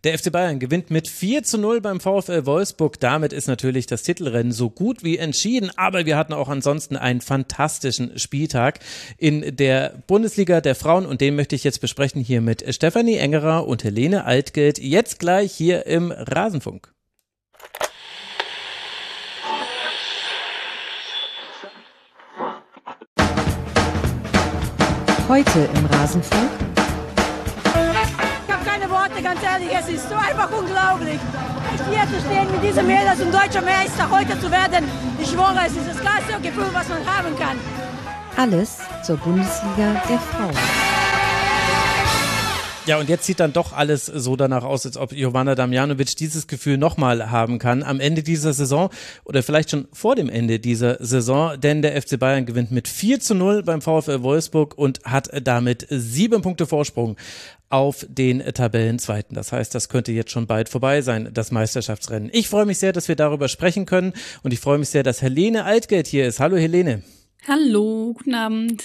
Der FC Bayern gewinnt mit 4:0 beim VfL Wolfsburg. Damit ist natürlich das Titelrennen so gut wie entschieden. Aber wir hatten auch ansonsten einen fantastischen Spieltag in der Bundesliga der Frauen. Und den möchte ich jetzt besprechen hier mit Stefanie Engerer und Helene Altgeld. Jetzt gleich hier im Rasenfunk. Heute im Rasenfunk. Ich habe keine Worte, ganz ehrlich, es ist so einfach unglaublich. Nicht hier zu stehen mit diesem Mädels und deutscher Meister heute zu werden, ich schwöre, es ist das geilste Gefühl, was man haben kann. Alles zur Bundesliga der Frauen. Ja, und jetzt sieht dann doch alles so danach aus, als ob Jovana Damjanovic dieses Gefühl nochmal haben kann am Ende dieser Saison oder vielleicht schon vor dem Ende dieser Saison, denn der FC Bayern gewinnt mit 4:0 beim VfL Wolfsburg und hat damit 7 Punkte Vorsprung auf den Tabellenzweiten. Das heißt, das könnte jetzt schon bald vorbei sein, das Meisterschaftsrennen. Ich freue mich sehr, dass wir darüber sprechen können und ich freue mich sehr, dass Helene Altgeld hier ist. Hallo Helene. Hallo, guten Abend.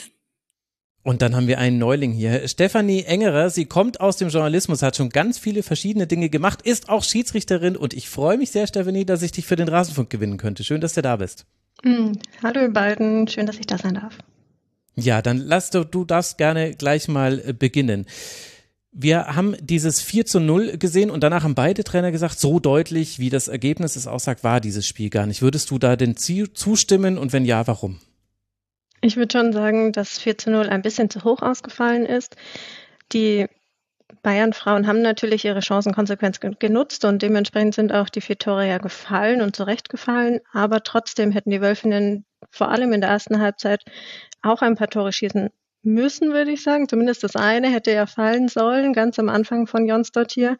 Und dann haben wir einen Neuling hier, Stefanie Engerer. Sie kommt aus dem Journalismus, hat schon ganz viele verschiedene Dinge gemacht, ist auch Schiedsrichterin und ich freue mich sehr, Stefanie, dass ich dich für den Rasenfunk gewinnen könnte. Schön, dass du da bist. Hallo ihr beiden, schön, dass ich da sein darf. Ja, dann du darfst gerne gleich mal beginnen. Wir haben dieses 4:0 gesehen und danach haben beide Trainer gesagt, so deutlich, wie das Ergebnis es aussagt, war dieses Spiel gar nicht. Würdest du da denn zustimmen und wenn ja, warum? Ich würde schon sagen, dass 4:0 ein bisschen zu hoch ausgefallen ist. Die Bayern-Frauen haben natürlich ihre Chancen konsequent genutzt und dementsprechend sind auch die 4 Tore ja gefallen und zu Recht gefallen. Aber trotzdem hätten die Wölfinnen vor allem in der ersten Halbzeit auch ein paar Tore schießen müssen, würde ich sagen. Zumindest das eine hätte ja fallen sollen, ganz am Anfang von Jonsdottir.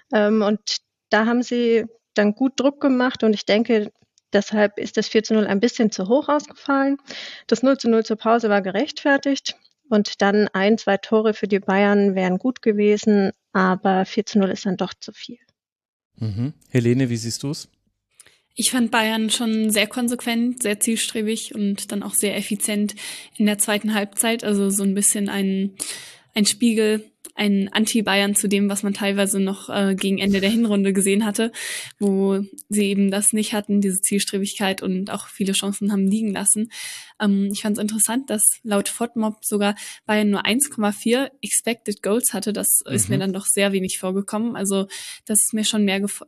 Und da haben sie dann gut Druck gemacht und ich denke, deshalb ist das 4:0 ein bisschen zu hoch ausgefallen. Das 0:0 zur Pause war gerechtfertigt und dann 1, 2 Tore für die Bayern wären gut gewesen, aber 4:0 ist dann doch zu viel. Helene, wie siehst du es? Ich fand Bayern schon sehr konsequent, sehr zielstrebig und dann auch sehr effizient in der zweiten Halbzeit. Also so ein bisschen ein Spiegel, ein Anti-Bayern zu dem, was man teilweise noch gegen Ende der Hinrunde gesehen hatte, wo sie eben das nicht hatten, diese Zielstrebigkeit und auch viele Chancen haben liegen lassen. Ich fand es interessant, dass laut FODMOB sogar Bayern nur 1,4 Expected Goals hatte. Das ist mir dann doch sehr wenig vorgekommen. Also das ist mir schon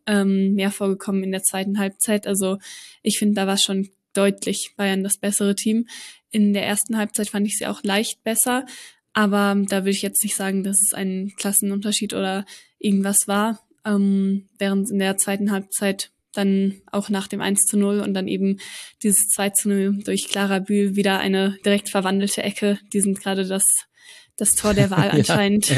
mehr vorgekommen in der zweiten Halbzeit. Also ich finde, da war schon deutlich Bayern das bessere Team. In der ersten Halbzeit fand ich sie auch leicht besser. Aber da will ich jetzt nicht sagen, dass es ein Klassenunterschied oder irgendwas war, während in der zweiten Halbzeit dann auch nach dem 1:0 und dann eben dieses 2:0 durch Clara Bühl wieder eine direkt verwandelte Ecke, die sind gerade das Tor der Wahl anscheinend,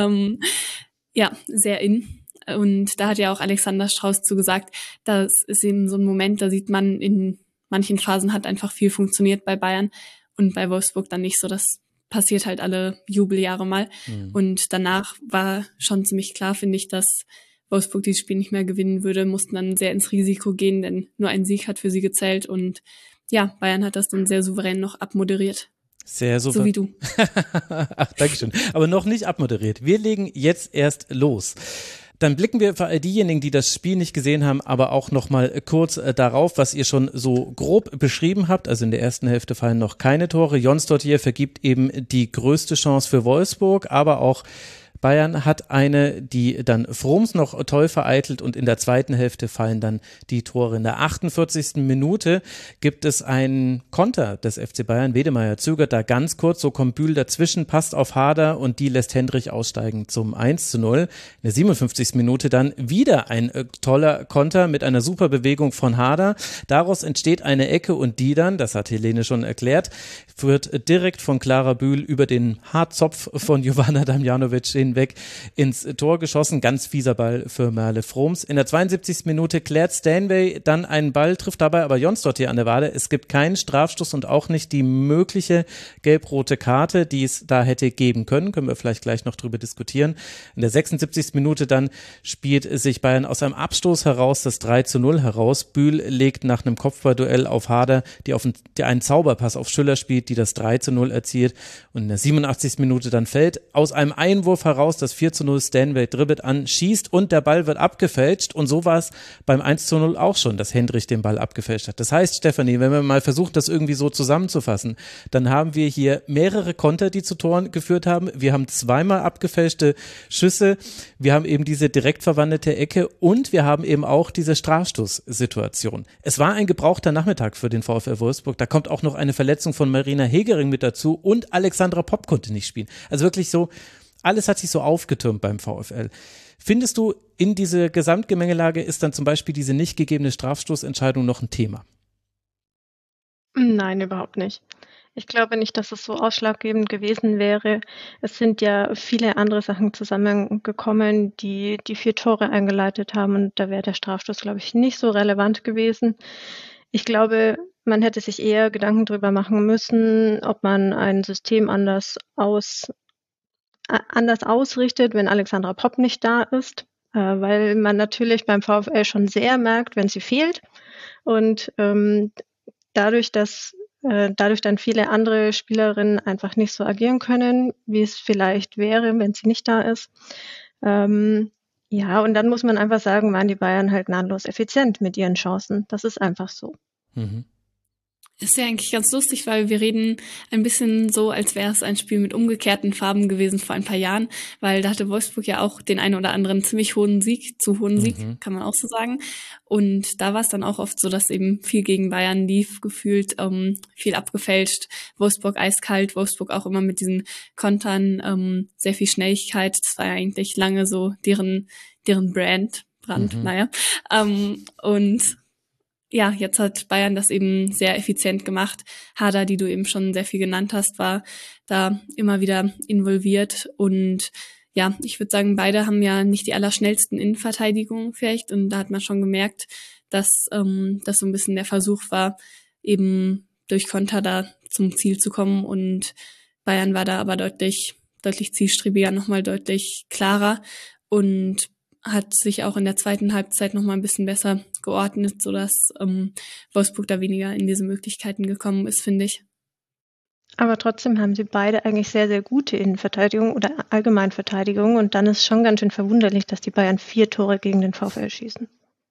sehr in. Und da hat ja auch Alexander Strauß zugesagt, das ist eben so ein Moment, da sieht man, in manchen Phasen hat einfach viel funktioniert bei Bayern und bei Wolfsburg dann nicht so. Das passiert halt alle Jubeljahre mal. Und danach war schon ziemlich klar, finde ich, dass Wolfsburg dieses Spiel nicht mehr gewinnen würde, mussten dann sehr ins Risiko gehen, denn nur ein Sieg hat für sie gezählt und ja, Bayern hat das dann sehr souverän noch abmoderiert. Sehr souverän. So wie du. Ach, Dankeschön. Aber noch nicht abmoderiert. Wir legen jetzt erst los. Dann blicken wir für all diejenigen, die das Spiel nicht gesehen haben, aber auch noch mal kurz darauf, was ihr schon so grob beschrieben habt. Also in der ersten Hälfte fallen noch keine Tore. Jonsdottir vergibt eben die größte Chance für Wolfsburg, aber auch Bayern hat eine, die dann Froms noch toll vereitelt und in der zweiten Hälfte fallen dann die Tore. In der 48. Minute gibt es einen Konter des FC Bayern. Wedemeyer zögert da ganz kurz, so kommt Bühl dazwischen, passt auf Harder und die lässt Hendrich aussteigen zum 1:0. In der 57. Minute dann wieder ein toller Konter mit einer super Bewegung von Harder. Daraus entsteht eine Ecke und die dann, das hat Helene schon erklärt, wird direkt von Clara Bühl über den Haarzopf von Jovana Damjanovic hinweg ins Tor geschossen. Ganz fieser Ball für Merle Froms. In der 72. Minute klärt Stanway dann einen Ball, trifft dabei aber Jonsdottir an der Wade. Es gibt keinen Strafstoß und auch nicht die mögliche gelb-rote Karte, die es da hätte geben können. Können wir vielleicht gleich noch drüber diskutieren. In der 76. Minute dann spielt sich Bayern aus einem Abstoß heraus das 3:0 heraus. Bühl legt nach einem Kopfballduell auf Harder, die einen Zauberpass auf Schüller spielt, die das 3:0 erzielt. Und in der 87. Minute dann fällt aus einem Einwurf heraus heraus, das 4:0 Stanway dribbelt an, schießt und der Ball wird abgefälscht und so war es beim 1:0 auch schon, dass Hendrich den Ball abgefälscht hat. Das heißt, Stefanie, wenn wir mal versuchen, das irgendwie so zusammenzufassen, dann haben wir hier mehrere Konter, die zu Toren geführt haben. Wir haben zweimal abgefälschte Schüsse, wir haben eben diese direkt verwandelte Ecke und wir haben eben auch diese Strafstoßsituation. Es war ein gebrauchter Nachmittag für den VfL Wolfsburg. Da kommt auch noch eine Verletzung von Marina Hegering mit dazu und Alexandra Popp konnte nicht spielen. Also wirklich so, alles hat sich so aufgetürmt beim VfL. Findest du, in diese Gesamtgemengelage ist dann zum Beispiel diese nicht gegebene Strafstoßentscheidung noch ein Thema? Nein, überhaupt nicht. Ich glaube nicht, dass es so ausschlaggebend gewesen wäre. Es sind ja viele andere Sachen zusammengekommen, die 4 Tore eingeleitet haben und da wäre der Strafstoß, glaube ich, nicht so relevant gewesen. Ich glaube, man hätte sich eher Gedanken drüber machen müssen, ob man ein System anders ausrichtet, wenn Alexandra Popp nicht da ist, weil man natürlich beim VfL schon sehr merkt, wenn sie fehlt und dadurch dann viele andere Spielerinnen einfach nicht so agieren können, wie es vielleicht wäre, wenn sie nicht da ist. Ja, und dann muss man einfach sagen, waren die Bayern halt gnadenlos effizient mit ihren Chancen. Das ist einfach so. Mhm. Ist ja eigentlich ganz lustig, weil wir reden ein bisschen so, als wäre es ein Spiel mit umgekehrten Farben gewesen vor ein paar Jahren, weil da hatte Wolfsburg ja auch den einen oder anderen ziemlich hohen Sieg, kann man auch so sagen. Und da war es dann auch oft so, dass eben viel gegen Bayern lief, gefühlt viel abgefälscht, Wolfsburg eiskalt, Wolfsburg auch immer mit diesen Kontern, sehr viel Schnelligkeit. Das war ja eigentlich lange so deren Brand, naja. Und ja, jetzt hat Bayern das eben sehr effizient gemacht. Hader, die du eben schon sehr viel genannt hast, war da immer wieder involviert. Und ja, ich würde sagen, beide haben ja nicht die allerschnellsten Innenverteidigungen vielleicht. Und da hat man schon gemerkt, dass das so ein bisschen der Versuch war, eben durch Konter da zum Ziel zu kommen. Und Bayern war da aber deutlich zielstrebiger, nochmal deutlich klarer und hat sich auch in der zweiten Halbzeit noch mal ein bisschen besser geordnet, sodass Wolfsburg da weniger in diese Möglichkeiten gekommen ist, finde ich. Aber trotzdem haben sie beide eigentlich sehr, sehr gute Innenverteidigung oder Allgemeinverteidigung und dann ist schon ganz schön verwunderlich, dass die Bayern 4 Tore gegen den VfL schießen.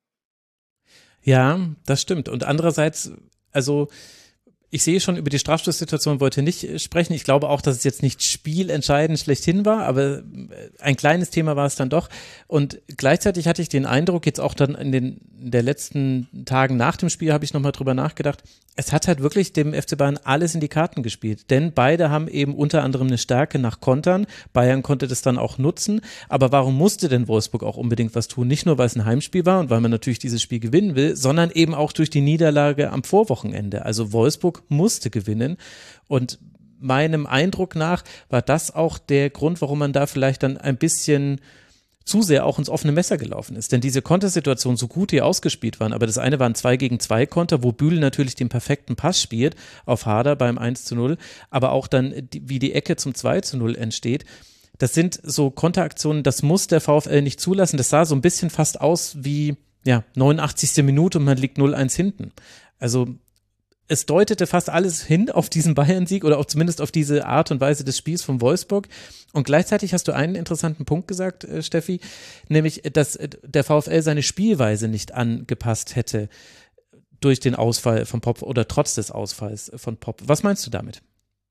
Ja, das stimmt. Und andererseits, also ich sehe schon, über die Strafstoßsituation wollte nicht sprechen. Ich glaube auch, dass es jetzt nicht spielentscheidend schlechthin war, aber ein kleines Thema war es dann doch. Und gleichzeitig hatte ich den Eindruck, jetzt auch dann in der letzten Tagen nach dem Spiel habe ich nochmal drüber nachgedacht, es hat halt wirklich dem FC Bayern alles in die Karten gespielt. Denn beide haben eben unter anderem eine Stärke nach Kontern. Bayern konnte das dann auch nutzen. Aber warum musste denn Wolfsburg auch unbedingt was tun? Nicht nur, weil es ein Heimspiel war und weil man natürlich dieses Spiel gewinnen will, sondern eben auch durch die Niederlage am Vorwochenende. Also Wolfsburg musste gewinnen und meinem Eindruck nach war das auch der Grund, warum man da vielleicht dann ein bisschen zu sehr auch ins offene Messer gelaufen ist. Denn diese Kontersituationen, so gut die ausgespielt waren, aber das eine waren 2-gegen-2 Konter, wo Bühl natürlich den perfekten Pass spielt auf Hader beim 1:0, aber auch dann, wie die Ecke zum 2:0 entsteht. Das sind so Konteraktionen, das muss der VfL nicht zulassen. Das sah so ein bisschen fast aus wie 89. Minute und man liegt 0-1 hinten. Also es deutete fast alles hin auf diesen Bayern-Sieg oder auch zumindest auf diese Art und Weise des Spiels von Wolfsburg. Und gleichzeitig hast du einen interessanten Punkt gesagt, Steffi, nämlich, dass der VfL seine Spielweise nicht angepasst hätte durch den Ausfall von Popp oder trotz des Ausfalls von Popp. Was meinst du damit?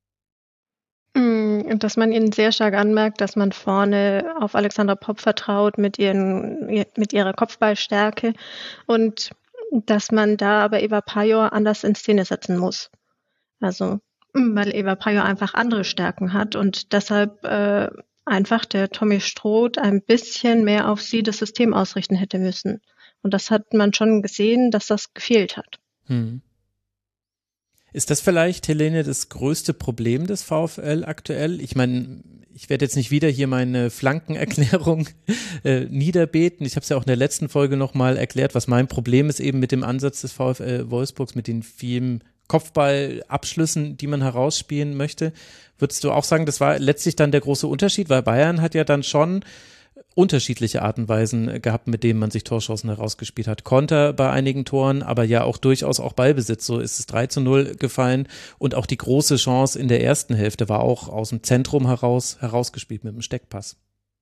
Dass man ihnen sehr stark anmerkt, dass man vorne auf Alexandra Popp vertraut mit ihrer Kopfballstärke und dass man da aber Eva Pajor anders in Szene setzen muss. Also, weil Eva Pajor einfach andere Stärken hat und deshalb einfach der Tommy Stroth ein bisschen mehr auf sie das System ausrichten hätte müssen. Und das hat man schon gesehen, dass das gefehlt hat. Ist das vielleicht, Helene, das größte Problem des VfL aktuell? Ich meine, ich werde jetzt nicht wieder hier meine Flankenerklärung niederbeten. Ich habe es ja auch in der letzten Folge nochmal erklärt, was mein Problem ist eben mit dem Ansatz des VfL Wolfsburgs, mit den vielen Kopfballabschlüssen, die man herausspielen möchte. Würdest du auch sagen, das war letztlich dann der große Unterschied, weil Bayern hat ja dann schon unterschiedliche Arten und Weisen gehabt, mit denen man sich Torchancen herausgespielt hat. Konter bei einigen Toren, aber ja auch durchaus auch Ballbesitz. So ist es 3:0 gefallen und auch die große Chance in der ersten Hälfte war auch aus dem Zentrum herausgespielt mit dem Steckpass.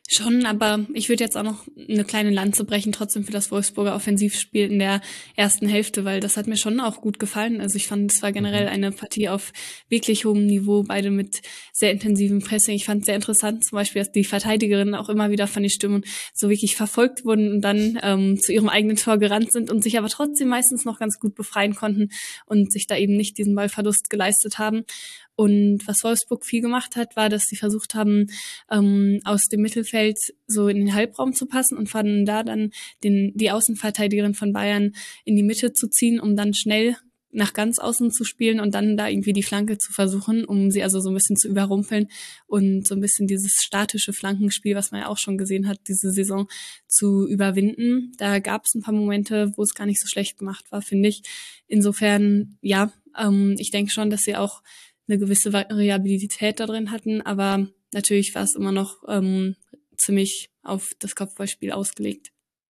Schon, aber ich würde jetzt auch noch eine kleine Lanze brechen, trotzdem für das Wolfsburger Offensivspiel in der ersten Hälfte, weil das hat mir schon auch gut gefallen. Also ich fand, es war generell eine Partie auf wirklich hohem Niveau, beide mit sehr intensivem Pressing. Ich fand es sehr interessant, zum Beispiel, dass die Verteidigerinnen auch immer wieder von den Stürmern so wirklich verfolgt wurden und dann zu ihrem eigenen Tor gerannt sind und sich aber trotzdem meistens noch ganz gut befreien konnten und sich da eben nicht diesen Ballverlust geleistet haben. Und was Wolfsburg viel gemacht hat, war, dass sie versucht haben, aus dem Mittelfeld so in den Halbraum zu passen und von da dann die Außenverteidigerin von Bayern in die Mitte zu ziehen, um dann schnell nach ganz außen zu spielen und dann da irgendwie die Flanke zu versuchen, um sie also so ein bisschen zu überrumpeln und so ein bisschen dieses statische Flankenspiel, was man ja auch schon gesehen hat, diese Saison zu überwinden. Da gab es ein paar Momente, wo es gar nicht so schlecht gemacht war, finde ich. Insofern, ja, ich denke schon, dass sie auch eine gewisse Variabilität da drin hatten, aber natürlich war es immer noch ziemlich auf das Kopfballspiel ausgelegt.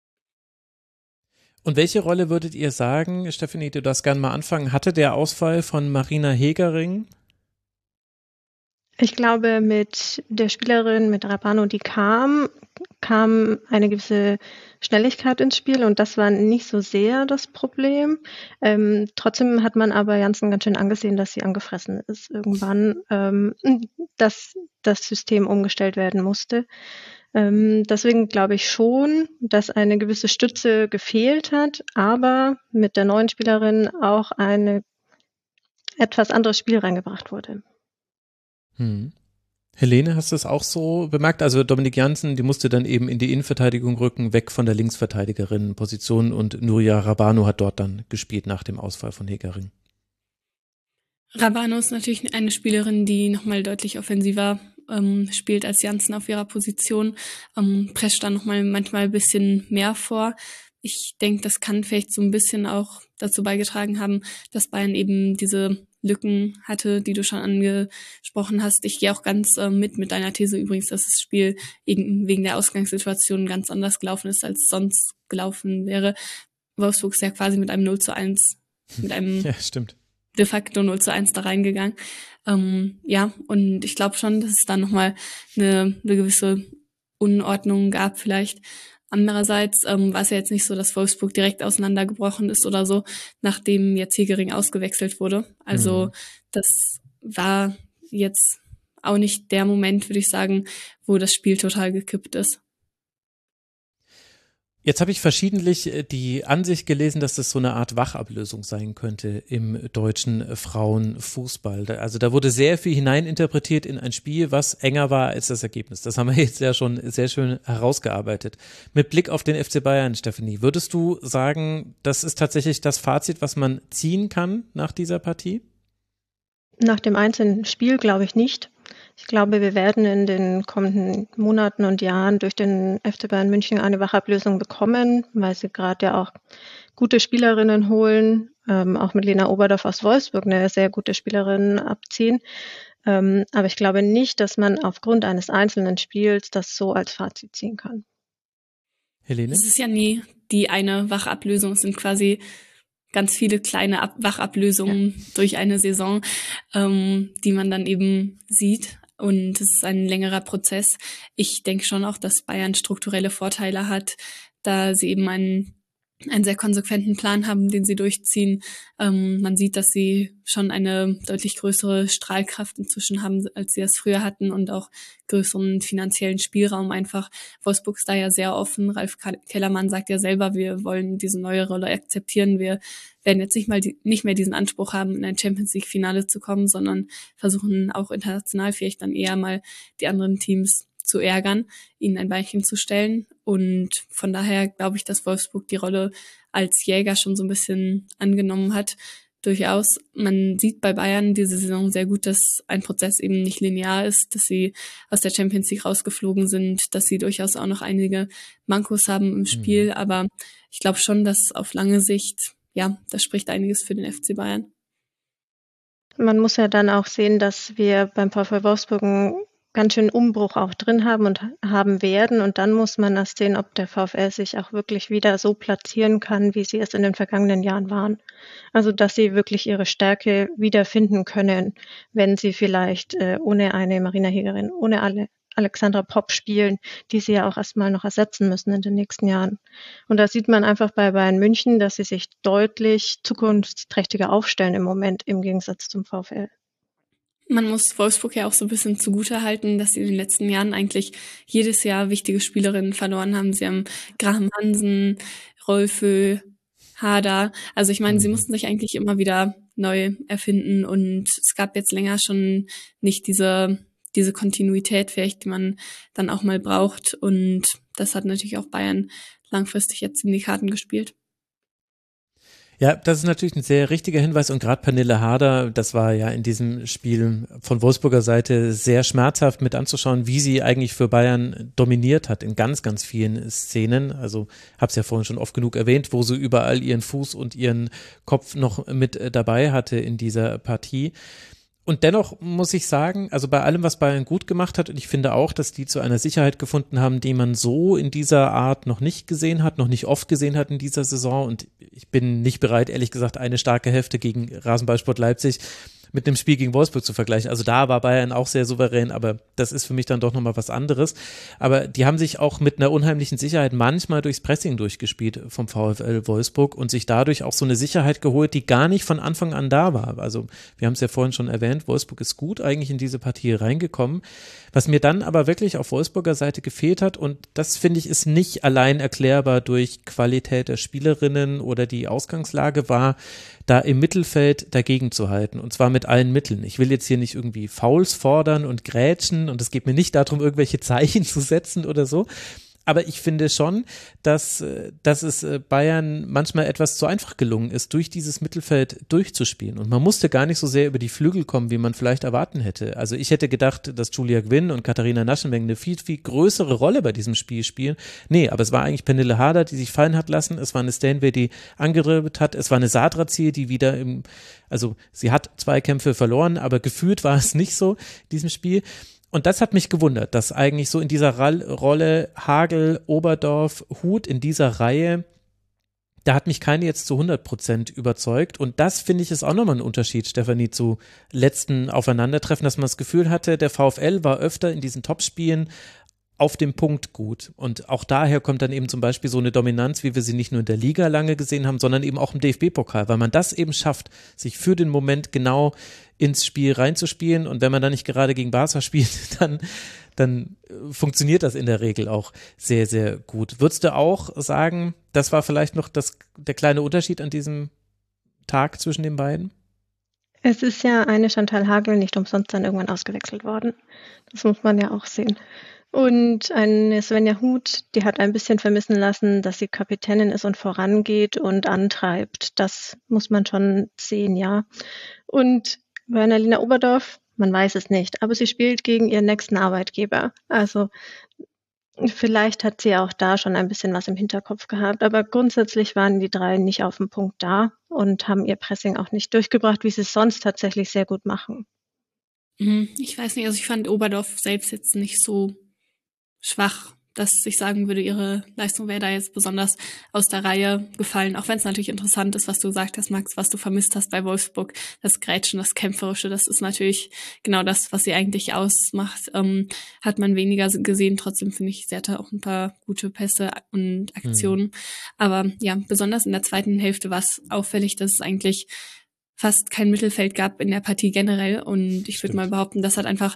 Und welche Rolle würdet ihr sagen, Stefanie, du darfst gerne mal anfangen, hatte der Ausfall von Marina Hegering? Ich glaube, mit der Spielerin, mit Rabano, die kam eine gewisse Schnelligkeit ins Spiel und das war nicht so sehr das Problem. Trotzdem hat man aber Janssen ganz schön angesehen, dass sie angefressen ist irgendwann, dass das System umgestellt werden musste. Deswegen glaube ich schon, dass eine gewisse Stütze gefehlt hat, aber mit der neuen Spielerin auch ein etwas anderes Spiel reingebracht wurde. Helene, hast du das auch so bemerkt? Also Dominik Janssen, die musste dann eben in die Innenverteidigung rücken, weg von der Linksverteidigerinnenposition und Nuria Rabano hat dort dann gespielt nach dem Ausfall von Hegering. Rabano ist natürlich eine Spielerin, die nochmal deutlich offensiver spielt als Janssen auf ihrer Position, prescht dann nochmal manchmal ein bisschen mehr vor. Ich denke, das kann vielleicht so ein bisschen auch dazu beigetragen haben, dass Bayern eben diese Lücken hatte, die du schon angesprochen hast. Ich gehe auch ganz mit deiner These übrigens, dass das Spiel wegen der Ausgangssituation ganz anders gelaufen ist, als sonst gelaufen wäre. Wolfsburg ist ja quasi mit einem 0:1, mit einem ja, stimmt. de facto 0:1 da reingegangen. Ja, und ich glaube schon, dass es da nochmal eine gewisse Unordnung gab vielleicht. Andererseits war es ja jetzt nicht so, dass Wolfsburg direkt auseinandergebrochen ist oder so, nachdem jetzt Hegering ausgewechselt wurde. Also das war jetzt auch nicht der Moment, würde ich sagen, wo das Spiel total gekippt ist. Jetzt habe ich verschiedentlich die Ansicht gelesen, dass das so eine Art Wachablösung sein könnte im deutschen Frauenfußball. Also da wurde sehr viel hineininterpretiert in ein Spiel, was enger war als das Ergebnis. Das haben wir jetzt ja schon sehr schön herausgearbeitet. Mit Blick auf den FC Bayern, Stefanie, würdest du sagen, das ist tatsächlich das Fazit, was man ziehen kann nach dieser Partie? Nach dem einzelnen Spiel glaube ich nicht. Ich glaube, wir werden in den kommenden Monaten und Jahren durch den FC Bayern München eine Wachablösung bekommen, weil sie gerade ja auch gute Spielerinnen holen, auch mit Lena Oberdorf aus Wolfsburg eine sehr gute Spielerin abziehen. Aber ich glaube nicht, dass man aufgrund eines einzelnen Spiels das so als Fazit ziehen kann. Helene? Es ist ja nie die eine Wachablösung, es sind quasi ganz viele kleine Wachablösungen durch eine Saison, die man dann eben sieht. Und es ist ein längerer Prozess. Ich denke schon auch, dass Bayern strukturelle Vorteile hat, da sie eben einen sehr konsequenten Plan haben, den sie durchziehen. Man sieht, dass sie schon eine deutlich größere Strahlkraft inzwischen haben, als sie das früher hatten und auch größeren finanziellen Spielraum einfach. Wolfsburg ist da ja sehr offen. Ralf Kellermann sagt ja selber, wir wollen diese neue Rolle akzeptieren. Wir werden jetzt nicht mehr diesen Anspruch haben, in ein Champions-League-Finale zu kommen, sondern versuchen auch international vielleicht dann eher mal die anderen Teams zu ärgern, ihnen ein Beinchen zu stellen. Und von daher glaube ich, dass Wolfsburg die Rolle als Jäger schon so ein bisschen angenommen hat. Durchaus. Man sieht bei Bayern diese Saison sehr gut, dass ein Prozess eben nicht linear ist, dass sie aus der Champions League rausgeflogen sind, dass sie durchaus auch noch einige Mankos haben im Spiel. Aber ich glaube schon, dass auf lange Sicht, ja, das spricht einiges für den FC Bayern. Man muss ja dann auch sehen, dass wir beim VfL Wolfsburg einen ganz schönen Umbruch auch drin haben und haben werden. Und dann muss man erst sehen, ob der VfL sich auch wirklich wieder so platzieren kann, wie sie es in den vergangenen Jahren waren. Also, dass sie wirklich ihre Stärke wiederfinden können, wenn sie vielleicht ohne eine Marina Hegering, ohne alle Alexandra Popp spielen, die sie ja auch erstmal noch ersetzen müssen in den nächsten Jahren. Und da sieht man einfach bei Bayern München, dass sie sich deutlich zukunftsträchtiger aufstellen im Moment im Gegensatz zum VfL. Man muss Wolfsburg ja auch so ein bisschen zugutehalten, dass sie in den letzten Jahren eigentlich jedes Jahr wichtige Spielerinnen verloren haben. Sie haben Graham Hansen, Rolfö, Hader. Also ich meine, sie mussten sich eigentlich immer wieder neu erfinden und es gab jetzt länger schon nicht diese Kontinuität vielleicht, die man dann auch mal braucht. Und das hat natürlich auch Bayern langfristig jetzt in die Karten gespielt. Ja, das ist natürlich ein sehr richtiger Hinweis und gerade Pernille Harder, das war ja in diesem Spiel von Wolfsburger Seite sehr schmerzhaft mit anzuschauen, wie sie eigentlich für Bayern dominiert hat in ganz, ganz vielen Szenen. Also hab's ja vorhin schon oft genug erwähnt, wo sie überall ihren Fuß und ihren Kopf noch mit dabei hatte in dieser Partie. Und dennoch muss ich sagen, also bei allem, was Bayern gut gemacht hat, und ich finde auch, dass die zu einer Sicherheit gefunden haben, die man so in dieser Art noch nicht gesehen hat, noch nicht oft gesehen hat in dieser Saison. Und ich bin nicht bereit, ehrlich gesagt, eine starke Hälfte gegen Rasenballsport Leipzig mit einem Spiel gegen Wolfsburg zu vergleichen. Also da war Bayern auch sehr souverän, aber das ist für mich dann doch nochmal was anderes. Aber die haben sich auch mit einer unheimlichen Sicherheit manchmal durchs Pressing durchgespielt vom VfL Wolfsburg und sich dadurch auch so eine Sicherheit geholt, die gar nicht von Anfang an da war. Also wir haben es ja vorhin schon erwähnt, Wolfsburg ist gut eigentlich in diese Partie reingekommen. Was mir dann aber wirklich auf Wolfsburger Seite gefehlt hat, und das finde ich ist nicht allein erklärbar durch Qualität der Spielerinnen oder die Ausgangslage, war da im Mittelfeld dagegen zu halten und zwar mit allen Mitteln. Ich will jetzt hier nicht irgendwie Fouls fordern und grätschen und es geht mir nicht darum, irgendwelche Zeichen zu setzen oder so. Aber ich finde schon, dass es Bayern manchmal etwas zu einfach gelungen ist, durch dieses Mittelfeld durchzuspielen. Und man musste gar nicht so sehr über die Flügel kommen, wie man vielleicht erwarten hätte. Also ich hätte gedacht, dass Julia Gwynn und Katharina Naschenweng eine viel, viel größere Rolle bei diesem Spiel spielen. Nee, aber es war eigentlich Pernille Harder, die sich fallen hat lassen. Es war eine Stanway, die angedribbelt hat. Es war eine Sadrazil, die wieder also sie hat 2 Kämpfe verloren, aber gefühlt war es nicht so in diesem Spiel. Und das hat mich gewundert, dass eigentlich so in dieser Rolle Hagel, Oberdorf, Huth in dieser Reihe, da hat mich keine jetzt zu 100% überzeugt. Und das finde ich ist auch nochmal ein Unterschied, Stefanie, zu letzten Aufeinandertreffen, dass man das Gefühl hatte, der VfL war öfter in diesen Topspielen auf dem Punkt gut. Und auch daher kommt dann eben zum Beispiel so eine Dominanz, wie wir sie nicht nur in der Liga lange gesehen haben, sondern eben auch im DFB-Pokal, weil man das eben schafft, sich für den Moment genau ins Spiel reinzuspielen. Und wenn man dann nicht gerade gegen Barca spielt, dann funktioniert das in der Regel auch sehr, sehr gut. Würdest du auch sagen, das war vielleicht noch der kleine Unterschied an diesem Tag zwischen den beiden? Es ist ja eine Chantal Hagel nicht umsonst dann irgendwann ausgewechselt worden. Das muss man ja auch sehen. Und eine Svenja Huth, die hat ein bisschen vermissen lassen, dass sie Kapitänin ist und vorangeht und antreibt. Das muss man schon sehen, ja. Und bei Annalena Oberdorf, man weiß es nicht, aber sie spielt gegen ihren nächsten Arbeitgeber. Also vielleicht hat sie auch da schon ein bisschen was im Hinterkopf gehabt. Aber grundsätzlich waren die 3 nicht auf dem Punkt da und haben ihr Pressing auch nicht durchgebracht, wie sie es sonst tatsächlich sehr gut machen. Ich weiß nicht, also ich fand Oberdorf selbst jetzt nicht so schwach, dass ich sagen würde, ihre Leistung wäre da jetzt besonders aus der Reihe gefallen, auch wenn es natürlich interessant ist, was du gesagt hast, Max, was du vermisst hast bei Wolfsburg, das Grätschen, das Kämpferische, das ist natürlich genau das, was sie eigentlich ausmacht, hat man weniger gesehen, trotzdem finde ich, sie hatte auch ein paar gute Pässe und Aktionen, aber ja, besonders in der zweiten Hälfte war es auffällig, dass es eigentlich fast kein Mittelfeld gab in der Partie generell und ich würde mal behaupten, das hat einfach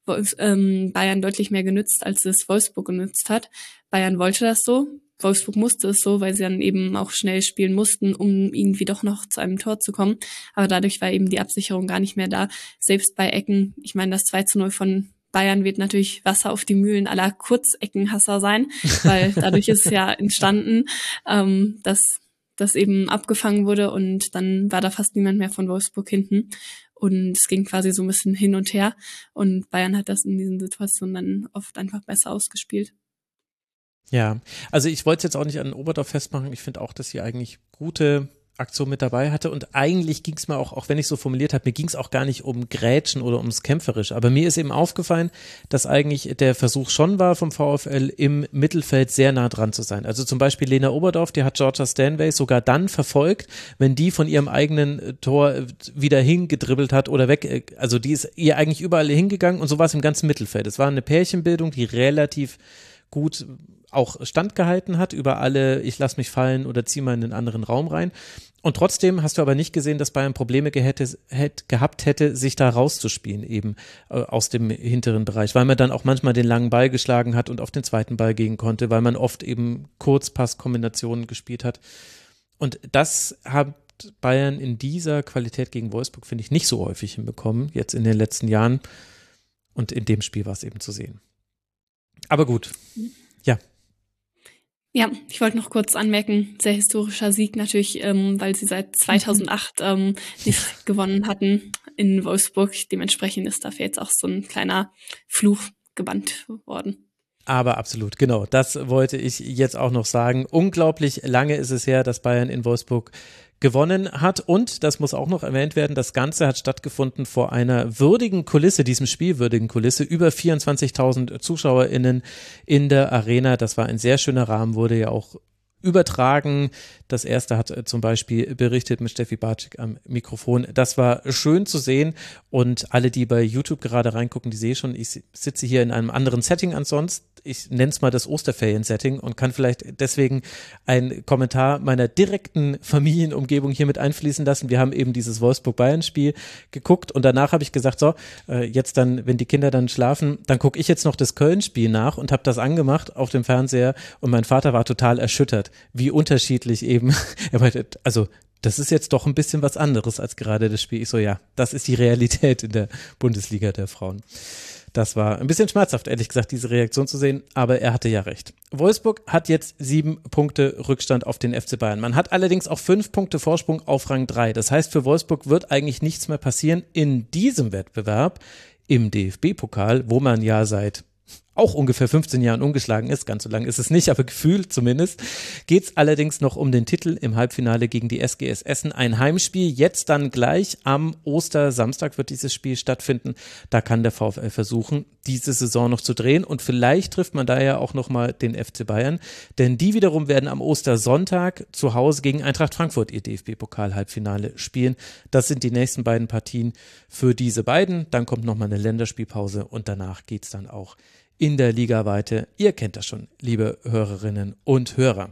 Bayern deutlich mehr genützt, als es Wolfsburg genützt hat. Bayern wollte das so, Wolfsburg musste es so, weil sie dann eben auch schnell spielen mussten, um irgendwie doch noch zu einem Tor zu kommen. Aber dadurch war eben die Absicherung gar nicht mehr da. Selbst bei Ecken, ich meine, das 2:0 von Bayern wird natürlich Wasser auf die Mühlen aller Kurzeckenhasser sein, weil dadurch ist ja entstanden, dass das eben abgefangen wurde und dann war da fast niemand mehr von Wolfsburg hinten. Und es ging quasi so ein bisschen hin und her. Und Bayern hat das in diesen Situationen dann oft einfach besser ausgespielt. Ja, also ich wollte es jetzt auch nicht an Oberdorf festmachen. Ich finde auch, dass sie eigentlich gute Aktion mit dabei hatte und eigentlich ging es mir auch wenn ich so formuliert habe, mir ging es auch gar nicht um Grätschen oder ums Kämpferische, aber mir ist eben aufgefallen, dass eigentlich der Versuch schon war vom VfL im Mittelfeld sehr nah dran zu sein. Also zum Beispiel Lena Oberdorf, die hat Georgia Stanway sogar dann verfolgt, wenn die von ihrem eigenen Tor wieder hingedribbelt hat oder weg, also die ist ihr eigentlich überall hingegangen und so war es im ganzen Mittelfeld. Es war eine Pärchenbildung, die relativ gut auch standgehalten hat über alle, ich lass mich fallen oder zieh mal in einen anderen Raum rein. Und trotzdem hast du aber nicht gesehen, dass Bayern Probleme gehabt hätte, sich da rauszuspielen eben aus dem hinteren Bereich, weil man dann auch manchmal den langen Ball geschlagen hat und auf den zweiten Ball gehen konnte, weil man oft eben Kurzpasskombinationen gespielt hat. Und das hat Bayern in dieser Qualität gegen Wolfsburg, finde ich, nicht so häufig hinbekommen, jetzt in den letzten Jahren. Und in dem Spiel war es eben zu sehen. Aber gut, ja. Ja, ich wollte noch kurz anmerken, sehr historischer Sieg natürlich, weil sie seit 2008 nicht gewonnen hatten in Wolfsburg. Dementsprechend ist dafür jetzt auch so ein kleiner Fluch gebannt worden. Aber absolut, genau, das wollte ich jetzt auch noch sagen. Unglaublich lange ist es her, dass Bayern in Wolfsburg gewonnen hat und, das muss auch noch erwähnt werden, das Ganze hat stattgefunden vor einer würdigen Kulisse, diesem spielwürdigen Kulisse, über 24.000 ZuschauerInnen in der Arena. Das war ein sehr schöner Rahmen, wurde ja auch übertragen. Das erste hat zum Beispiel berichtet mit Steffi Bartschik am Mikrofon. Das war schön zu sehen und alle, die bei YouTube gerade reingucken, die sehen schon, ich sitze hier in einem anderen Setting ansonsten. Ich nenne es mal das Osterferien-Setting und kann vielleicht deswegen einen Kommentar meiner direkten Familienumgebung hier mit einfließen lassen. Wir haben eben dieses Wolfsburg-Bayern-Spiel geguckt und danach habe ich gesagt, so, jetzt dann, wenn die Kinder dann schlafen, dann gucke ich jetzt noch das Köln-Spiel nach und habe das angemacht auf dem Fernseher und mein Vater war total erschüttert, wie unterschiedlich eben, er meinte, also das ist jetzt doch ein bisschen was anderes als gerade das Spiel. Ich so, ja, das ist die Realität in der Bundesliga der Frauen. Das war ein bisschen schmerzhaft, ehrlich gesagt, diese Reaktion zu sehen, aber er hatte ja recht. Wolfsburg hat jetzt 7 Punkte Rückstand auf den FC Bayern. Man hat allerdings auch 5 Punkte Vorsprung auf Rang 3. Das heißt, für Wolfsburg wird eigentlich nichts mehr passieren in diesem Wettbewerb im DFB-Pokal, wo man ja seit auch ungefähr 15 Jahren ungeschlagen ist, ganz so lang ist es nicht, aber gefühlt zumindest, geht es allerdings noch um den Titel im Halbfinale gegen die SGS Essen. Ein Heimspiel, jetzt dann gleich am Ostersamstag wird dieses Spiel stattfinden. Da kann der VfL versuchen, diese Saison noch zu drehen und vielleicht trifft man da ja auch nochmal den FC Bayern, denn die wiederum werden am Ostersonntag zu Hause gegen Eintracht Frankfurt ihr DFB-Pokal-Halbfinale spielen. Das sind die nächsten beiden Partien für diese beiden. Dann kommt nochmal eine Länderspielpause und danach geht es dann auch in der Liga weiter. Ihr kennt das schon, liebe Hörerinnen und Hörer.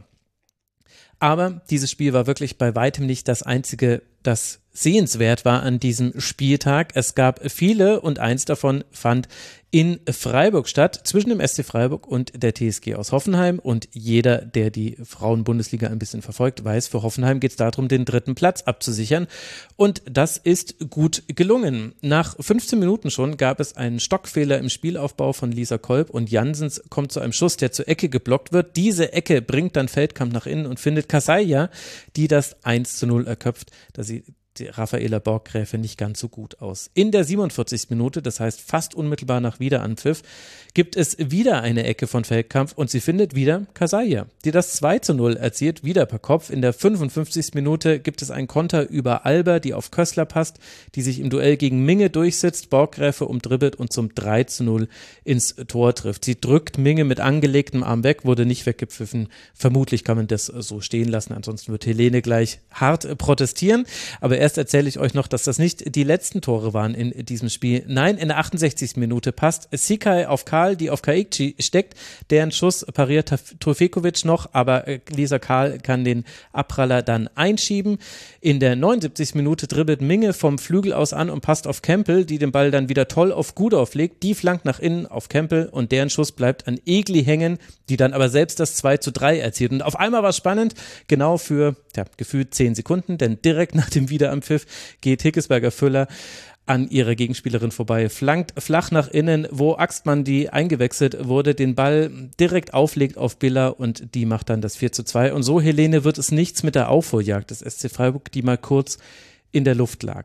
Aber dieses Spiel war wirklich bei weitem nicht das einzige, das sehenswert war an diesem Spieltag. Es gab viele und eins davon fand in Freiburg statt, zwischen dem SC Freiburg und der TSG aus Hoffenheim. Und jeder, der die Frauen-Bundesliga ein bisschen verfolgt, weiß, für Hoffenheim geht es darum, den 3. Platz abzusichern. Und das ist gut gelungen. Nach 15 Minuten schon gab es einen Stockfehler im Spielaufbau von Lisa Kolb und Janssens kommt zu einem Schuss, der zur Ecke geblockt wird. Diese Ecke bringt dann Feldkamp nach innen und findet Kasaija, die das 1:0 erköpft. Da sieht Raffaela Borggräfe nicht ganz so gut aus. In der 47. Minute, das heißt fast unmittelbar nach Wiederanpfiff, gibt es wieder eine Ecke von Feldkamp und sie findet wieder Kasaija, die das 2:0 erzielt, wieder per Kopf. In der 55. Minute gibt es einen Konter über Alba, die auf Kössler passt, die sich im Duell gegen Minge durchsetzt, Borggräfe umdribbelt und zum 3:0 ins Tor trifft. Sie drückt Minge mit angelegtem Arm weg, wurde nicht weggepfiffen. Vermutlich kann man das so stehen lassen, ansonsten wird Helene gleich hart protestieren. Aber erst erzähle ich euch noch, dass das nicht die letzten Tore waren in diesem Spiel. Nein, in der 68. Minute passt Sikai auf Karl, die auf Kaikci steckt. Deren Schuss pariert Trofekovic noch, aber Lisa Karl kann den Abpraller dann einschieben. In der 79. Minute dribbelt Minge vom Flügel aus an und passt auf Kempel, die den Ball dann wieder toll auf Gudorf legt. Die flankt nach innen auf Kempel und deren Schuss bleibt an Egli hängen, die dann aber selbst das 2:3 erzielt. Und auf einmal war es spannend, genau für gefühlt 10 Sekunden, denn direkt nach dem Wiederanpfiff geht Hickesberger-Füller an ihrer Gegenspielerin vorbei, flankt flach nach innen, wo Axtmann, die eingewechselt wurde, den Ball direkt auflegt auf Biller und die macht dann das 4:2. Und so, Helene, wird es nichts mit der Aufholjagd des SC Freiburg, die mal kurz in der Luft lag.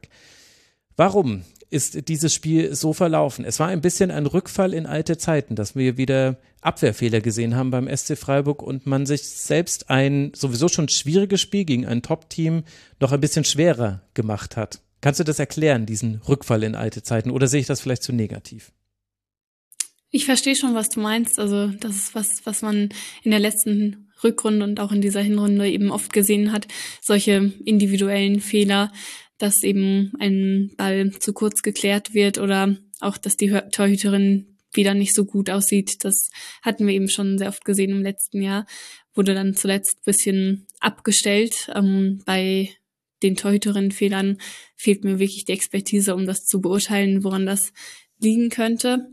Warum ist dieses Spiel so verlaufen? Es war ein bisschen ein Rückfall in alte Zeiten, dass wir wieder Abwehrfehler gesehen haben beim SC Freiburg und man sich selbst ein sowieso schon schwieriges Spiel gegen ein Top-Team noch ein bisschen schwerer gemacht hat. Kannst du das erklären, diesen Rückfall in alte Zeiten, oder sehe ich das vielleicht zu negativ? Ich verstehe schon, was du meinst. Also das ist was man in der letzten Rückrunde und auch in dieser Hinrunde eben oft gesehen hat. Solche individuellen Fehler, dass eben ein Ball zu kurz geklärt wird oder auch, dass die Torhüterin wieder nicht so gut aussieht. Das hatten wir eben schon sehr oft gesehen im letzten Jahr. Wurde dann zuletzt ein bisschen abgestellt. Bei den Torhüterinnenfehlern fehlt mir wirklich die Expertise, um das zu beurteilen, woran das liegen könnte.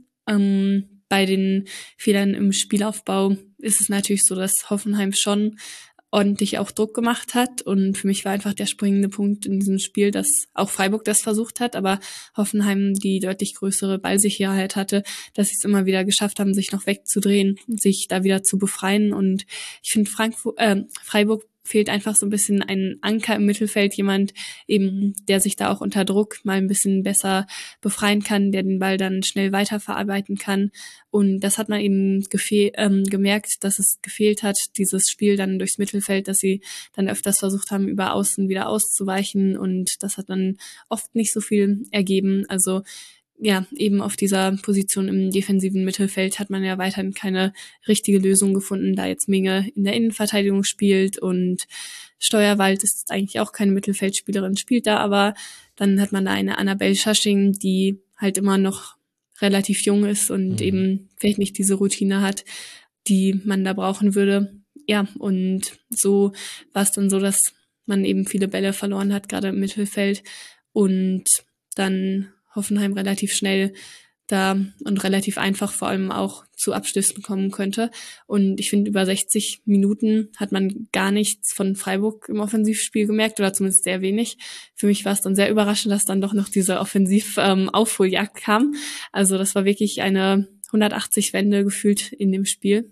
Bei den Fehlern im Spielaufbau ist es natürlich so, dass Hoffenheim schon ordentlich auch Druck gemacht hat. Und für mich war einfach der springende Punkt in diesem Spiel, dass auch Freiburg das versucht hat, aber Hoffenheim die deutlich größere Ballsicherheit hatte, dass sie es immer wieder geschafft haben, sich noch wegzudrehen, sich da wieder zu befreien. Und ich finde, Freiburg fehlt einfach so ein bisschen ein Anker im Mittelfeld, jemand eben, der sich da auch unter Druck mal ein bisschen besser befreien kann, der den Ball dann schnell weiterverarbeiten kann. Und das hat man eben gemerkt, dass es gefehlt hat, dieses Spiel dann durchs Mittelfeld, dass sie dann öfters versucht haben, über Außen wieder auszuweichen, und das hat dann oft nicht so viel ergeben. Also ja, eben auf dieser Position im defensiven Mittelfeld hat man ja weiterhin keine richtige Lösung gefunden, da jetzt Minge in der Innenverteidigung spielt und Steuerwald ist eigentlich auch keine Mittelfeldspielerin, spielt da, aber dann hat man da eine Annabelle Schasching, die halt immer noch relativ jung ist und eben vielleicht nicht diese Routine hat, die man da brauchen würde. Ja, und so war es dann so, dass man eben viele Bälle verloren hat, gerade im Mittelfeld, und dann Hoffenheim relativ schnell da und relativ einfach vor allem auch zu Abschlüssen kommen könnte. Und ich finde, über 60 Minuten hat man gar nichts von Freiburg im Offensivspiel gemerkt, oder zumindest sehr wenig. Für mich war es dann sehr überraschend, dass dann doch noch diese Offensiv-Aufholjagd kam. Also das war wirklich eine 180-Wende gefühlt in dem Spiel.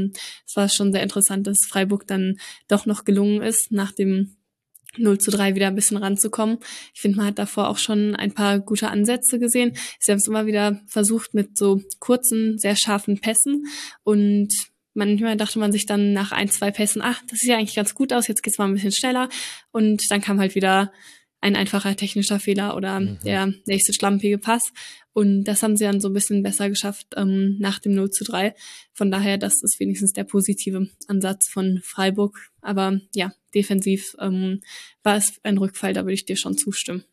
Es war schon sehr interessant, dass Freiburg dann doch noch gelungen ist, nach dem 0:3 wieder ein bisschen ranzukommen. Ich finde, man hat davor auch schon ein paar gute Ansätze gesehen. Sie haben es immer wieder versucht mit so kurzen, sehr scharfen Pässen, und manchmal dachte man sich dann nach 1-2 Pässen, das sieht ja eigentlich ganz gut aus, jetzt geht's mal ein bisschen schneller, und dann kam halt wieder ein einfacher technischer Fehler oder der nächste schlampige Pass. Und das haben sie dann so ein bisschen besser geschafft nach dem 0:3. Von daher, das ist wenigstens der positive Ansatz von Freiburg. Aber ja, defensiv war es ein Rückfall, da würde ich dir schon zustimmen.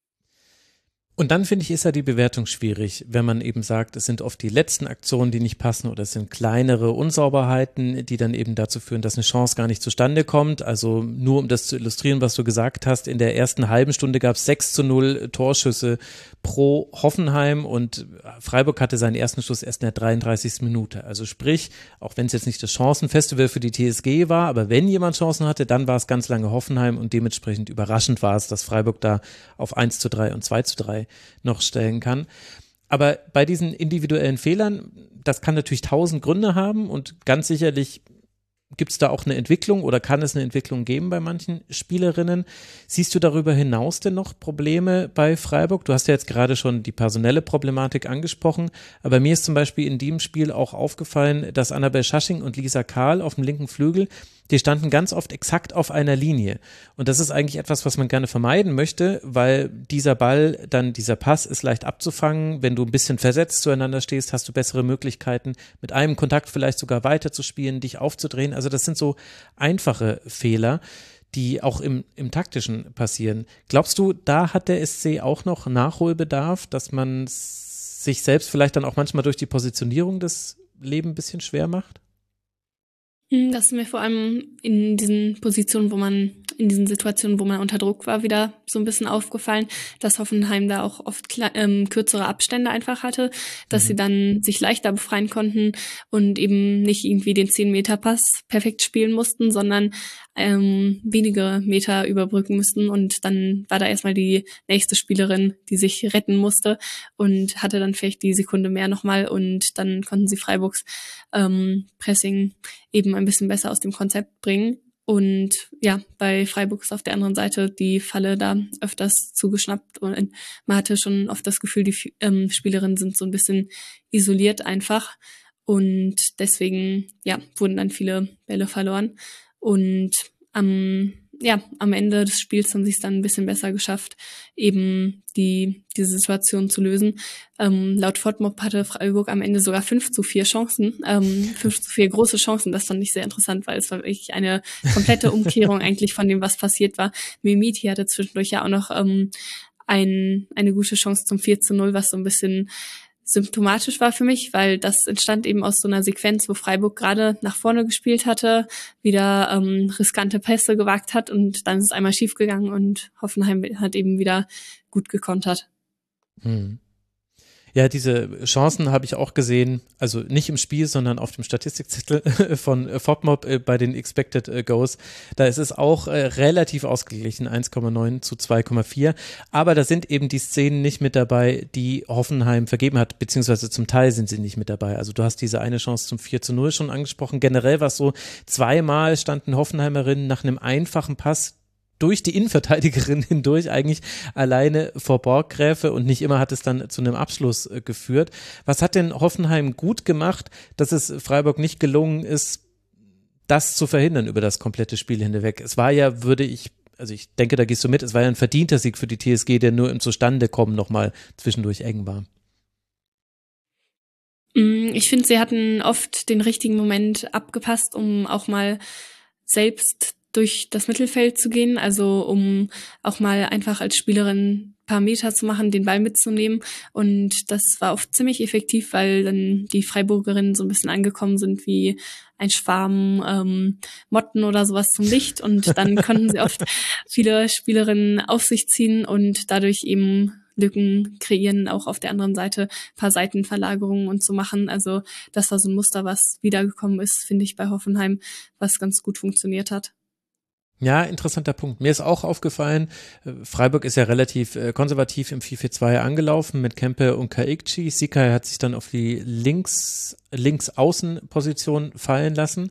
Und dann finde ich, ist ja die Bewertung schwierig, wenn man eben sagt, es sind oft die letzten Aktionen, die nicht passen, oder es sind kleinere Unsauberheiten, die dann eben dazu führen, dass eine Chance gar nicht zustande kommt. Also nur um das zu illustrieren, was du gesagt hast, in der ersten halben Stunde gab es 6:0 Torschüsse pro Hoffenheim und Freiburg hatte seinen ersten Schuss erst in der 33. Minute. Also sprich, auch wenn es jetzt nicht das Chancenfestival für die TSG war, aber wenn jemand Chancen hatte, dann war es ganz lange Hoffenheim, und dementsprechend überraschend war es, dass Freiburg da auf 1:3 und 2:3 noch stellen kann. Aber bei diesen individuellen Fehlern, das kann natürlich 1000 Gründe haben, und ganz sicherlich gibt es da auch eine Entwicklung oder kann es eine Entwicklung geben bei manchen Spielerinnen. Siehst du darüber hinaus denn noch Probleme bei Freiburg? Du hast ja jetzt gerade schon die personelle Problematik angesprochen, aber mir ist zum Beispiel in dem Spiel auch aufgefallen, dass Annabelle Schasching und Lisa Kahl auf dem linken Flügel, die standen ganz oft exakt auf einer Linie. Und das ist eigentlich etwas, was man gerne vermeiden möchte, weil dieser Ball, dann dieser Pass ist leicht abzufangen. Wenn du ein bisschen versetzt zueinander stehst, hast du bessere Möglichkeiten, mit einem Kontakt vielleicht sogar weiterzuspielen, dich aufzudrehen. Also das sind so einfache Fehler, die auch im Taktischen passieren. Glaubst du, da hat der SC auch noch Nachholbedarf, dass man sich selbst vielleicht dann auch manchmal durch die Positionierung das Leben ein bisschen schwer macht? Das ist mir vor allem in diesen Situationen, wo man unter Druck war, wieder so ein bisschen aufgefallen, dass Hoffenheim da auch oft kürzere Abstände einfach hatte, dass sie dann sich leichter befreien konnten und eben nicht irgendwie den 10-Meter-Pass perfekt spielen mussten, sondern wenige Meter überbrücken müssten, und dann war da erstmal die nächste Spielerin, die sich retten musste und hatte dann vielleicht die Sekunde mehr nochmal, und dann konnten sie Freiburgs Pressing eben ein bisschen besser aus dem Konzept bringen. Und ja, bei Freiburg ist auf der anderen Seite die Falle da öfters zugeschnappt, und man hatte schon oft das Gefühl, die Spielerinnen sind so ein bisschen isoliert einfach. Und deswegen, wurden dann viele Bälle verloren. Und am Ende des Spiels haben sie es dann ein bisschen besser geschafft, eben diese Situation zu lösen. Laut FODMOB hatte Freiburg am Ende sogar 5:4 Chancen, 5:4 große Chancen. Das fand ich sehr interessant, weil es war wirklich eine komplette Umkehrung eigentlich von dem, was passiert war. Mimiti hatte zwischendurch ja auch noch eine gute Chance zum 4:0, was so ein bisschen symptomatisch war für mich, weil das entstand eben aus so einer Sequenz, wo Freiburg gerade nach vorne gespielt hatte, wieder riskante Pässe gewagt hat und dann ist es einmal schiefgegangen und Hoffenheim hat eben wieder gut gekontert. Ja, diese Chancen habe ich auch gesehen, also nicht im Spiel, sondern auf dem Statistikzettel von FODMOB bei den Expected Goals. Da ist es auch relativ ausgeglichen, 1,9 zu 2,4. Aber da sind eben die Szenen nicht mit dabei, die Hoffenheim vergeben hat, beziehungsweise zum Teil sind sie nicht mit dabei. Also du hast diese eine Chance zum 4:0 schon angesprochen. Generell war es so, zweimal standen Hoffenheimerinnen nach einem einfachen Pass durch die Innenverteidigerin hindurch eigentlich alleine vor Borggräfe und nicht immer hat es dann zu einem Abschluss geführt. Was hat denn Hoffenheim gut gemacht, dass es Freiburg nicht gelungen ist, das zu verhindern über das komplette Spiel hinweg? Es war ja, ich denke, da gehst du mit, es war ja ein verdienter Sieg für die TSG, der nur im Zustandekommen nochmal zwischendurch eng war. Ich finde, sie hatten oft den richtigen Moment abgepasst, um auch mal selbst durch das Mittelfeld zu gehen, also um auch mal einfach als Spielerin ein paar Meter zu machen, den Ball mitzunehmen und das war oft ziemlich effektiv, weil dann die Freiburgerinnen so ein bisschen angekommen sind wie ein Schwarm Motten oder sowas zum Licht und dann konnten sie oft viele Spielerinnen auf sich ziehen und dadurch eben Lücken kreieren, auch auf der anderen Seite ein paar Seitenverlagerungen und so machen. Also das war so ein Muster, was wiedergekommen ist, finde ich, bei Hoffenheim, was ganz gut funktioniert hat. Ja, interessanter Punkt. Mir ist auch aufgefallen, Freiburg ist ja relativ konservativ im 4-4-2 angelaufen mit Kempe und Kaikci. Sikai hat sich dann auf die Links-Außen-Position fallen lassen.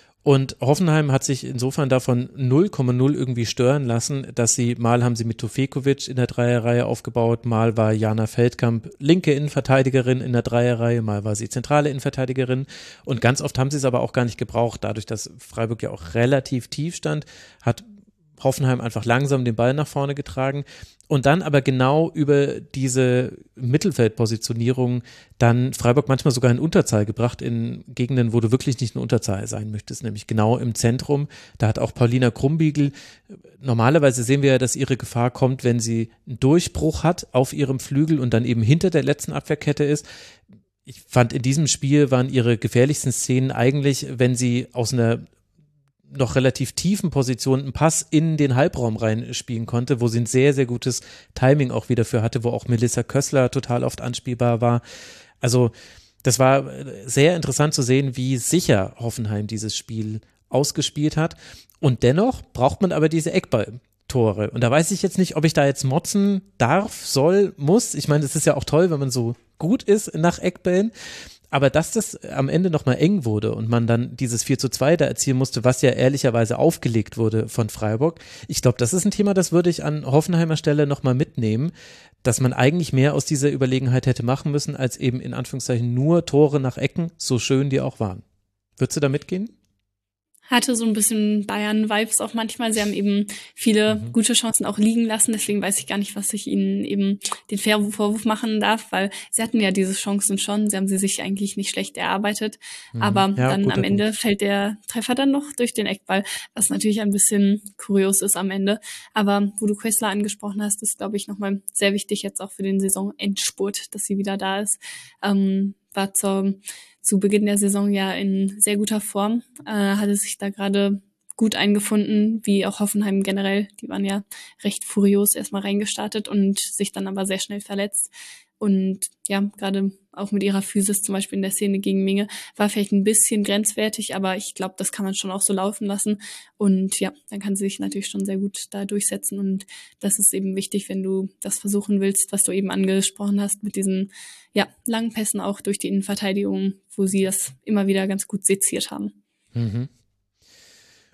Und Hoffenheim hat sich insofern davon 0,0 irgendwie stören lassen, dass mal haben sie mit Tufekovic in der Dreierreihe aufgebaut, mal war Jana Feldkamp linke Innenverteidigerin in der Dreierreihe, mal war sie zentrale Innenverteidigerin und ganz oft haben sie es aber auch gar nicht gebraucht. Dadurch, dass Freiburg ja auch relativ tief stand, hat Hoffenheim einfach langsam den Ball nach vorne getragen und dann aber genau über diese Mittelfeldpositionierung dann Freiburg manchmal sogar in Unterzahl gebracht in Gegenden, wo du wirklich nicht in Unterzahl sein möchtest, nämlich genau im Zentrum. Da hat auch Paulina Krumbiegel, normalerweise sehen wir ja, dass ihre Gefahr kommt, wenn sie einen Durchbruch hat auf ihrem Flügel und dann eben hinter der letzten Abwehrkette ist. Ich fand, in diesem Spiel waren ihre gefährlichsten Szenen eigentlich, wenn sie aus einer noch relativ tiefen Position einen Pass in den Halbraum reinspielen konnte, wo sie ein sehr, sehr gutes Timing auch wieder für hatte, wo auch Melissa Kössler total oft anspielbar war. Also das war sehr interessant zu sehen, wie sicher Hoffenheim dieses Spiel ausgespielt hat. Und dennoch braucht man aber diese Eckballtore. Und da weiß ich jetzt nicht, ob ich da jetzt motzen darf, soll, muss. Ich meine, es ist ja auch toll, wenn man so gut ist nach Eckbällen. Aber dass das am Ende nochmal eng wurde und man dann dieses 4:2 da erzielen musste, was ja ehrlicherweise aufgelegt wurde von Freiburg, ich glaube, das ist ein Thema, das würde ich an Hoffenheimer Stelle nochmal mitnehmen, dass man eigentlich mehr aus dieser Überlegenheit hätte machen müssen, als eben in Anführungszeichen nur Tore nach Ecken, so schön die auch waren. Würdest du da mitgehen? Hatte so ein bisschen Bayern-Vibes auch manchmal. Sie haben eben viele gute Chancen auch liegen lassen. Deswegen weiß ich gar nicht, was ich ihnen eben den Vorwurf machen darf, weil sie hatten ja diese Chancen schon. Sie haben sie sich eigentlich nicht schlecht erarbeitet. Aber Ja, dann am Ende Punkt. fällt der Treffer dann noch durch den Eckball, was natürlich ein bisschen kurios ist am Ende. Aber wo du Kössler angesprochen hast, ist, glaube ich, nochmal sehr wichtig jetzt auch für den Saisonendspurt, dass sie wieder da ist. War zu Beginn der Saison ja in sehr guter Form, hatte sich da gerade gut eingefunden, wie auch Hoffenheim generell. Die waren ja recht furios erstmal reingestartet und sich dann aber sehr schnell verletzt. Und ja, gerade auch mit ihrer Physis zum Beispiel in der Szene gegen Minge war vielleicht ein bisschen grenzwertig, aber ich glaube, das kann man schon auch so laufen lassen. Und ja, dann kann sie sich natürlich schon sehr gut da durchsetzen. Und das ist eben wichtig, wenn du das versuchen willst, was du eben angesprochen hast, mit diesen langen Pässen auch durch die Innenverteidigung, wo sie das immer wieder ganz gut seziert haben. Mhm.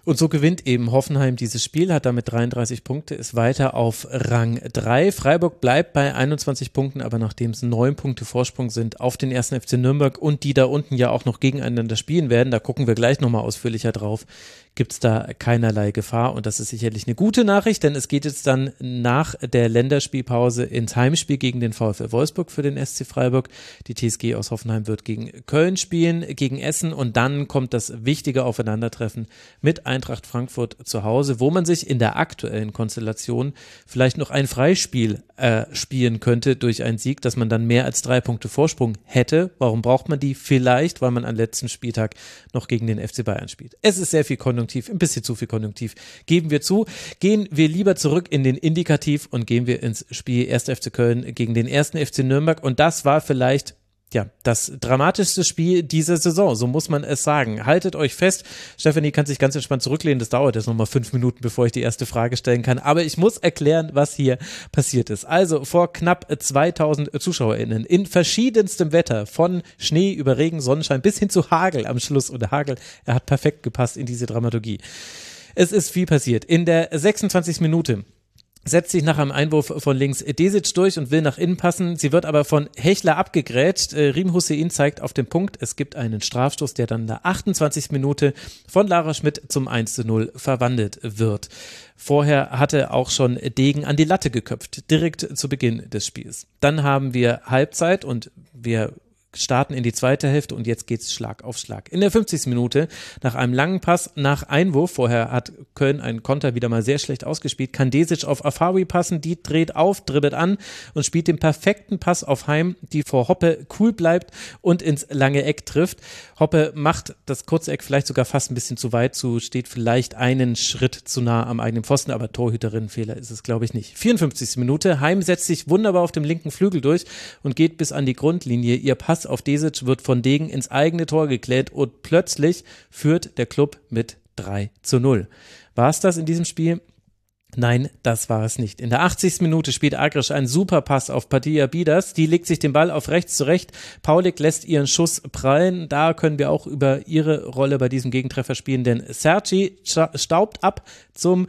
Und so gewinnt eben Hoffenheim dieses Spiel, hat damit 33 Punkte, ist weiter auf Rang 3. Freiburg bleibt bei 21 Punkten, aber nachdem es 9 Punkte Vorsprung sind auf den 1. FC Nürnberg und die da unten ja auch noch gegeneinander spielen werden, da gucken wir gleich nochmal ausführlicher drauf, gibt es da keinerlei Gefahr und das ist sicherlich eine gute Nachricht, denn es geht jetzt dann nach der Länderspielpause ins Heimspiel gegen den VfL Wolfsburg für den SC Freiburg. Die TSG aus Hoffenheim wird gegen Köln spielen, gegen Essen und dann kommt das wichtige Aufeinandertreffen mit Eintracht Frankfurt zu Hause, wo man sich in der aktuellen Konstellation vielleicht noch ein Freispiel spielen könnte durch einen Sieg, dass man dann mehr als 3 Punkte Vorsprung hätte. Warum braucht man die? Vielleicht, weil man am letzten Spieltag noch gegen den FC Bayern spielt. Es ist sehr viel Konjunktiv, ein bisschen zu viel Konjunktiv, geben wir zu. Gehen wir lieber zurück in den Indikativ und gehen wir ins Spiel 1. FC Köln gegen den 1. FC Nürnberg und das war vielleicht das dramatischste Spiel dieser Saison, so muss man es sagen. Haltet euch fest, Stefanie kann sich ganz entspannt zurücklehnen, das dauert jetzt nochmal 5 Minuten, bevor ich die erste Frage stellen kann, aber ich muss erklären, was hier passiert ist. Also vor knapp 2000 ZuschauerInnen in verschiedenstem Wetter, von Schnee über Regen, Sonnenschein bis hin zu Hagel am Schluss und der Hagel, er hat perfekt gepasst in diese Dramaturgie. Es ist viel passiert. In der 26. Minute setzt sich nach einem Einwurf von links Desic durch und will nach innen passen. Sie wird aber von Hechler abgegrätscht. Riem Hussein zeigt auf den Punkt. Es gibt einen Strafstoß, der dann in der 28. Minute von Lara Schmidt zum 1:0 verwandelt wird. Vorher hatte auch schon Degen an die Latte geköpft, direkt zu Beginn des Spiels. Dann haben wir Halbzeit und wir starten in die zweite Hälfte und jetzt geht's Schlag auf Schlag. In der 50. Minute, nach einem langen Pass nach Einwurf, vorher hat Köln einen Konter wieder mal sehr schlecht ausgespielt, kann Desic auf Afawi passen, die dreht auf, dribbelt an und spielt den perfekten Pass auf Heim, die vor Hoppe cool bleibt und ins lange Eck trifft. Hoppe macht das kurze Eck vielleicht sogar fast ein bisschen zu weit zu, steht vielleicht einen Schritt zu nah am eigenen Pfosten, aber Torhüterinnenfehler ist es, glaube ich, nicht. 54. Minute, Heim setzt sich wunderbar auf dem linken Flügel durch und geht bis an die Grundlinie. Ihr Pass auf Desic wird von Degen ins eigene Tor geklärt und plötzlich führt der Club mit 3:0. War es das in diesem Spiel? Nein, das war es nicht. In der 80. Minute spielt Agrisch einen super Pass auf Padilla Bidas. Die legt sich den Ball auf rechts zurecht. Paulik lässt ihren Schuss prallen. Da können wir auch über ihre Rolle bei diesem Gegentreffer spielen, denn Sergi staubt ab zum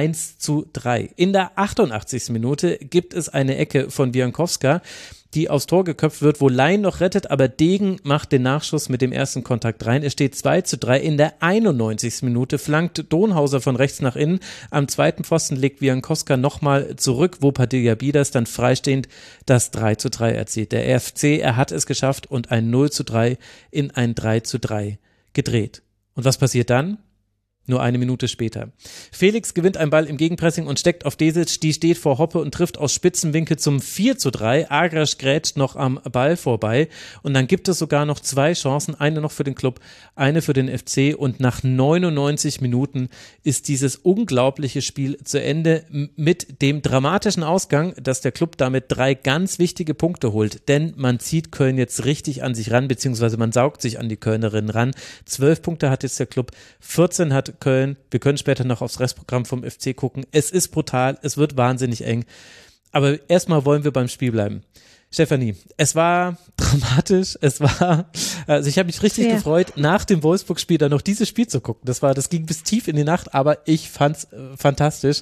1:3. In der 88. Minute gibt es eine Ecke von Biankowska, die aufs Tor geköpft wird, wo Lein noch rettet, aber Degen macht den Nachschuss mit dem ersten Kontakt rein. Es steht 2:3. In der 91. Minute flankt Donhauser von rechts nach innen. Am zweiten Pfosten legt Biankowska nochmal zurück, wo Padilla Bidas dann freistehend das 3:3 erzielt. Der FC, er hat es geschafft und ein 0:3 in ein 3:3 gedreht. Und was passiert dann? Nur eine Minute später. Felix gewinnt einen Ball im Gegenpressing und steckt auf Desic, die steht vor Hoppe und trifft aus Spitzenwinkel zum 4:3. Agrisch grätscht noch am Ball vorbei und dann gibt es sogar noch 2 Chancen, eine noch für den Club, eine für den FC und nach 99 Minuten ist dieses unglaubliche Spiel zu Ende mit dem dramatischen Ausgang, dass der Club damit 3 ganz wichtige Punkte holt, denn man zieht Köln jetzt richtig an sich ran, beziehungsweise man saugt sich an die Kölnerinnen ran. 12 Punkte hat jetzt der Club, 14 hat Köln. Wir können später noch aufs Restprogramm vom FC gucken. Es ist brutal, es wird wahnsinnig eng. Aber erstmal wollen wir beim Spiel bleiben. Stefanie, es war dramatisch, also ich habe mich richtig gefreut, nach dem Wolfsburg-Spiel dann noch dieses Spiel zu gucken. Das ging bis tief in die Nacht, aber ich fand's fantastisch.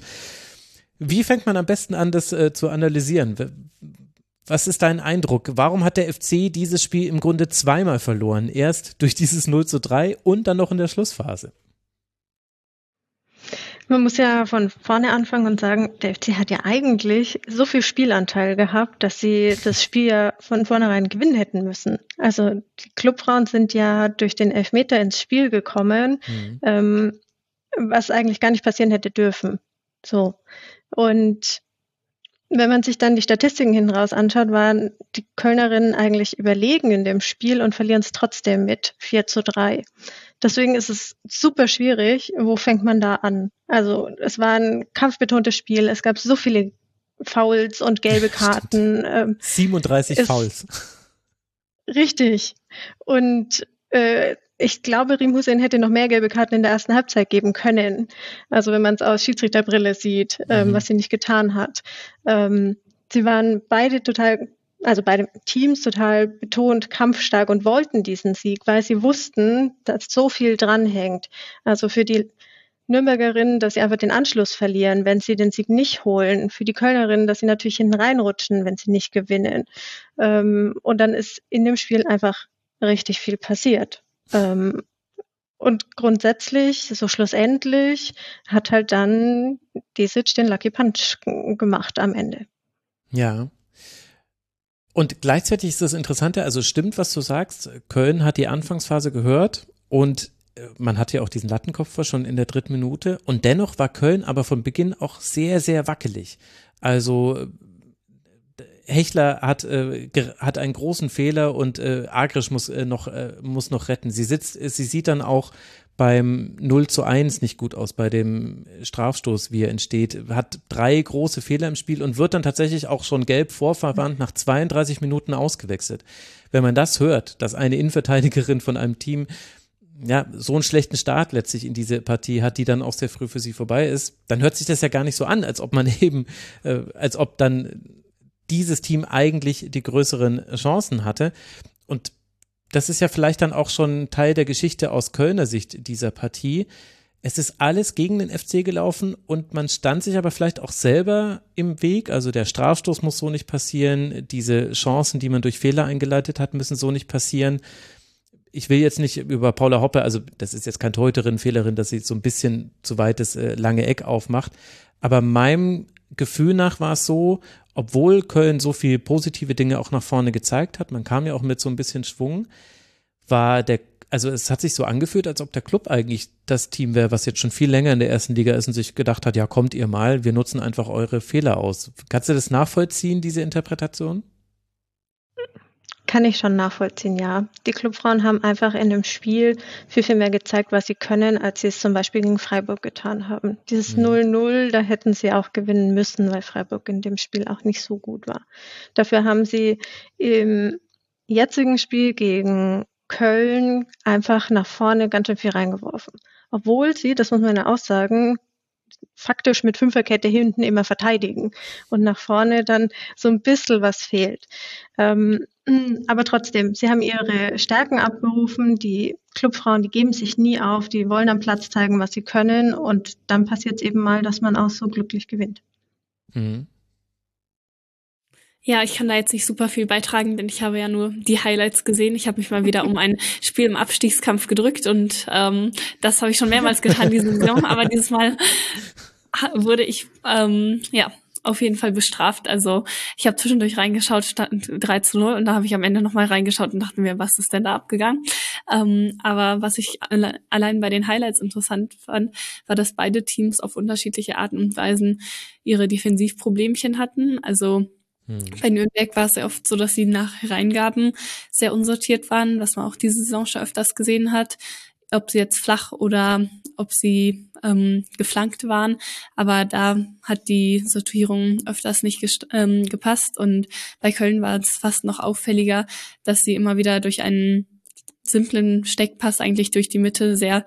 Wie fängt man am besten an, das zu analysieren? Was ist dein Eindruck? Warum hat der FC dieses Spiel im Grunde zweimal verloren? Erst durch dieses 0:3 und dann noch in der Schlussphase. Man muss ja von vorne anfangen und sagen, der FC hat ja eigentlich so viel Spielanteil gehabt, dass sie das Spiel ja von vornherein gewinnen hätten müssen. Also die Clubfrauen sind ja durch den Elfmeter ins Spiel gekommen, was eigentlich gar nicht passieren hätte dürfen. So. Und wenn man sich dann die Statistiken hinten raus anschaut, waren die Kölnerinnen eigentlich überlegen in dem Spiel und verlieren es trotzdem mit 4:3. Deswegen ist es super schwierig, wo fängt man da an? Also es war ein kampfbetontes Spiel, es gab so viele Fouls und gelbe Karten. 37 Fouls. Richtig. Und ich glaube, Riem Hussein hätte noch mehr gelbe Karten in der ersten Halbzeit geben können. Also wenn man es aus Schiedsrichterbrille sieht, was sie nicht getan hat. Sie waren beide Teams total betont kampfstark und wollten diesen Sieg, weil sie wussten, dass so viel dranhängt. Also für die Nürnbergerinnen, dass sie einfach den Anschluss verlieren, wenn sie den Sieg nicht holen. Für die Kölnerinnen, dass sie natürlich hinten reinrutschen, wenn sie nicht gewinnen. Und dann ist in dem Spiel einfach richtig viel passiert. Und grundsätzlich, so schlussendlich, hat halt dann Desic den Lucky Punch gemacht am Ende. Ja. Und gleichzeitig ist das Interessante, also stimmt, was du sagst, Köln hat die Anfangsphase gehört und man hatte ja auch diesen Lattenkopfer schon in der 3. Minute und dennoch war Köln aber von Beginn auch sehr, sehr wackelig. Also Hechler hat einen großen Fehler und Agrisch muss noch retten. Sie sieht dann auch beim 0:1 nicht gut aus, bei dem Strafstoß, wie er entsteht, hat 3 große Fehler im Spiel und wird dann tatsächlich auch schon gelb vorverwandt nach 32 Minuten ausgewechselt. Wenn man das hört, dass eine Innenverteidigerin von einem Team ja so einen schlechten Start letztlich in diese Partie hat, die dann auch sehr früh für sie vorbei ist, dann hört sich das ja gar nicht so an, als ob dann dieses Team eigentlich die größeren Chancen hatte. Und das ist ja vielleicht dann auch schon Teil der Geschichte aus Kölner Sicht dieser Partie. Es ist alles gegen den FC gelaufen und man stand sich aber vielleicht auch selber im Weg. Also der Strafstoß muss so nicht passieren. Diese Chancen, die man durch Fehler eingeleitet hat, müssen so nicht passieren. Ich will jetzt nicht über Paula Hoppe, also das ist jetzt keine Torhüterin, Fehlerin, dass sie so ein bisschen zu weit das lange Eck aufmacht. Aber meinem Gefühl nach war es so, obwohl Köln so viel positive Dinge auch nach vorne gezeigt hat, man kam ja auch mit so ein bisschen Schwung, also es hat sich so angefühlt, als ob der Club eigentlich das Team wäre, was jetzt schon viel länger in der 1. Liga ist und sich gedacht hat, ja kommt ihr mal, wir nutzen einfach eure Fehler aus. Kannst du das nachvollziehen, diese Interpretation? Kann ich schon nachvollziehen, ja. Die Clubfrauen haben einfach in dem Spiel viel, viel mehr gezeigt, was sie können, als sie es zum Beispiel gegen Freiburg getan haben. Dieses 0:0, da hätten sie auch gewinnen müssen, weil Freiburg in dem Spiel auch nicht so gut war. Dafür haben sie im jetzigen Spiel gegen Köln einfach nach vorne ganz schön viel reingeworfen. Obwohl sie, das muss man ja auch sagen, faktisch mit Fünferkette hinten immer verteidigen und nach vorne dann so ein bisschen was fehlt. Aber trotzdem, sie haben ihre Stärken abgerufen, die Clubfrauen, die geben sich nie auf, die wollen am Platz zeigen, was sie können und dann passiert es eben mal, dass man auch so glücklich gewinnt. Mhm. Ja, ich kann da jetzt nicht super viel beitragen, denn ich habe ja nur die Highlights gesehen. Ich habe mich mal wieder um ein Spiel im Abstiegskampf gedrückt und das habe ich schon mehrmals getan diese Saison, aber dieses Mal wurde ich auf jeden Fall bestraft. Also ich habe zwischendurch reingeschaut, stand 3:0 und da habe ich am Ende nochmal reingeschaut und dachte mir, was ist denn da abgegangen? Aber was ich allein bei den Highlights interessant fand, war, dass beide Teams auf unterschiedliche Arten und Weisen ihre Defensivproblemchen hatten. Also bei Nürnberg war es ja oft so, dass sie nach Reingaben sehr unsortiert waren, was man auch diese Saison schon öfters gesehen hat, ob sie jetzt flach oder ob sie geflankt waren. Aber da hat die Sortierung öfters nicht gepasst und bei Köln war es fast noch auffälliger, dass sie immer wieder durch einen simplen Steckpass eigentlich durch die Mitte sehr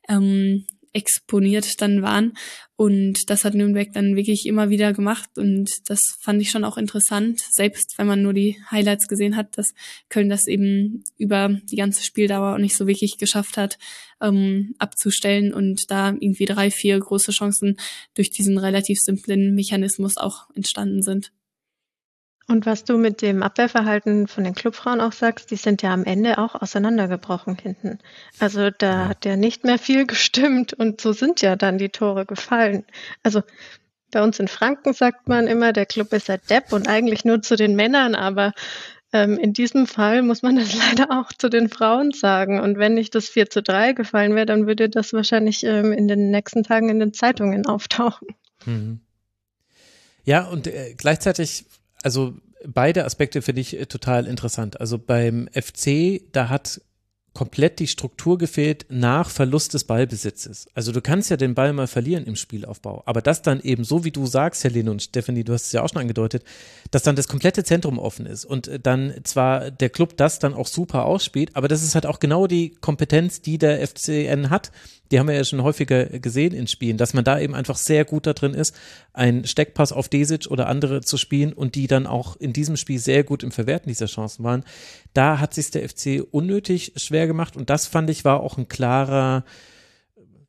exponiert dann waren und das hat Nürnberg dann wirklich immer wieder gemacht und das fand ich schon auch interessant, selbst wenn man nur die Highlights gesehen hat, dass Köln das eben über die ganze Spieldauer auch nicht so wirklich geschafft hat, abzustellen und da irgendwie 3, 4 große Chancen durch diesen relativ simplen Mechanismus auch entstanden sind. Und was du mit dem Abwehrverhalten von den Clubfrauen auch sagst, die sind ja am Ende auch auseinandergebrochen hinten. Also da hat ja nicht mehr viel gestimmt und so sind ja dann die Tore gefallen. Also bei uns in Franken sagt man immer, der Club ist ein Depp und eigentlich nur zu den Männern, aber in diesem Fall muss man das leider auch zu den Frauen sagen. Und wenn nicht das 4:3 gefallen wäre, dann würde das wahrscheinlich in den nächsten Tagen in den Zeitungen auftauchen. Mhm. Ja, und gleichzeitig, also beide Aspekte finde ich total interessant. Also beim FC, da hat komplett die Struktur gefehlt nach Verlust des Ballbesitzes. Also du kannst ja den Ball mal verlieren im Spielaufbau, aber das dann eben so, wie du sagst, Helene und Stefanie, du hast es ja auch schon angedeutet, dass dann das komplette Zentrum offen ist und dann zwar der Club das dann auch super ausspielt, aber das ist halt auch genau die Kompetenz, die der FCN hat. Die haben wir ja schon häufiger gesehen in Spielen, dass man da eben einfach sehr gut da drin ist, einen Steckpass auf Desic oder andere zu spielen und die dann auch in diesem Spiel sehr gut im Verwerten dieser Chancen waren. Da hat sich der FC unnötig schwer gemacht und das fand ich war auch ein klarer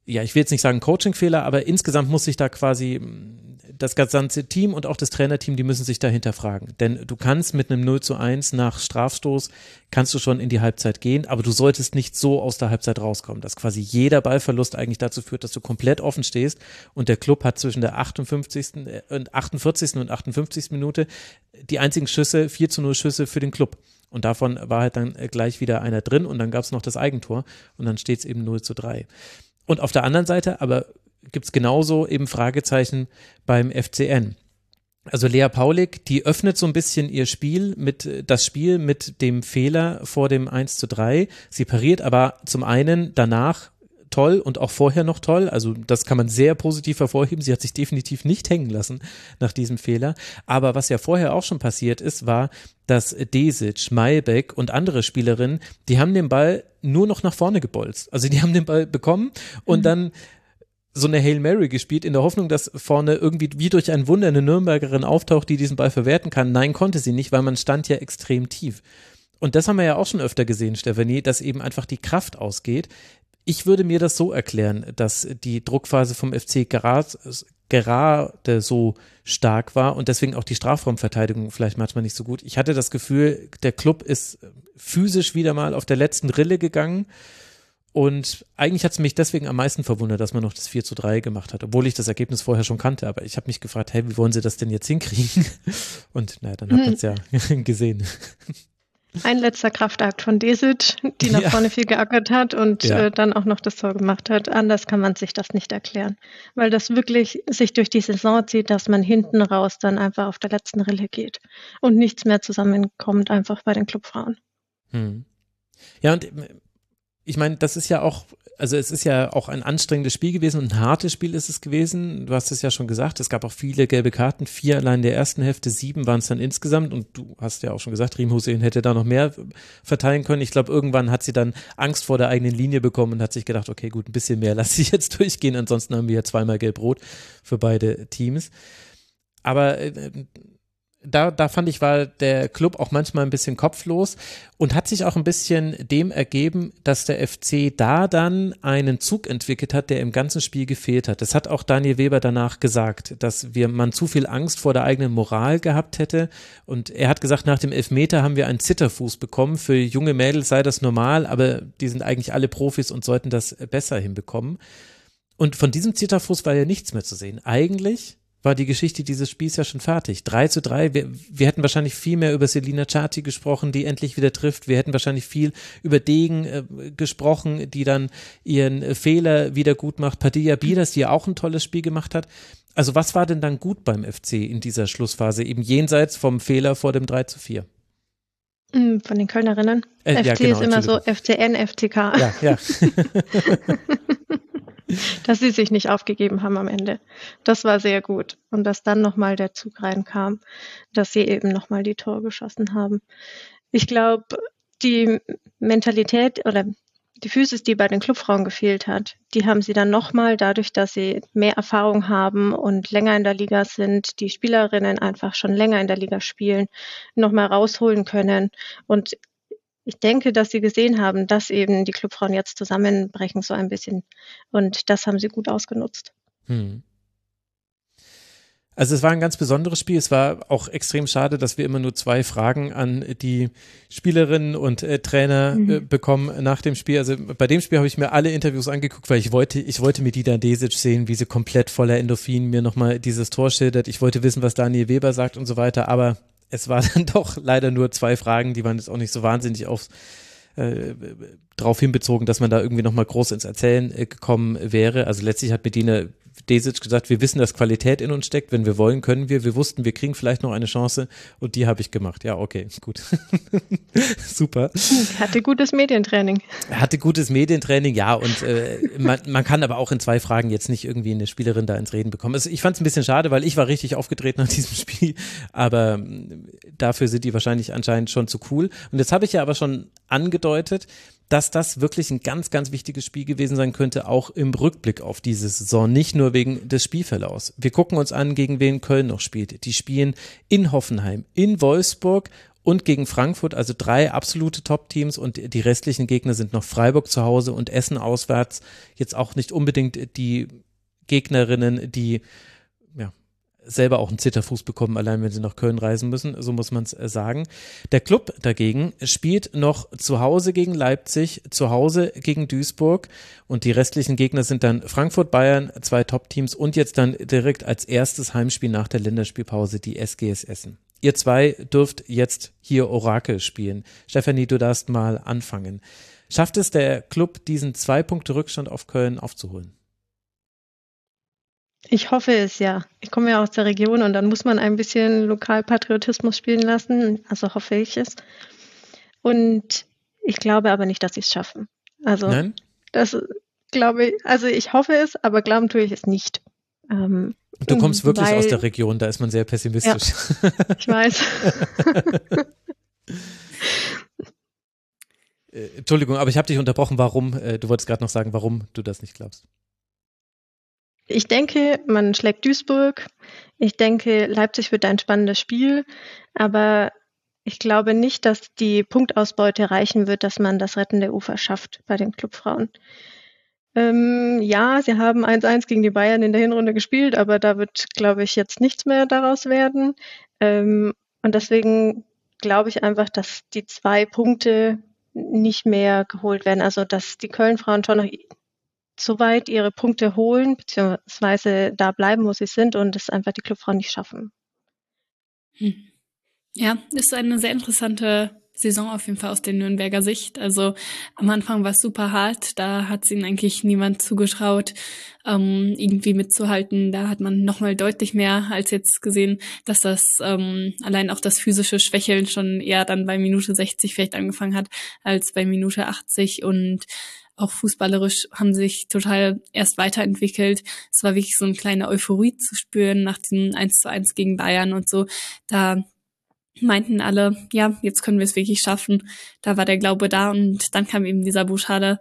ja, ich will jetzt nicht sagen Coaching-Fehler, aber insgesamt muss sich da quasi das ganze Team und auch das Trainerteam, die müssen sich da hinterfragen. Denn du kannst mit einem 0:1 nach Strafstoß, kannst du schon in die Halbzeit gehen, aber du solltest nicht so aus der Halbzeit rauskommen, dass quasi jeder Ballverlust eigentlich dazu führt, dass du komplett offen stehst und der Club hat zwischen der 48. und 58. Minute die einzigen Schüsse, 4:0 Schüsse für den Club. Und davon war halt dann gleich wieder einer drin und dann gab es noch das Eigentor und dann steht es eben 0:3. Und auf der anderen Seite aber gibt es genauso eben Fragezeichen beim FCN. Also Lea Paulik, die öffnet so ein bisschen ihr Spiel mit dem Fehler vor dem 1:3. Sie pariert aber zum einen danach toll und auch vorher noch toll. Also das kann man sehr positiv hervorheben. Sie hat sich definitiv nicht hängen lassen nach diesem Fehler. Aber was ja vorher auch schon passiert ist, war, dass Desic, Mailbeck und andere Spielerinnen, die haben den Ball nur noch nach vorne gebolzt. Also die haben den Ball bekommen und dann so eine Hail Mary gespielt, in der Hoffnung, dass vorne irgendwie wie durch ein Wunder eine Nürnbergerin auftaucht, die diesen Ball verwerten kann. Nein, konnte sie nicht, weil man stand ja extrem tief. Und das haben wir ja auch schon öfter gesehen, Stefanie, dass eben einfach die Kraft ausgeht. Ich würde mir das so erklären, dass die Druckphase vom FC gerade so stark war und deswegen auch die Strafraumverteidigung vielleicht manchmal nicht so gut. Ich hatte das Gefühl, der Club ist physisch wieder mal auf der letzten Rille gegangen. Und eigentlich hat es mich deswegen am meisten verwundert, dass man noch das 4:3 gemacht hat, obwohl ich das Ergebnis vorher schon kannte. Aber ich habe mich gefragt, hey, wie wollen sie das denn jetzt hinkriegen? Und naja, dann hat man es ja gesehen. Ein letzter Kraftakt von Desic, die nach vorne viel geackert hat und dann auch noch das Tor gemacht hat. Anders kann man sich das nicht erklären, weil das wirklich sich durch die Saison zieht, dass man hinten raus dann einfach auf der letzten Rille geht und nichts mehr zusammenkommt einfach bei den Clubfrauen. Ja, und ich meine, das ist ja auch, also es ist ja auch ein anstrengendes Spiel gewesen und ein hartes Spiel ist es gewesen. Du hast es ja schon gesagt, es gab auch viele gelbe Karten, 4 allein in der ersten Hälfte, 7 waren es dann insgesamt und du hast ja auch schon gesagt, Riem Hussein hätte da noch mehr verteilen können. Ich glaube, irgendwann hat sie dann Angst vor der eigenen Linie bekommen und hat sich gedacht, okay, gut, ein bisschen mehr lasse ich jetzt durchgehen, ansonsten haben wir ja zweimal gelb-rot für beide Teams. Aber da fand ich, war der Club auch manchmal ein bisschen kopflos und hat sich auch ein bisschen dem ergeben, dass der FC da dann einen Zug entwickelt hat, der im ganzen Spiel gefehlt hat. Das hat auch Daniel Weber danach gesagt, dass man zu viel Angst vor der eigenen Moral gehabt hätte und er hat gesagt, nach dem Elfmeter haben wir einen Zitterfuß bekommen. Für junge Mädels sei das normal, aber die sind eigentlich alle Profis und sollten das besser hinbekommen. Und von diesem Zitterfuß war ja nichts mehr zu sehen. Eigentlich war die Geschichte dieses Spiels ja schon fertig. 3:3, wir hätten wahrscheinlich viel mehr über Selina Chati gesprochen, die endlich wieder trifft. Wir hätten wahrscheinlich viel über Degen gesprochen, die dann ihren Fehler wieder gut macht. Padilla Bidas, die ja auch ein tolles Spiel gemacht hat. Also was war denn dann gut beim FC in dieser Schlussphase, eben jenseits vom Fehler vor dem 3:4? Von den Kölnerinnen. FC ja, genau, ist immer so FCN, FCK. Ja. Dass sie sich nicht aufgegeben haben am Ende. Das war sehr gut. Und dass dann nochmal der Zug reinkam, dass sie eben nochmal die Tore geschossen haben. Ich glaube, die Mentalität oder die Physis, die bei den Clubfrauen gefehlt hat, die haben sie dann nochmal dadurch, dass sie mehr Erfahrung haben und länger in der Liga sind, die Spielerinnen einfach schon länger in der Liga spielen, nochmal rausholen können. Und ich denke, dass sie gesehen haben, dass eben die Clubfrauen jetzt zusammenbrechen so ein bisschen. Und das haben sie gut ausgenutzt. Also es war ein ganz besonderes Spiel. Es war auch extrem schade, dass wir immer nur 2 Fragen an die Spielerinnen und Trainer bekommen nach dem Spiel. Also bei dem Spiel habe ich mir alle Interviews angeguckt, weil ich wollte Medina Desic sehen, wie sie komplett voller Endorphin mir nochmal dieses Tor schildert. Ich wollte wissen, was Daniel Weber sagt und so weiter, aber es war dann doch leider nur 2 Fragen, die waren jetzt auch nicht so wahnsinnig darauf hinbezogen, dass man da irgendwie nochmal groß ins Erzählen gekommen wäre. Also letztlich hat Medina Desic gesagt, wir wissen, dass Qualität in uns steckt, wenn wir wollen, können wir. Wir wussten, wir kriegen vielleicht noch eine Chance und die habe ich gemacht. Ja, okay, gut. Super. Hatte gutes Medientraining. Ja, und man kann aber auch in 2 Fragen jetzt nicht irgendwie eine Spielerin da ins Reden bekommen. Also ich fand es ein bisschen schade, weil ich war richtig aufgedreht nach diesem Spiel, aber dafür sind die wahrscheinlich anscheinend schon zu cool. Und jetzt habe ich ja aber schon angedeutet, dass das wirklich ein ganz, ganz wichtiges Spiel gewesen sein könnte, auch im Rückblick auf diese Saison, nicht nur wegen des Spielverlaufs. Wir gucken uns an, gegen wen Köln noch spielt. Die spielen in Hoffenheim, in Wolfsburg und gegen Frankfurt, also 3 absolute Top-Teams, und die restlichen Gegner sind noch Freiburg zu Hause und Essen auswärts. Jetzt auch nicht unbedingt die Gegnerinnen, die selber auch einen Zitterfuß bekommen, allein wenn sie nach Köln reisen müssen, so muss man es sagen. Der Club dagegen spielt noch zu Hause gegen Leipzig, zu Hause gegen Duisburg, und die restlichen Gegner sind dann Frankfurt, Bayern, 2 Top-Teams und jetzt dann direkt als erstes Heimspiel nach der Länderspielpause die SGS Essen. Ihr 2 dürft jetzt hier Orakel spielen. Stefanie, du darfst mal anfangen. Schafft es der Club, diesen 2 Punkte Rückstand auf Köln aufzuholen? Ich hoffe es, ja. Ich komme ja aus der Region und dann muss man ein bisschen Lokalpatriotismus spielen lassen. Also hoffe ich es. Und ich glaube aber nicht, dass sie es schaffen. Also Nein? Das glaube ich, also ich hoffe es, aber glauben tue ich es nicht. Du kommst wirklich aus der Region, da ist man sehr pessimistisch. Ja, ich weiß. Entschuldigung, aber ich habe dich unterbrochen. Warum? Du wolltest gerade noch sagen, warum du das nicht glaubst. Ich denke, man schlägt Duisburg. Ich denke, Leipzig wird ein spannendes Spiel. Aber ich glaube nicht, dass die Punktausbeute reichen wird, dass man das rettende Ufer schafft bei den Clubfrauen. Ja, sie haben 1-1 gegen die Bayern in der Hinrunde gespielt, aber da wird, glaube ich, jetzt nichts mehr daraus werden. Und deswegen glaube ich einfach, dass die 2 Punkte nicht mehr geholt werden. Also, dass die Köln-Frauen schon noch soweit ihre Punkte holen, beziehungsweise da bleiben, wo sie sind, und es einfach die Clubfrauen nicht schaffen. Ja, ist eine sehr interessante Saison auf jeden Fall aus der Nürnberger Sicht. Also am Anfang war es super hart, da hat es ihnen eigentlich niemand zugetraut, irgendwie mitzuhalten. Da hat man nochmal deutlich mehr als jetzt gesehen, dass das allein auch das physische Schwächeln schon eher dann bei Minute 60 vielleicht angefangen hat, als bei Minute 80, und auch fußballerisch haben sich total erst weiterentwickelt. Es war wirklich so eine kleine Euphorie zu spüren nach dem 1:1 gegen Bayern und so. Da meinten alle, ja, jetzt können wir es wirklich schaffen. Da war der Glaube da, und dann kam eben diese brutale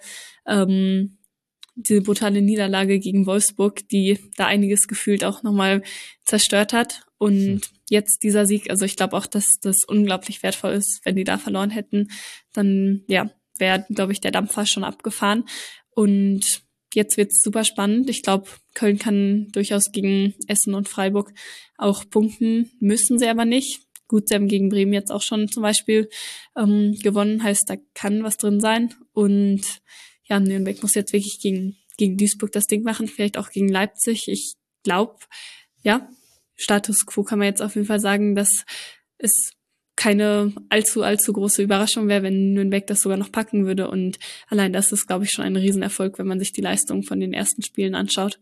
Niederlage gegen Wolfsburg, die da einiges gefühlt auch nochmal zerstört hat. Und jetzt dieser Sieg, also ich glaube auch, dass das unglaublich wertvoll ist. Wenn die da verloren hätten, dann wäre, glaube ich, der Dampfer schon abgefahren. Und jetzt wird's super spannend. Ich glaube, Köln kann durchaus gegen Essen und Freiburg auch punkten, müssen sie aber nicht. Gut, sie haben gegen Bremen jetzt auch schon zum Beispiel gewonnen, heißt, da kann was drin sein. Und ja, Nürnberg muss jetzt wirklich gegen Duisburg das Ding machen, vielleicht auch gegen Leipzig. Ich glaube, ja, Status quo kann man jetzt auf jeden Fall sagen, dass es keine allzu große Überraschung wäre, wenn Nürnberg das sogar noch packen würde. Und allein das ist, glaube ich, schon ein Riesenerfolg, wenn man sich die Leistung von den ersten Spielen anschaut.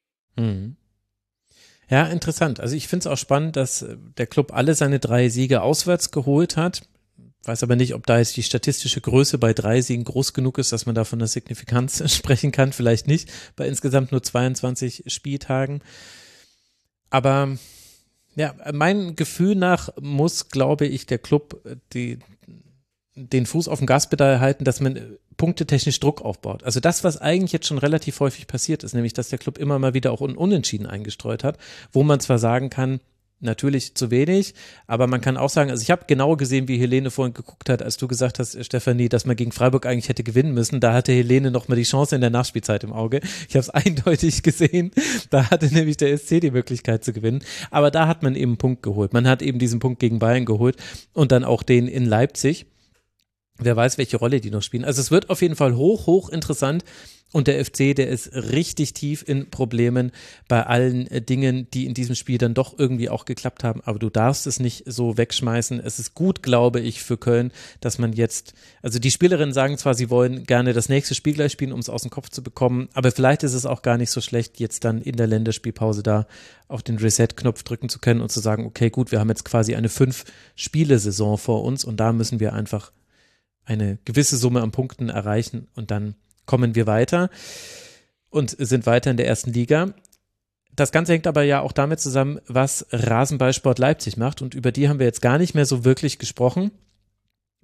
Ja, interessant. Also ich finde es auch spannend, dass der Club alle seine 3 Siege auswärts geholt hat. Weiß aber nicht, ob da jetzt die statistische Größe bei 3 Siegen groß genug ist, dass man da von der Signifikanz sprechen kann. Vielleicht nicht, bei insgesamt nur 22 Spieltagen. Aber ja, mein Gefühl nach muss, glaube ich, der Club den Fuß auf dem Gaspedal halten, dass man punktetechnisch Druck aufbaut. Also das, was eigentlich jetzt schon relativ häufig passiert ist, nämlich, dass der Club immer mal wieder auch Unentschieden eingestreut hat, wo man zwar sagen kann, natürlich zu wenig, aber man kann auch sagen, also ich habe genau gesehen, wie Helene vorhin geguckt hat, als du gesagt hast, Stefanie, dass man gegen Freiburg eigentlich hätte gewinnen müssen. Da hatte Helene noch mal die Chance in der Nachspielzeit im Auge. Ich habe es eindeutig gesehen. Da hatte nämlich der SC die Möglichkeit zu gewinnen. Aber da hat man eben einen Punkt geholt. Man hat eben diesen Punkt gegen Bayern geholt und dann auch den in Leipzig. Wer weiß, welche Rolle die noch spielen. Also es wird auf jeden Fall hoch interessant. Und der FC, der ist richtig tief in Problemen bei allen Dingen, die in diesem Spiel dann doch irgendwie auch geklappt haben. Aber du darfst es nicht so wegschmeißen. Es ist gut, glaube ich, für Köln, dass man jetzt, also die Spielerinnen sagen zwar, sie wollen gerne das nächste Spiel gleich spielen, um es aus dem Kopf zu bekommen, aber vielleicht ist es auch gar nicht so schlecht, jetzt dann in der Länderspielpause da auf den Reset-Knopf drücken zu können und zu sagen, okay, gut, wir haben jetzt quasi eine 5-Spiele-Saison vor uns und da müssen wir einfach eine gewisse Summe an Punkten erreichen und dann kommen wir weiter und sind weiter in der ersten Liga. Das Ganze hängt aber ja auch damit zusammen, was Rasenballsport Leipzig macht und über die haben wir jetzt gar nicht mehr so wirklich gesprochen.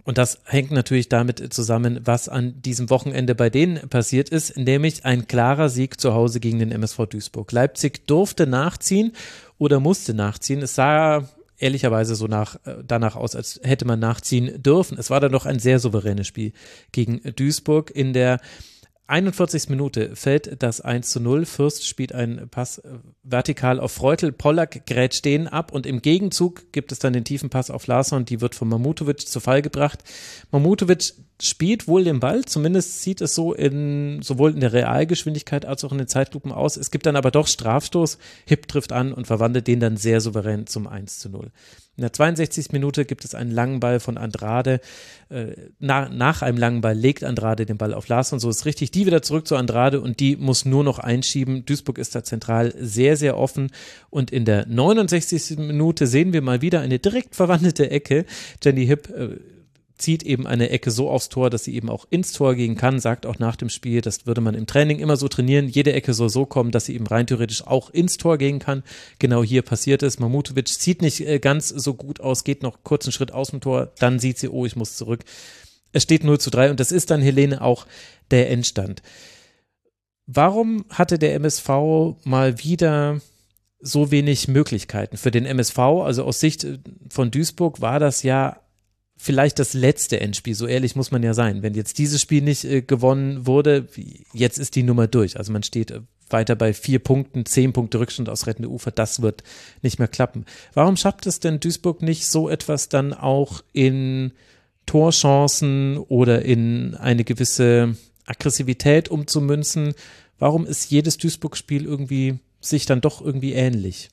Und das hängt natürlich damit zusammen, was an diesem Wochenende bei denen passiert ist, nämlich ein klarer Sieg zu Hause gegen den MSV Duisburg. Leipzig durfte nachziehen oder musste nachziehen. Es sah ehrlicherweise so danach aus, als hätte man nachziehen dürfen. Es war dann doch ein sehr souveränes Spiel gegen Duisburg. In der 41. Minute fällt das 1:0. Fürst spielt einen Pass vertikal auf Freutel. Pollack grätscht den ab und im Gegenzug gibt es dann den tiefen Pass auf Larsson. Die wird von Mamutovic zu Fall gebracht. Mamutovic spielt wohl den Ball, zumindest sieht es so sowohl in der Realgeschwindigkeit als auch in den Zeitlupen aus. Es gibt dann aber doch Strafstoß. Hipp trifft an und verwandelt den dann sehr souverän zum 1:0. In der 62. Minute gibt es einen langen Ball von Andrade. Nach einem langen Ball legt Andrade den Ball auf Larsson. So ist richtig. Die wieder zurück zu Andrade und die muss nur noch einschieben. Duisburg ist da zentral sehr, sehr offen. Und in der 69. Minute sehen wir mal wieder eine direkt verwandelte Ecke. Jenny Hipp zieht eben eine Ecke so aufs Tor, dass sie eben auch ins Tor gehen kann, sagt auch nach dem Spiel, das würde man im Training immer so trainieren, jede Ecke soll so kommen, dass sie eben rein theoretisch auch ins Tor gehen kann. Genau hier passiert es. Mamutovic sieht nicht ganz so gut aus, geht noch kurz einen Schritt aus dem Tor, dann sieht sie, oh, ich muss zurück. Es steht 0:3 und das ist dann, Helene, auch der Endstand. Warum hatte der MSV mal wieder so wenig Möglichkeiten? Für den MSV, also aus Sicht von Duisburg, war das ja vielleicht das letzte Endspiel, so ehrlich muss man ja sein. Wenn jetzt dieses Spiel nicht gewonnen wurde, jetzt ist die Nummer durch. Also man steht weiter bei 4 Punkten, 10 Punkte Rückstand aus rettende Ufer, das wird nicht mehr klappen. Warum schafft es denn Duisburg nicht, so etwas dann auch in Torchancen oder in eine gewisse Aggressivität umzumünzen? Warum ist jedes Duisburg-Spiel irgendwie sich dann doch irgendwie ähnlich?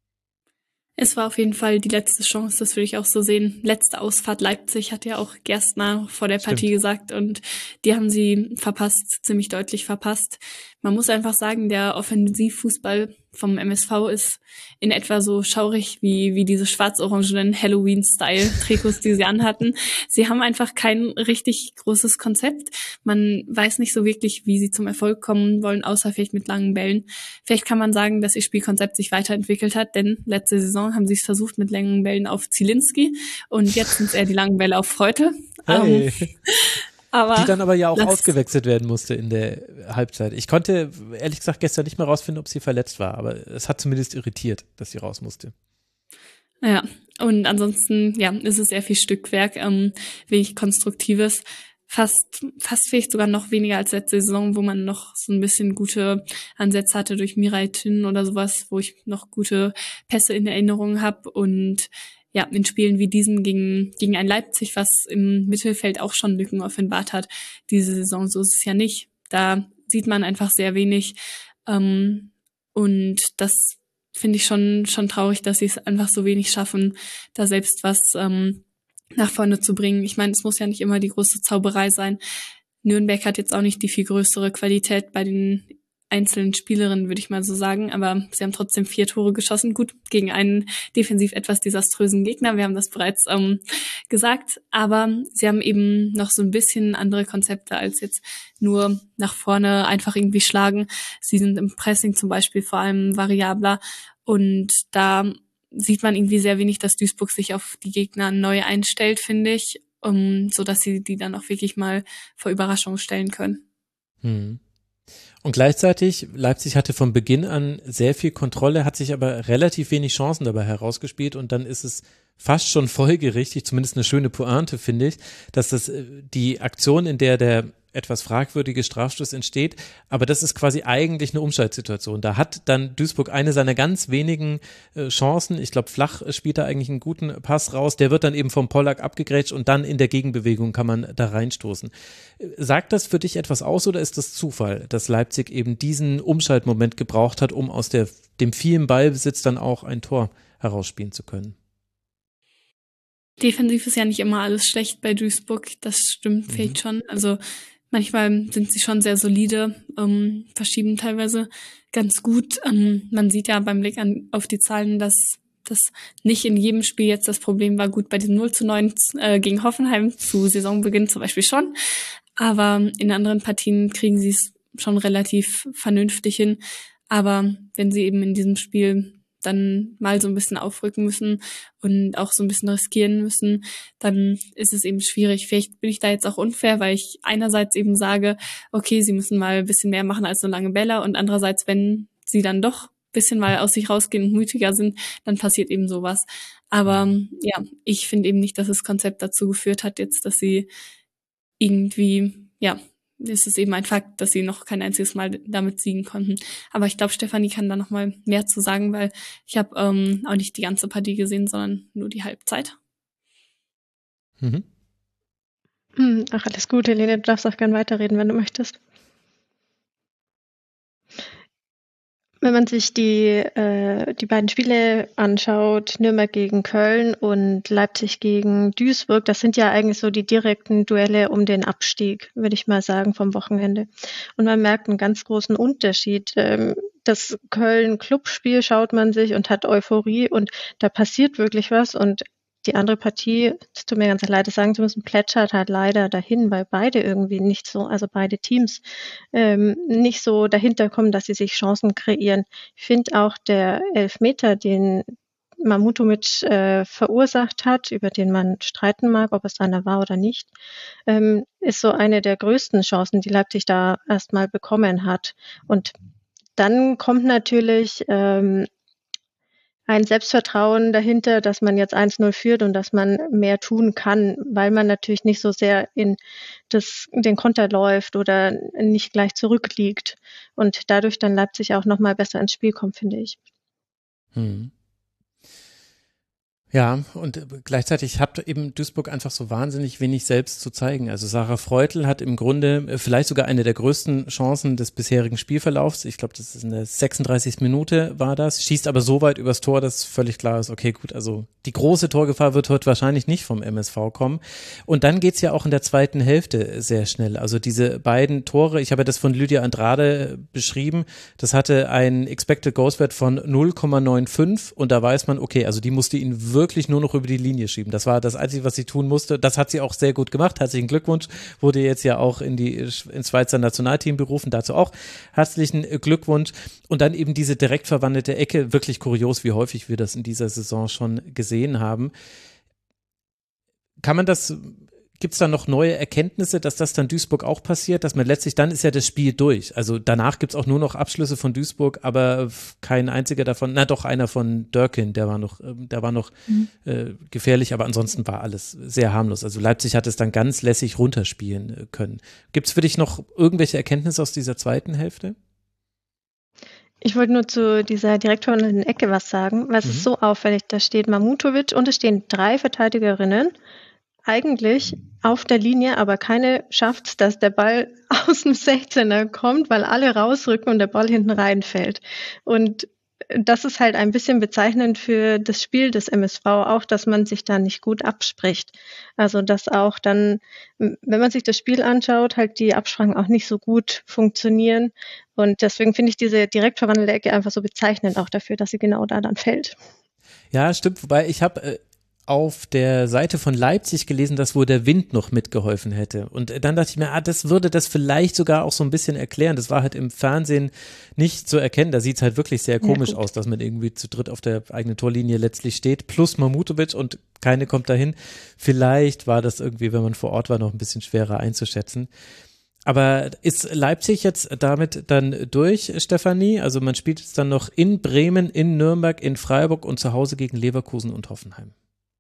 Es war auf jeden Fall die letzte Chance, das würde ich auch so sehen. Letzte Ausfahrt Leipzig, hat ja auch Gerstner vor der Partie gesagt und die haben sie verpasst, ziemlich deutlich verpasst. Man muss einfach sagen, der Offensivfußball vom MSV ist in etwa so schaurig wie diese schwarz-orangenen Halloween-Style-Trikots, die sie anhatten. Sie haben einfach kein richtig großes Konzept. Man weiß nicht so wirklich, wie sie zum Erfolg kommen wollen, außer vielleicht mit langen Bällen. Vielleicht kann man sagen, dass ihr Spielkonzept sich weiterentwickelt hat, denn letzte Saison haben sie es versucht mit langen Bällen auf Zielinski und jetzt sind es eher die langen Bälle auf Freutel. Hey. Aber die dann aber ja auch ausgewechselt werden musste in der Halbzeit. Ich konnte ehrlich gesagt gestern nicht mehr rausfinden, ob sie verletzt war, aber es hat zumindest irritiert, dass sie raus musste. Ja, und ansonsten, ja, ist es sehr viel Stückwerk, wenig Konstruktives. Fast vielleicht sogar noch weniger als letzte Saison, wo man noch so ein bisschen gute Ansätze hatte durch Mirai Tyn oder sowas, wo ich noch gute Pässe in Erinnerung habe und ja, in Spielen wie diesen gegen ein Leipzig, was im Mittelfeld auch schon Lücken offenbart hat, diese Saison, so ist es ja nicht. Da sieht man einfach sehr wenig und das finde ich schon traurig, dass sie es einfach so wenig schaffen, da selbst was nach vorne zu bringen. Ich meine, es muss ja nicht immer die große Zauberei sein. Nürnberg hat jetzt auch nicht die viel größere Qualität bei den einzelnen Spielerinnen, würde ich mal so sagen, aber sie haben trotzdem 4 Tore geschossen, gut, gegen einen defensiv etwas desaströsen Gegner, wir haben das bereits gesagt, aber sie haben eben noch so ein bisschen andere Konzepte als jetzt nur nach vorne einfach irgendwie schlagen. Sie sind im Pressing zum Beispiel vor allem variabler und da sieht man irgendwie sehr wenig, dass Duisburg sich auf die Gegner neu einstellt, finde ich, so dass sie die dann auch wirklich mal vor Überraschungen stellen können. Und gleichzeitig, Leipzig hatte von Beginn an sehr viel Kontrolle, hat sich aber relativ wenig Chancen dabei herausgespielt und dann ist es fast schon folgerichtig, zumindest eine schöne Pointe, finde ich, dass das die Aktion, in der etwas fragwürdige Strafstoß entsteht, aber das ist quasi eigentlich eine Umschaltsituation. Da hat dann Duisburg eine seiner ganz wenigen Chancen, ich glaube Flach spielt da eigentlich einen guten Pass raus, der wird dann eben vom Pollack abgegrätscht und dann in der Gegenbewegung kann man da reinstoßen. Sagt das für dich etwas aus oder ist das Zufall, dass Leipzig eben diesen Umschaltmoment gebraucht hat, um aus dem vielen Ballbesitz dann auch ein Tor herausspielen zu können? Defensiv ist ja nicht immer alles schlecht bei Duisburg, das stimmt vielleicht schon. Also manchmal sind sie schon sehr solide, verschieben teilweise ganz gut. Man sieht ja beim Blick auf die Zahlen, dass das nicht in jedem Spiel jetzt das Problem war. Gut, bei diesem 0:9 gegen Hoffenheim zu Saisonbeginn zum Beispiel schon. Aber in anderen Partien kriegen sie es schon relativ vernünftig hin. Aber wenn sie eben in diesem Spiel dann mal so ein bisschen aufrücken müssen und auch so ein bisschen riskieren müssen, dann ist es eben schwierig. Vielleicht bin ich da jetzt auch unfair, weil ich einerseits eben sage, okay, sie müssen mal ein bisschen mehr machen als so lange Bälle und andererseits, wenn sie dann doch ein bisschen mal aus sich rausgehen und mutiger sind, dann passiert eben sowas. Aber ja, ich finde eben nicht, dass das Konzept dazu geführt hat jetzt, dass sie irgendwie, ja, es ist eben ein Fakt, dass sie noch kein einziges Mal damit siegen konnten. Aber ich glaube, Stefanie kann da noch mal mehr zu sagen, weil ich habe auch nicht die ganze Partie gesehen, sondern nur die Halbzeit. Mhm. Ach, alles gut, Helene, du darfst auch gern weiterreden, wenn du möchtest. Wenn man sich die beiden Spiele anschaut, Nürnberg gegen Köln und Leipzig gegen Duisburg, das sind ja eigentlich so die direkten Duelle um den Abstieg, würde ich mal sagen, vom Wochenende. Und man merkt einen ganz großen Unterschied. Das Köln-Clubspiel schaut man sich und hat Euphorie und da passiert wirklich was und die andere Partie, es tut mir ganz leid, das sagen zu müssen, plätschert halt leider dahin, weil beide irgendwie nicht so, also beide Teams nicht so dahinter kommen, dass sie sich Chancen kreieren. Ich finde auch der Elfmeter, den Mahmutovic verursacht hat, über den man streiten mag, ob es einer war oder nicht, ist so eine der größten Chancen, die Leipzig da erstmal bekommen hat. Und dann kommt natürlich ein Selbstvertrauen dahinter, dass man jetzt 1-0 führt und dass man mehr tun kann, weil man natürlich nicht so sehr in den Konter läuft oder nicht gleich zurückliegt und dadurch dann Leipzig auch nochmal besser ins Spiel kommt, finde ich. Ja, und gleichzeitig hat eben Duisburg einfach so wahnsinnig wenig selbst zu zeigen. Also Sarah Freutl hat im Grunde vielleicht sogar eine der größten Chancen des bisherigen Spielverlaufs. Ich glaube, das ist in der 36. Minute war das, schießt aber so weit übers Tor, dass völlig klar ist, okay, gut, also die große Torgefahr wird heute wahrscheinlich nicht vom MSV kommen. Und dann geht's ja auch in der zweiten Hälfte sehr schnell. Also diese beiden Tore, ich habe ja das von Lydia Andrade beschrieben, das hatte einen Expected Goals Wert von 0,95 und da weiß man, okay, also die musste ihn wirklich nur noch über die Linie schieben. Das war das Einzige, was sie tun musste. Das hat sie auch sehr gut gemacht. Herzlichen Glückwunsch. Wurde jetzt ja auch ins Schweizer Nationalteam berufen. Dazu auch herzlichen Glückwunsch. Und dann eben diese direkt verwandelte Ecke. Wirklich kurios, wie häufig wir das in dieser Saison schon gesehen haben. Gibt es da noch neue Erkenntnisse, dass das dann Duisburg auch passiert, dass man letztlich, dann ist ja das Spiel durch. Also danach gibt es auch nur noch Abschlüsse von Duisburg, aber kein einziger davon, na doch, einer von Dörkin, der war noch gefährlich, aber ansonsten war alles sehr harmlos. Also Leipzig hat es dann ganz lässig runterspielen können. Gibt es für dich noch irgendwelche Erkenntnisse aus dieser zweiten Hälfte? Ich wollte nur zu dieser direkt verwandelten Ecke was sagen, weil es ist so auffällig, da steht Mahmutovic und es stehen 3 Verteidigerinnen, eigentlich auf der Linie, aber keine schafft es, dass der Ball aus dem 16er kommt, weil alle rausrücken und der Ball hinten reinfällt. Und das ist halt ein bisschen bezeichnend für das Spiel des MSV auch, dass man sich da nicht gut abspricht. Also dass auch dann, wenn man sich das Spiel anschaut, halt die Absprachen auch nicht so gut funktionieren. Und deswegen finde ich diese direkt verwandelte Ecke einfach so bezeichnend auch dafür, dass sie genau da dann fällt. Ja, stimmt. Wobei ich habe auf der Seite von Leipzig gelesen, dass wohl der Wind noch mitgeholfen hätte. Und dann dachte ich mir, das würde das vielleicht sogar auch so ein bisschen erklären. Das war halt im Fernsehen nicht zu erkennen. Da sieht es halt wirklich sehr komisch aus, dass man irgendwie zu dritt auf der eigenen Torlinie letztlich steht, plus Mahmutovic und keine kommt dahin. Vielleicht war das irgendwie, wenn man vor Ort war, noch ein bisschen schwerer einzuschätzen. Aber ist Leipzig jetzt damit dann durch, Stefanie? Also man spielt jetzt dann noch in Bremen, in Nürnberg, in Freiburg und zu Hause gegen Leverkusen und Hoffenheim.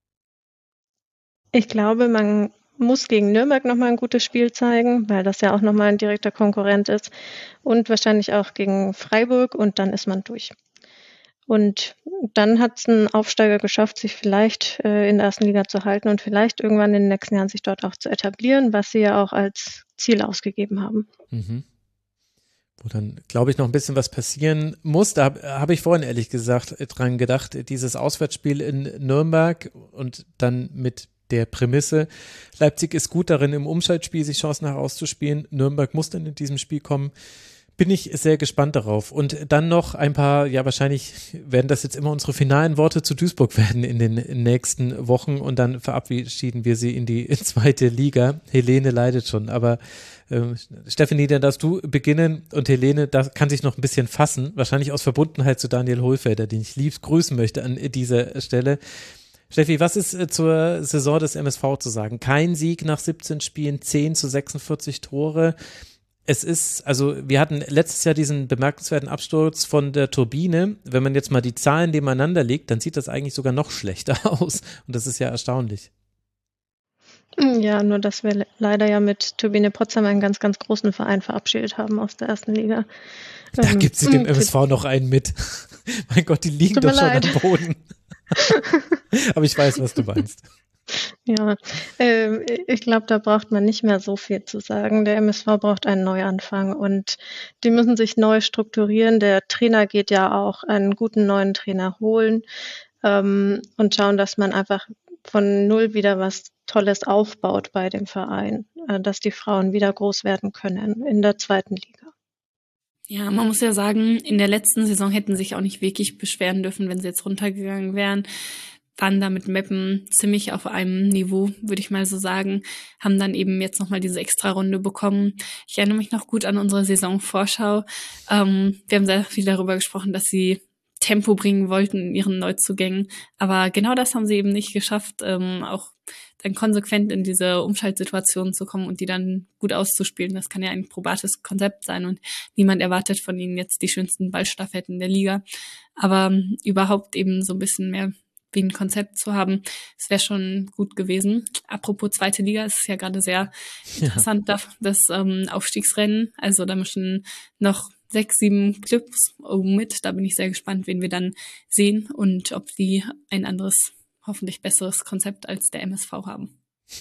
Ich glaube, man muss gegen Nürnberg nochmal ein gutes Spiel zeigen, weil das ja auch nochmal ein direkter Konkurrent ist. Und wahrscheinlich auch gegen Freiburg und dann ist man durch. Und dann hat es ein Aufsteiger geschafft, sich vielleicht in der ersten Liga zu halten und vielleicht irgendwann in den nächsten Jahren sich dort auch zu etablieren, was sie ja auch als Ziel ausgegeben haben. Wo dann, glaube ich, noch ein bisschen was passieren muss. Da habe ich vorhin ehrlich gesagt dran gedacht, dieses Auswärtsspiel in Nürnberg und dann mit der Prämisse, Leipzig ist gut darin, im Umschaltspiel sich Chancen herauszuspielen. Nürnberg muss dann in diesem Spiel kommen. Bin ich sehr gespannt darauf. Und dann noch ein paar, ja wahrscheinlich werden das jetzt immer unsere finalen Worte zu Duisburg werden in den nächsten Wochen und dann verabschieden wir sie in die zweite Liga. Helene leidet schon, aber Stefanie, dann darfst du beginnen und Helene kann sich noch ein bisschen fassen, wahrscheinlich aus Verbundenheit zu Daniel Hohlfelder, den ich liebst grüßen möchte an dieser Stelle. Steffi, was ist zur Saison des MSV zu sagen? Kein Sieg nach 17 Spielen, 10-46 Tore. Es ist, also wir hatten letztes Jahr diesen bemerkenswerten Absturz von der Turbine. Wenn man jetzt mal die Zahlen nebeneinander legt, dann sieht das eigentlich sogar noch schlechter aus. Und das ist ja erstaunlich. Ja, nur dass wir leider ja mit Turbine Potsdam einen ganz, ganz großen Verein verabschiedet haben aus der ersten Liga. Da gibt sie dem MSV noch einen mit. Mein Gott, die liegen doch schon am Boden. Aber ich weiß, was du meinst. Ja, ich glaube, da braucht man nicht mehr so viel zu sagen. Der MSV braucht einen Neuanfang und die müssen sich neu strukturieren. Der Trainer geht ja auch einen guten neuen Trainer holen und schauen, dass man einfach von null wieder was Tolles aufbaut bei dem Verein, dass die Frauen wieder groß werden können in der zweiten Liga. Ja, man muss ja sagen, in der letzten Saison hätten sich auch nicht wirklich beschweren dürfen, wenn sie jetzt runtergegangen wären. Waren da mit Meppen ziemlich auf einem Niveau, würde ich mal so sagen, haben dann eben jetzt nochmal diese Extra-Runde bekommen. Ich erinnere mich noch gut an unsere Saisonvorschau. Wir haben sehr viel darüber gesprochen, dass sie Tempo bringen wollten in ihren Neuzugängen, aber genau das haben sie eben nicht geschafft, auch dann konsequent in diese Umschaltsituation zu kommen und die dann gut auszuspielen. Das kann ja ein probates Konzept sein und niemand erwartet von ihnen jetzt die schönsten Ballstaffetten der Liga, aber überhaupt eben so ein bisschen mehr wie ein Konzept zu haben, das wäre schon gut gewesen. Apropos zweite Liga, es ist ja gerade sehr interessant, das Aufstiegsrennen. Also da mischen noch 6, 7 Clubs mit. Da bin ich sehr gespannt, wen wir dann sehen und ob die ein anderes, hoffentlich besseres Konzept als der MSV haben.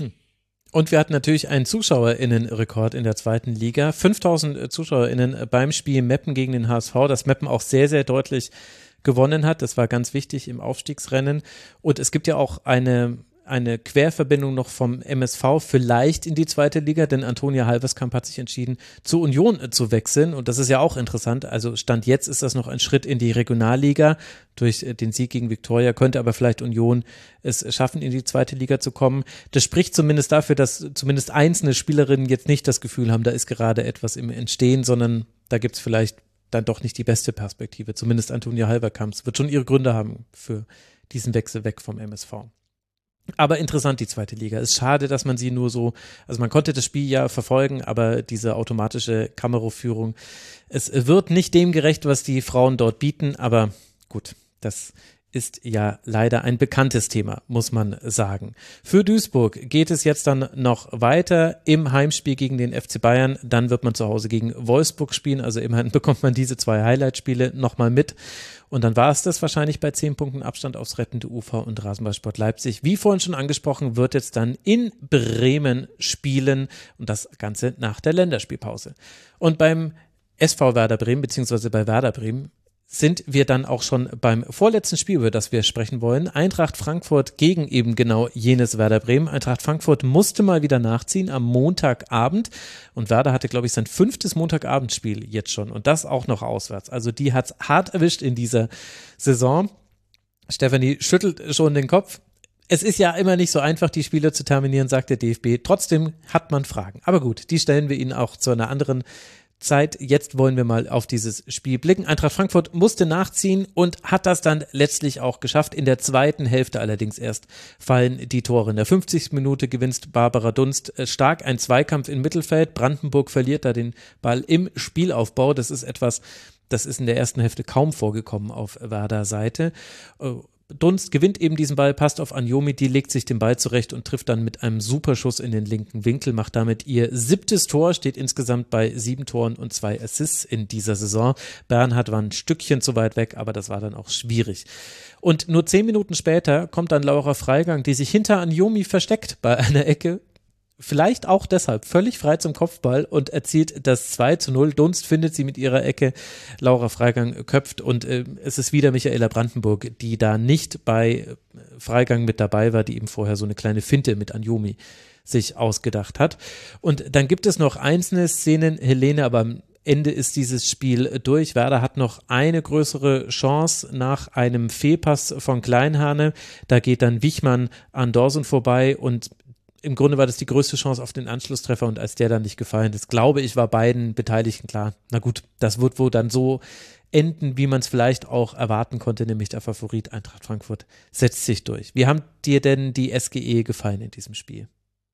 Und wir hatten natürlich einen ZuschauerInnen-Rekord in der zweiten Liga. 5.000 ZuschauerInnen beim Spiel Meppen gegen den HSV, das Meppen auch sehr, sehr deutlich gewonnen hat. Das war ganz wichtig im Aufstiegsrennen. Und es gibt ja auch eine Querverbindung noch vom MSV vielleicht in die zweite Liga, denn Antonia Halverskamp hat sich entschieden, zur Union zu wechseln. Und das ist ja auch interessant. Also Stand jetzt ist das noch ein Schritt in die Regionalliga. Durch den Sieg gegen Viktoria könnte aber vielleicht Union es schaffen, in die zweite Liga zu kommen. Das spricht zumindest dafür, dass zumindest einzelne Spielerinnen jetzt nicht das Gefühl haben, da ist gerade etwas im Entstehen, sondern da gibt es vielleicht dann doch nicht die beste Perspektive. Zumindest Antonia Halverkamp wird schon ihre Gründe haben für diesen Wechsel weg vom MSV. Aber interessant, die zweite Liga. Ist schade, dass man sie nur so, also man konnte das Spiel ja verfolgen, aber diese automatische Kameraführung, es wird nicht dem gerecht, was die Frauen dort bieten, aber gut, das ist ja leider ein bekanntes Thema, muss man sagen. Für Duisburg geht es jetzt dann noch weiter im Heimspiel gegen den FC Bayern. Dann wird man zu Hause gegen Wolfsburg spielen. Also immerhin bekommt man diese 2 Highlight-Spiele nochmal mit. Und dann war es das wahrscheinlich bei 10 Punkten Abstand aufs rettende Ufer und Rasenballsport Leipzig. Wie vorhin schon angesprochen, wird jetzt dann in Bremen spielen und das Ganze nach der Länderspielpause. Und beim SV Werder Bremen, beziehungsweise bei Werder Bremen, sind wir dann auch schon beim vorletzten Spiel, über das wir sprechen wollen. Eintracht Frankfurt gegen eben genau jenes Werder Bremen. Eintracht Frankfurt musste mal wieder nachziehen am Montagabend und Werder hatte, glaube ich, sein 5. Montagabendspiel jetzt schon und das auch noch auswärts. Also die hat's hart erwischt in dieser Saison. Stefanie schüttelt schon den Kopf. Es ist ja immer nicht so einfach, die Spiele zu terminieren, sagt der DFB. Trotzdem hat man Fragen. Aber gut, die stellen wir Ihnen auch zu einer anderen Zeit. Jetzt wollen wir mal auf dieses Spiel blicken. Eintracht Frankfurt musste nachziehen und hat das dann letztlich auch geschafft. In der zweiten Hälfte allerdings erst fallen die Tore. In der 50. Minute gewinnt Barbara Dunst stark einen Zweikampf im Mittelfeld. Brandenburg verliert da den Ball im Spielaufbau. Das ist etwas, das ist in der ersten Hälfte kaum vorgekommen auf Werder Seite. Dunst gewinnt eben diesen Ball, passt auf Anjomi, die legt sich den Ball zurecht und trifft dann mit einem Superschuss in den linken Winkel, macht damit ihr 7. Tor, steht insgesamt bei 7 Toren und 2 Assists in dieser Saison. Bernhard war ein Stückchen zu weit weg, aber das war dann auch schwierig. Und nur 10 Minuten später kommt dann Laura Freigang, die sich hinter Anjomi versteckt bei einer Ecke, vielleicht auch deshalb völlig frei zum Kopfball und erzielt das 2:0. Dunst findet sie mit ihrer Ecke, Laura Freigang köpft und es ist wieder Michaela Brandenburg, die da nicht bei Freigang mit dabei war, die eben vorher so eine kleine Finte mit Anjomi sich ausgedacht hat. Und dann gibt es noch einzelne Szenen, Helene, aber Ende ist dieses Spiel durch. Werder hat noch eine größere Chance nach einem Fehlpass von Kleinhane. Da geht dann Wichmann an Dorsun vorbei und im Grunde war das die größte Chance auf den Anschlusstreffer und als der dann nicht gefallen ist, glaube ich, war beiden Beteiligten klar, na gut, das wird wohl dann so enden, wie man es vielleicht auch erwarten konnte, nämlich der Favorit Eintracht Frankfurt setzt sich durch. Wie haben dir denn die SGE gefallen in diesem Spiel?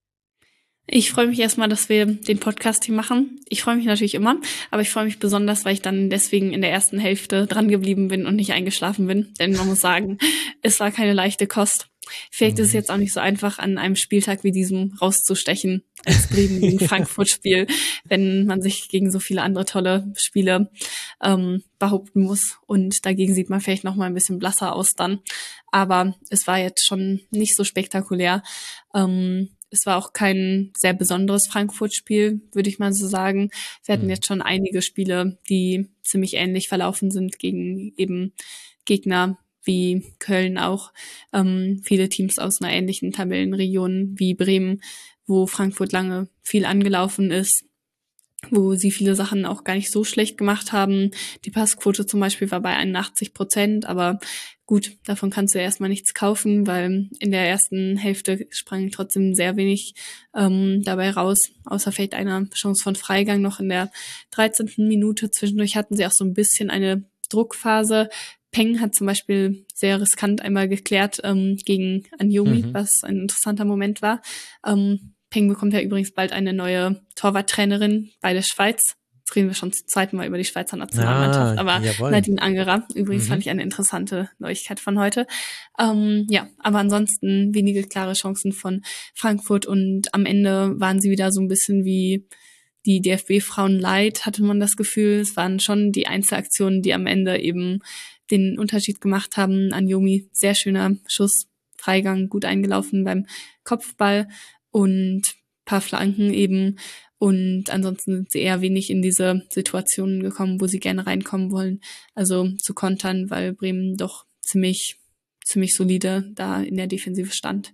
Ich freue mich erstmal, dass wir den Podcast hier machen. Ich freue mich natürlich immer, aber ich freue mich besonders, weil ich dann deswegen in der ersten Hälfte dran geblieben bin und nicht eingeschlafen bin. Denn man muss sagen, es war keine leichte Kost. Vielleicht ist es jetzt auch nicht so einfach, an einem Spieltag wie diesem rauszustechen als Bremen gegen Frankfurt-Spiel, wenn man sich gegen so viele andere tolle Spiele behaupten muss. Und dagegen sieht man vielleicht noch mal ein bisschen blasser aus dann. Aber es war jetzt schon nicht so spektakulär. Es war auch kein sehr besonderes Frankfurt-Spiel, würde ich mal so sagen. Wir hatten jetzt schon einige Spiele, die ziemlich ähnlich verlaufen sind gegen eben Gegner wie Köln auch. Viele Teams aus einer ähnlichen Tabellenregion wie Bremen, wo Frankfurt lange viel angelaufen ist, wo sie viele Sachen auch gar nicht so schlecht gemacht haben. Die Passquote zum Beispiel war bei 81%, aber gut, davon kannst du ja erstmal nichts kaufen, weil in der ersten Hälfte sprang trotzdem sehr wenig dabei raus, außer vielleicht einer Chance von Freigang noch in der 13. Minute. Zwischendurch hatten sie auch so ein bisschen eine Druckphase. Peng hat zum Beispiel sehr riskant einmal geklärt gegen Anjomi, was ein interessanter Moment war. Peng bekommt ja übrigens bald eine neue Torwarttrainerin bei der Schweiz. Jetzt reden wir schon zum zweiten Mal über die Schweizer Nationalmannschaft, aber jawohl. Nadine Angerer, übrigens fand ich eine interessante Neuigkeit von heute. Aber ansonsten wenige klare Chancen von Frankfurt und am Ende waren sie wieder so ein bisschen wie die DFB-Frauen light, hatte man das Gefühl. Es waren schon die Einzelaktionen, die am Ende eben den Unterschied gemacht haben. Anjomi, sehr schöner Schuss, Freigang, gut eingelaufen beim Kopfball und paar Flanken eben. Und ansonsten sind sie eher wenig in diese Situationen gekommen, wo sie gerne reinkommen wollen. Also zu kontern, weil Bremen doch ziemlich solide da in der Defensive stand.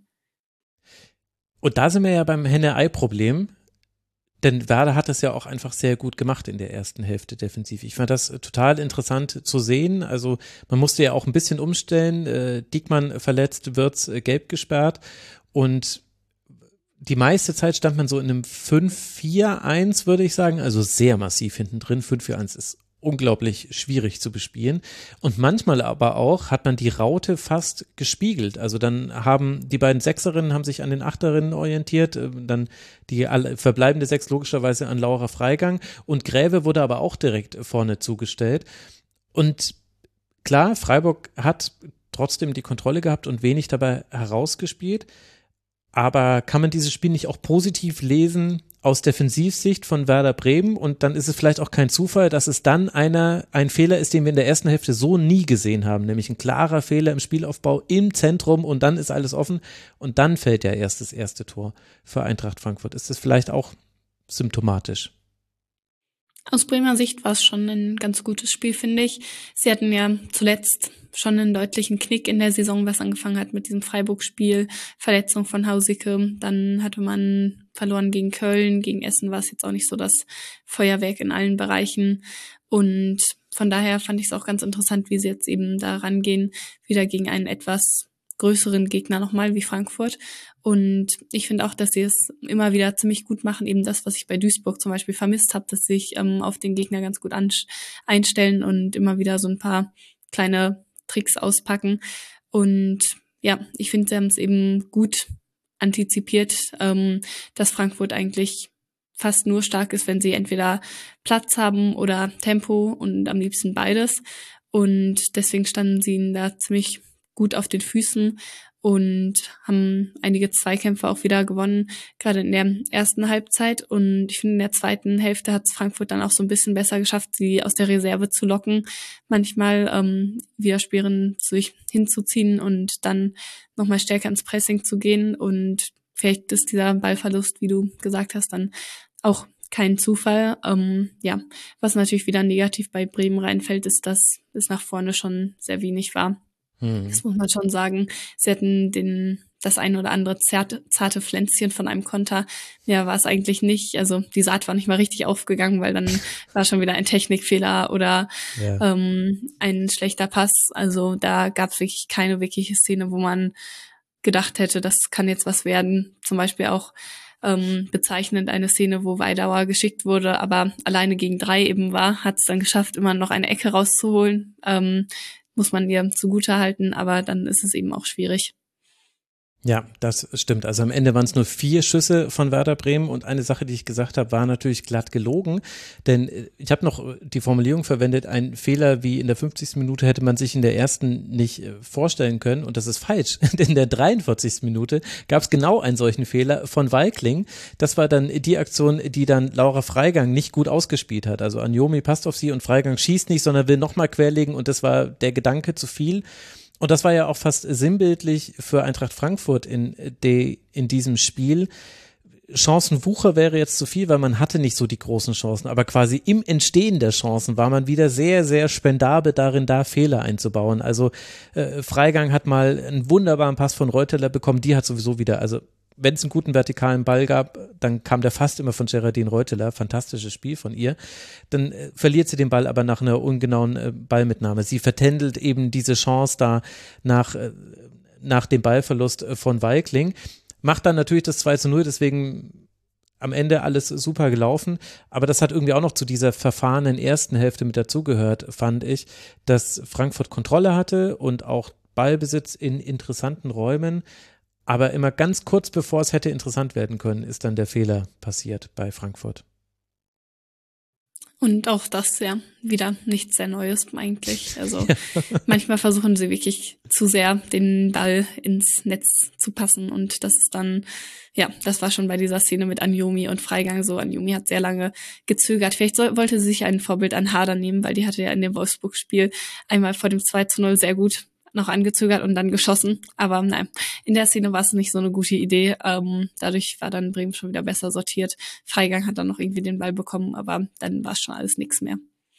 Und da sind wir ja beim Henne-Ei-Problem. Denn Werder hat das ja auch einfach sehr gut gemacht in der ersten Hälfte defensiv. Ich fand das total interessant zu sehen. Also man musste ja auch ein bisschen umstellen. Diekmann verletzt, Wirtz gelb gesperrt. Und die meiste Zeit stand man so in einem 5-4-1, würde ich sagen. Also sehr massiv hinten drin. 5-4-1 ist unglaublich schwierig zu bespielen. Und manchmal aber auch hat man die Raute fast gespiegelt. Also dann haben die beiden Sechserinnen haben sich an den Achterinnen orientiert, dann die verbleibende Sechs logischerweise an Laura Freigang und Gräve wurde aber auch direkt vorne zugestellt. Und klar, Freiburg hat trotzdem die Kontrolle gehabt und wenig dabei herausgespielt. Aber kann man dieses Spiel nicht auch positiv lesen aus Defensivsicht von Werder Bremen? Und dann ist es vielleicht auch kein Zufall, dass es dann ein Fehler ist, den wir in der ersten Hälfte so nie gesehen haben, nämlich ein klarer Fehler im Spielaufbau im Zentrum und dann ist alles offen und dann fällt ja erst das erste Tor für Eintracht Frankfurt. Ist das vielleicht auch symptomatisch? Aus Bremer Sicht war es schon ein ganz gutes Spiel, finde ich. Sie hatten ja zuletzt schon einen deutlichen Knick in der Saison, was angefangen hat mit diesem Freiburg-Spiel, Verletzung von Hausicke, dann hatte man verloren gegen Köln, gegen Essen war es jetzt auch nicht so das Feuerwerk in allen Bereichen und von daher fand ich es auch ganz interessant, wie sie jetzt eben da rangehen, wieder gegen einen etwas größeren Gegner nochmal wie Frankfurt. Und ich finde auch, dass sie es immer wieder ziemlich gut machen, eben das, was ich bei Duisburg zum Beispiel vermisst habe, dass sie sich auf den Gegner ganz gut einstellen und immer wieder so ein paar kleine Tricks auspacken. Und ja, ich finde, sie haben es eben gut antizipiert, dass Frankfurt eigentlich fast nur stark ist, wenn sie entweder Platz haben oder Tempo und am liebsten beides. Und deswegen standen sie ihnen da ziemlich gut auf den Füßen und haben einige Zweikämpfe auch wieder gewonnen, gerade in der ersten Halbzeit. Und ich finde, in der zweiten Hälfte hat es Frankfurt dann auch so ein bisschen besser geschafft, sie aus der Reserve zu locken, manchmal wieder Spielerinnen hinzuziehen und dann nochmal stärker ins Pressing zu gehen. Und vielleicht ist dieser Ballverlust, wie du gesagt hast, dann auch kein Zufall. Was natürlich wieder negativ bei Bremen reinfällt, ist, dass es nach vorne schon sehr wenig war. Das muss man schon sagen. Sie hatten den das ein oder andere zarte Pflänzchen von einem Konter. Ja, war es eigentlich nicht. Also die Saat war nicht mal richtig aufgegangen, weil dann war schon wieder ein Technikfehler oder ein schlechter Pass. Also da gab es wirklich keine wirkliche Szene, wo man gedacht hätte, das kann jetzt was werden. Zum Beispiel auch bezeichnend eine Szene, wo Weidauer geschickt wurde, aber alleine gegen 3 eben war, hat es dann geschafft, immer noch eine Ecke rauszuholen. Muss man ihr zugute halten, aber dann ist es eben auch schwierig. Ja, das stimmt. Also am Ende waren es nur 4 Schüsse von Werder Bremen und eine Sache, die ich gesagt habe, war natürlich glatt gelogen, denn ich habe noch die Formulierung verwendet, ein Fehler wie in der 50. Minute hätte man sich in der ersten nicht vorstellen können und das ist falsch, denn in der 43. Minute gab es genau einen solchen Fehler von Weikling. Das war dann die Aktion, die dann Laura Freigang nicht gut ausgespielt hat. Also Anjomi passt auf sie und Freigang schießt nicht, sondern will nochmal querlegen und das war der Gedanke zu viel. Und das war ja auch fast sinnbildlich für Eintracht Frankfurt in diesem Spiel. Chancenwucher wäre jetzt zu viel, weil man hatte nicht so die großen Chancen, aber quasi im Entstehen der Chancen war man wieder sehr, sehr spendabel darin, da Fehler einzubauen. Also Freigang hat mal einen wunderbaren Pass von Reuteler bekommen, die hat sowieso wieder, also wenn es einen guten vertikalen Ball gab, dann kam der fast immer von Geraldine Reuteler, fantastisches Spiel von ihr. Dann verliert sie den Ball aber nach einer ungenauen Ballmitnahme. Sie vertändelt eben diese Chance da nach dem Ballverlust von Weikling, macht dann natürlich das 2:0, deswegen am Ende alles super gelaufen, aber das hat irgendwie auch noch zu dieser verfahrenen ersten Hälfte mit dazugehört, fand ich, dass Frankfurt Kontrolle hatte und auch Ballbesitz in interessanten Räumen. Aber immer ganz kurz bevor es hätte interessant werden können, ist dann der Fehler passiert bei Frankfurt. Und auch das ja wieder nichts sehr Neues eigentlich. Also manchmal versuchen sie wirklich zu sehr den Ball ins Netz zu passen und das ist dann, ja, das war schon bei dieser Szene mit Anjomi und Freigang so. Anjomi hat sehr lange gezögert. Vielleicht wollte sie sich ein Vorbild an Harder nehmen, weil die hatte ja in dem Wolfsburg-Spiel einmal vor dem 2:0 sehr gut noch angezögert und dann geschossen. Aber nein, in der Szene war es nicht so eine gute Idee. Dadurch war dann Bremen schon wieder besser sortiert. Freigang hat dann noch irgendwie den Ball bekommen, aber dann war es schon alles nichts mehr.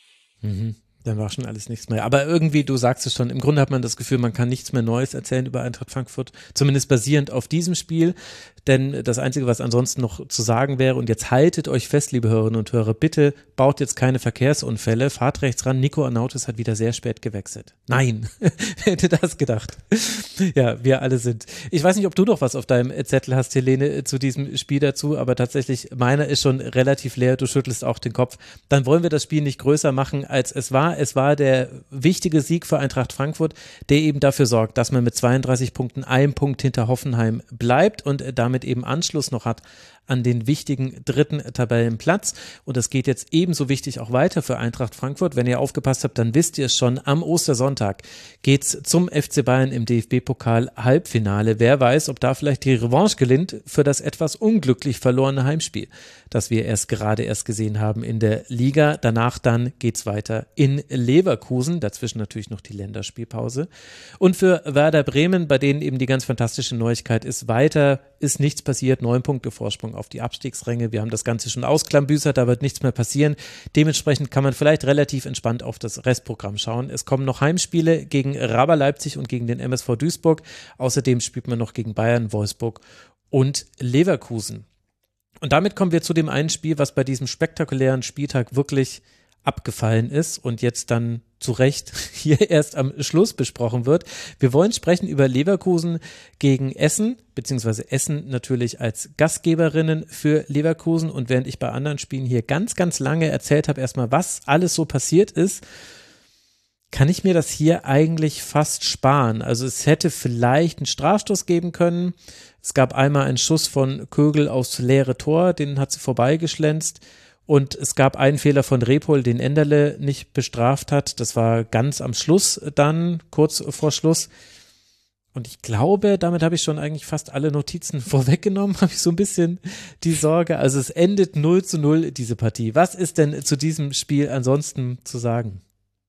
Dann war schon alles nichts mehr. Aber irgendwie, du sagst es schon, im Grunde hat man das Gefühl, man kann nichts mehr Neues erzählen über Eintracht Frankfurt, zumindest basierend auf diesem Spiel. Denn das Einzige, was ansonsten noch zu sagen wäre, und jetzt haltet euch fest, liebe Hörerinnen und Hörer, bitte baut jetzt keine Verkehrsunfälle, fahrt rechts ran, Nico Arnautis hat wieder sehr spät gewechselt. Nein, wer hätte das gedacht? Ja, wir alle sind. Ich weiß nicht, ob du noch was auf deinem Zettel hast, Helene, zu diesem Spiel dazu, aber tatsächlich, meiner ist schon relativ leer, du schüttelst auch den Kopf. Dann wollen wir das Spiel nicht größer machen, als es war. Es war der wichtige Sieg für Eintracht Frankfurt, der eben dafür sorgt, dass man mit 32 Punkten 1 Punkt hinter Hoffenheim bleibt und damit eben Anschluss noch hat an den wichtigen 3. Tabellenplatz. Und das geht jetzt ebenso wichtig auch weiter für Eintracht Frankfurt. Wenn ihr aufgepasst habt, dann wisst ihr es schon. Am Ostersonntag geht's zum FC Bayern im DFB-Pokal-Halbfinale. Wer weiß, ob da vielleicht die Revanche gelingt für das etwas unglücklich verlorene Heimspiel, das wir erst gesehen haben in der Liga. Danach dann geht's weiter in Leverkusen. Dazwischen natürlich noch die Länderspielpause. Und für Werder Bremen, bei denen eben die ganz fantastische Neuigkeit ist, weiter ist nichts passiert. 9 Punkte Vorsprung auf die Abstiegsränge. Wir haben das Ganze schon ausklambüsert, da wird nichts mehr passieren. Dementsprechend kann man vielleicht relativ entspannt auf das Restprogramm schauen. Es kommen noch Heimspiele gegen RB Leipzig und gegen den MSV Duisburg. Außerdem spielt man noch gegen Bayern, Wolfsburg und Leverkusen. Und damit kommen wir zu dem einen Spiel, was bei diesem spektakulären Spieltag wirklich abgefallen ist und jetzt dann zu Recht hier erst am Schluss besprochen wird. Wir wollen sprechen über Leverkusen gegen Essen, beziehungsweise Essen natürlich als Gastgeberinnen für Leverkusen. Und während ich bei anderen Spielen hier ganz, ganz lange erzählt habe, erstmal, was alles so passiert ist, kann ich mir das hier eigentlich fast sparen. Also es hätte vielleicht einen Strafstoß geben können. Es gab einmal einen Schuss von Kögel aufs leere Tor, den hat sie vorbeigeschlänzt. Und es gab einen Fehler von Repol, den Enderle nicht bestraft hat. Das war ganz am Schluss dann, kurz vor Schluss. Und ich glaube, damit habe ich schon eigentlich fast alle Notizen vorweggenommen, habe ich so ein bisschen die Sorge. Also es endet 0:0, diese Partie. Was ist denn zu diesem Spiel ansonsten zu sagen?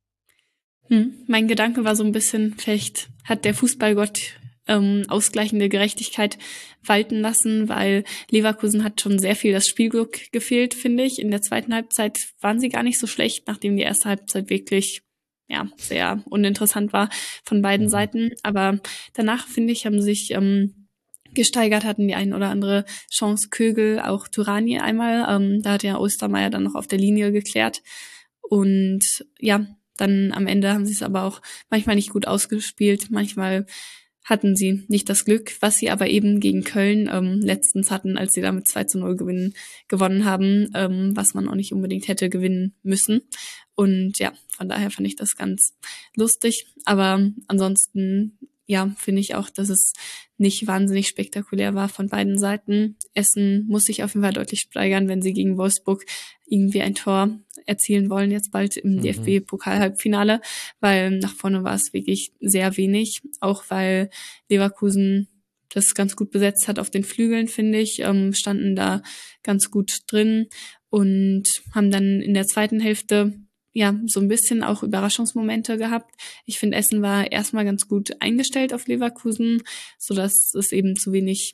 Mein Gedanke war so ein bisschen, vielleicht hat der Fußballgott ausgleichende Gerechtigkeit walten lassen, weil Leverkusen hat schon sehr viel das Spielglück gefehlt, finde ich. In der zweiten Halbzeit waren sie gar nicht so schlecht, nachdem die erste Halbzeit wirklich sehr uninteressant war von beiden Seiten. Aber danach, finde ich, haben sich gesteigert hatten, die ein oder andere Chance Kögel, auch Turani einmal. Da hat ja Ostermeier dann noch auf der Linie geklärt. Und ja, dann am Ende haben sie es aber auch manchmal nicht gut ausgespielt, manchmal hatten sie nicht das Glück, was sie aber eben gegen Köln letztens hatten, als sie da mit 2-0 gewonnen haben, was man auch nicht unbedingt hätte gewinnen müssen. Und ja, von daher fand ich das ganz lustig. Aber ansonsten, ja, finde ich auch, dass es nicht wahnsinnig spektakulär war von beiden Seiten. Essen muss sich auf jeden Fall deutlich steigern, wenn sie gegen Wolfsburg irgendwie ein Tor erzielen wollen, jetzt bald im DFB-Pokal-Halbfinale, weil nach vorne war es wirklich sehr wenig, auch weil Leverkusen das ganz gut besetzt hat auf den Flügeln, finde ich, standen da ganz gut drin und haben dann in der zweiten Hälfte ja so ein bisschen auch Überraschungsmomente gehabt. Ich finde, Essen war erstmal ganz gut eingestellt auf Leverkusen, sodass es eben zu wenig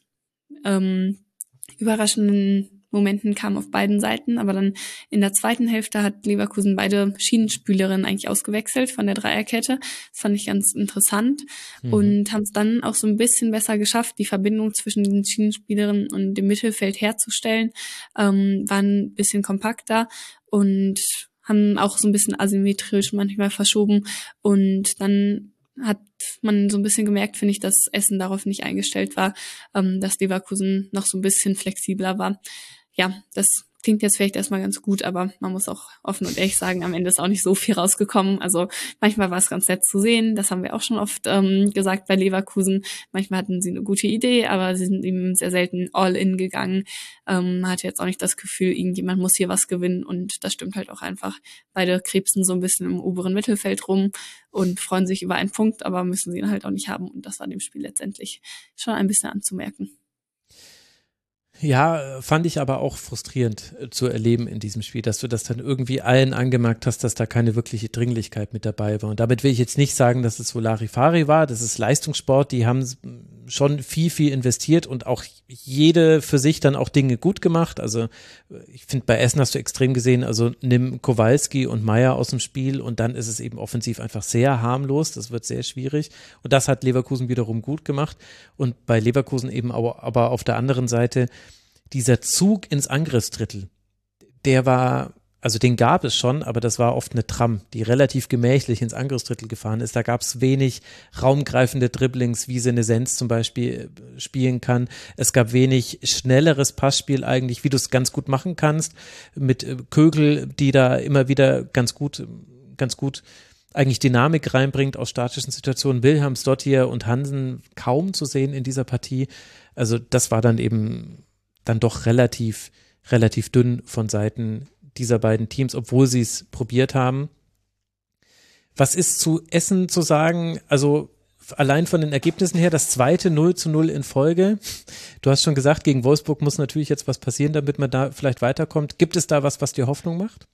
überraschenden Momenten kam auf beiden Seiten, aber dann in der zweiten Hälfte hat Leverkusen beide Schienenspülerinnen eigentlich ausgewechselt von der Dreierkette. Das fand ich ganz interessant und haben es dann auch so ein bisschen besser geschafft, die Verbindung zwischen den Schienenspielerinnen und dem Mittelfeld herzustellen, waren ein bisschen kompakter und haben auch so ein bisschen asymmetrisch manchmal verschoben und dann hat man so ein bisschen gemerkt, finde ich, dass Essen darauf nicht eingestellt war, dass Leverkusen noch so ein bisschen flexibler war. Ja, das klingt jetzt vielleicht erstmal ganz gut, aber man muss auch offen und ehrlich sagen, am Ende ist auch nicht so viel rausgekommen. Also manchmal war es ganz nett zu sehen, das haben wir auch schon oft gesagt bei Leverkusen. Manchmal hatten sie eine gute Idee, aber sie sind eben sehr selten all in gegangen. Man hatte jetzt auch nicht das Gefühl, irgendjemand muss hier was gewinnen und das stimmt halt auch einfach. Beide krebsen so ein bisschen im oberen Mittelfeld rum und freuen sich über einen Punkt, aber müssen sie ihn halt auch nicht haben und das war dem Spiel letztendlich schon ein bisschen anzumerken. Ja, fand ich aber auch frustrierend zu erleben in diesem Spiel, dass du das dann irgendwie allen angemerkt hast, dass da keine wirkliche Dringlichkeit mit dabei war. Und damit will ich jetzt nicht sagen, dass es so Larifari war, das ist Leistungssport, die haben schon viel investiert und auch jede für sich dann auch Dinge gut gemacht. Also ich finde, bei Essen hast du extrem gesehen, also nimm Kowalski und Meier aus dem Spiel und dann ist es eben offensiv einfach sehr harmlos, das wird sehr schwierig und das hat Leverkusen wiederum gut gemacht und bei Leverkusen eben aber auf der anderen Seite dieser Zug ins Angriffsdrittel, der war, also den gab es schon, aber das war oft eine Tram, die relativ gemächlich ins Angriffsdrittel gefahren ist. Da gab es wenig raumgreifende Dribblings, wie Senesens zum Beispiel spielen kann. Es gab wenig schnelleres Passspiel eigentlich, wie du es ganz gut machen kannst, mit Kögel, die da immer wieder ganz gut eigentlich Dynamik reinbringt aus statischen Situationen. Wilhelmsdottir und Hansen kaum zu sehen in dieser Partie. Also das war dann eben dann doch relativ dünn von Seiten dieser beiden Teams, obwohl sie es probiert haben. Was ist zu Essen zu sagen? Also allein von den Ergebnissen her, das zweite 0-0 in Folge. Du hast schon gesagt, gegen Wolfsburg muss natürlich jetzt was passieren, damit man da vielleicht weiterkommt. Gibt es da was dir Hoffnung macht?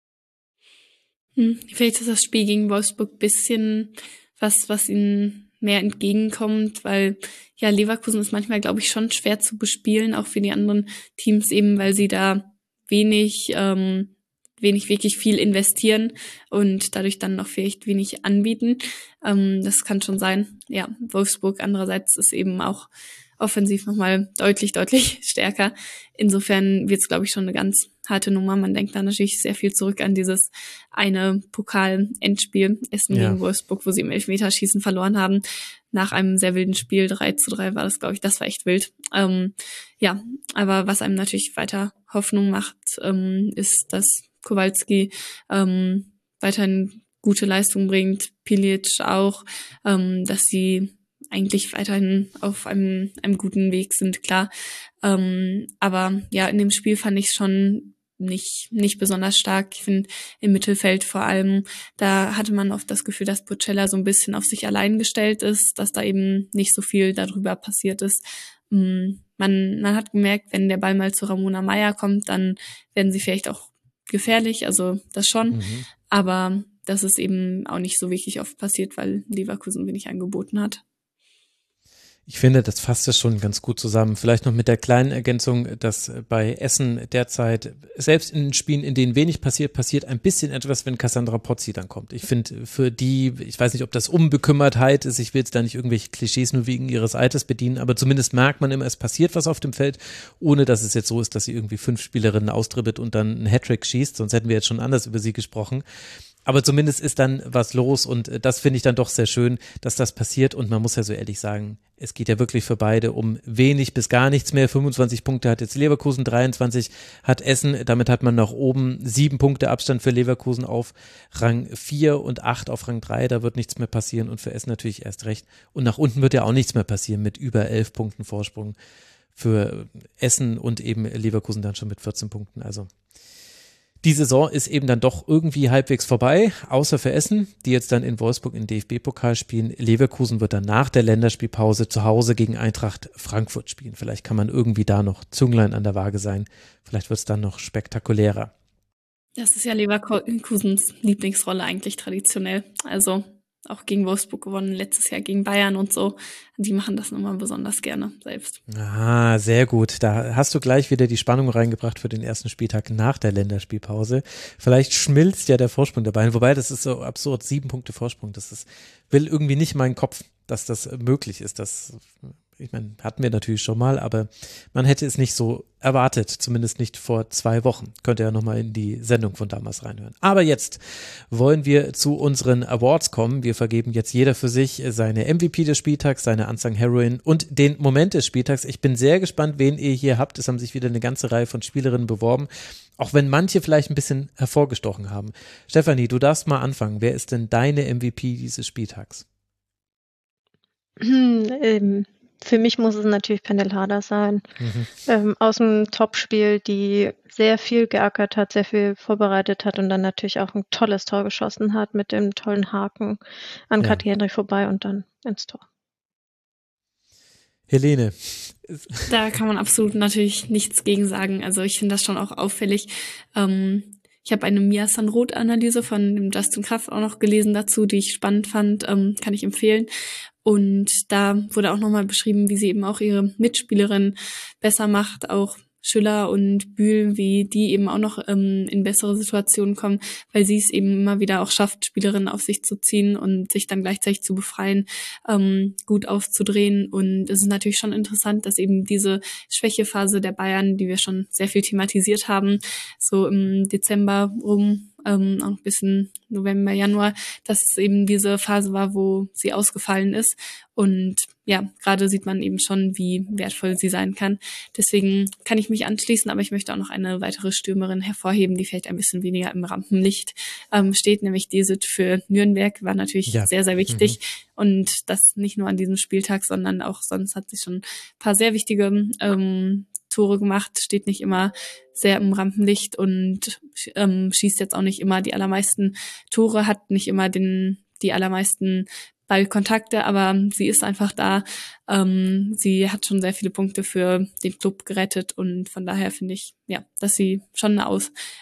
Vielleicht ist das Spiel gegen Wolfsburg ein bisschen was ihnen mehr entgegenkommt, weil ja Leverkusen ist manchmal, glaube ich, schon schwer zu bespielen, auch für die anderen Teams eben, weil sie da wenig wirklich viel investieren und dadurch dann noch vielleicht wenig anbieten. Das kann schon sein. Ja, Wolfsburg andererseits ist eben auch offensiv nochmal deutlich stärker. Insofern wird es, glaube ich, schon eine ganz harte Nummer. Man denkt da natürlich sehr viel zurück an dieses eine Pokal-Endspiel Essen gegen Wolfsburg, wo sie im Elfmeterschießen verloren haben. Nach einem sehr wilden Spiel, 3-3 war das, glaube ich, das war echt wild. Ja, aber was einem natürlich weiter Hoffnung macht, ist, dass Kowalski weiterhin gute Leistung bringt, Pilic auch, dass sie eigentlich weiterhin auf einem guten Weg sind, klar. Aber ja, in dem Spiel fand ich es schon nicht besonders stark. Ich finde, im Mittelfeld vor allem, da hatte man oft das Gefühl, dass Bocella so ein bisschen auf sich allein gestellt ist, dass da eben nicht so viel darüber passiert ist. Man hat gemerkt, wenn der Ball mal zu Ramona Meier kommt, dann werden sie vielleicht auch gefährlich, also das schon. Aber das ist eben auch nicht so wirklich oft passiert, weil Leverkusen wenig angeboten hat. Ich finde, das fasst es schon ganz gut zusammen. Vielleicht noch mit der kleinen Ergänzung, dass bei Essen derzeit, selbst in den Spielen, in denen wenig passiert ein bisschen etwas, wenn Cassandra Pozzi dann kommt. Ich finde, für die, ich weiß nicht, ob das Unbekümmertheit ist, ich will jetzt da nicht irgendwelche Klischees nur wegen ihres Alters bedienen, aber zumindest merkt man immer, es passiert was auf dem Feld, ohne dass es jetzt so ist, dass sie irgendwie 5 Spielerinnen austribbelt und dann einen Hattrick schießt, sonst hätten wir jetzt schon anders über sie gesprochen. Aber zumindest ist dann was los und das finde ich dann doch sehr schön, dass das passiert und man muss ja so ehrlich sagen, es geht ja wirklich für beide um wenig bis gar nichts mehr. 25 Punkte hat jetzt Leverkusen, 23 hat Essen, damit hat man nach oben 7 Punkte Abstand für Leverkusen auf Rang 4 und 8 auf Rang 3, da wird nichts mehr passieren und für Essen natürlich erst recht. Und nach unten wird ja auch nichts mehr passieren mit über 11 Punkten Vorsprung für Essen und eben Leverkusen dann schon mit 14 Punkten, also die Saison ist eben dann doch irgendwie halbwegs vorbei, außer für Essen, die jetzt dann in Wolfsburg in DFB-Pokal spielen. Leverkusen wird dann nach der Länderspielpause zu Hause gegen Eintracht Frankfurt spielen. Vielleicht kann man irgendwie da noch Zünglein an der Waage sein. Vielleicht wird es dann noch spektakulärer. Das ist ja Leverkusens Lieblingsrolle eigentlich traditionell. Also auch gegen Wolfsburg gewonnen, letztes Jahr gegen Bayern und so. Die machen das immer besonders gerne selbst. Ah, sehr gut. Da hast du gleich wieder die Spannung reingebracht für den ersten Spieltag nach der Länderspielpause. Vielleicht schmilzt ja der Vorsprung dabei. Wobei, das ist so absurd, 7 Punkte Vorsprung. Will irgendwie nicht meinen Kopf, dass das möglich ist. Ich meine, hatten wir natürlich schon mal, aber man hätte es nicht so erwartet, zumindest nicht vor 2 Wochen. Könnt ihr ja nochmal in die Sendung von damals reinhören. Aber jetzt wollen wir zu unseren Awards kommen. Wir vergeben jetzt jeder für sich seine MVP des Spieltags, seine Unsung Heroine und den Moment des Spieltags. Ich bin sehr gespannt, wen ihr hier habt. Es haben sich wieder eine ganze Reihe von Spielerinnen beworben, auch wenn manche vielleicht ein bisschen hervorgestochen haben. Stefanie, du darfst mal anfangen. Wer ist denn deine MVP dieses Spieltags? Für mich muss es natürlich Pernille Harder sein. Aus dem Topspiel, die sehr viel geackert hat, sehr viel vorbereitet hat und dann natürlich auch ein tolles Tor geschossen hat mit dem tollen Haken an Kathi Hendrich vorbei und dann ins Tor. Helene. Da kann man absolut natürlich nichts gegen sagen. Also ich finde das schon auch auffällig. Ich habe eine Mia Sanroth-Analyse von dem Justin Kraft auch noch gelesen dazu, die ich spannend fand, kann ich empfehlen. Und da wurde auch nochmal beschrieben, wie sie eben auch ihre Mitspielerin besser macht, auch Schüller und Bühl, wie die eben auch noch in bessere Situationen kommen, weil sie es eben immer wieder auch schafft, Spielerinnen auf sich zu ziehen und sich dann gleichzeitig zu befreien, gut aufzudrehen. Und es ist natürlich schon interessant, dass eben diese Schwächephase der Bayern, die wir schon sehr viel thematisiert haben, so im Dezember rum, auch ein bisschen November, Januar, dass es eben diese Phase war, wo sie ausgefallen ist. Und ja, gerade sieht man eben schon, wie wertvoll sie sein kann. Deswegen kann ich mich anschließen, aber ich möchte auch noch eine weitere Stürmerin hervorheben, die vielleicht ein bisschen weniger im Rampenlicht steht, nämlich Desic für Nürnberg, war natürlich sehr, sehr wichtig. Und das nicht nur an diesem Spieltag, sondern auch sonst hat sie schon ein paar sehr wichtige Tore gemacht, steht nicht immer sehr im Rampenlicht und schießt jetzt auch nicht immer die allermeisten Tore, hat nicht immer die allermeisten Ballkontakte, aber sie ist einfach da. Sie hat schon sehr viele Punkte für den Club gerettet und von daher finde ich, ja, dass sie schon eine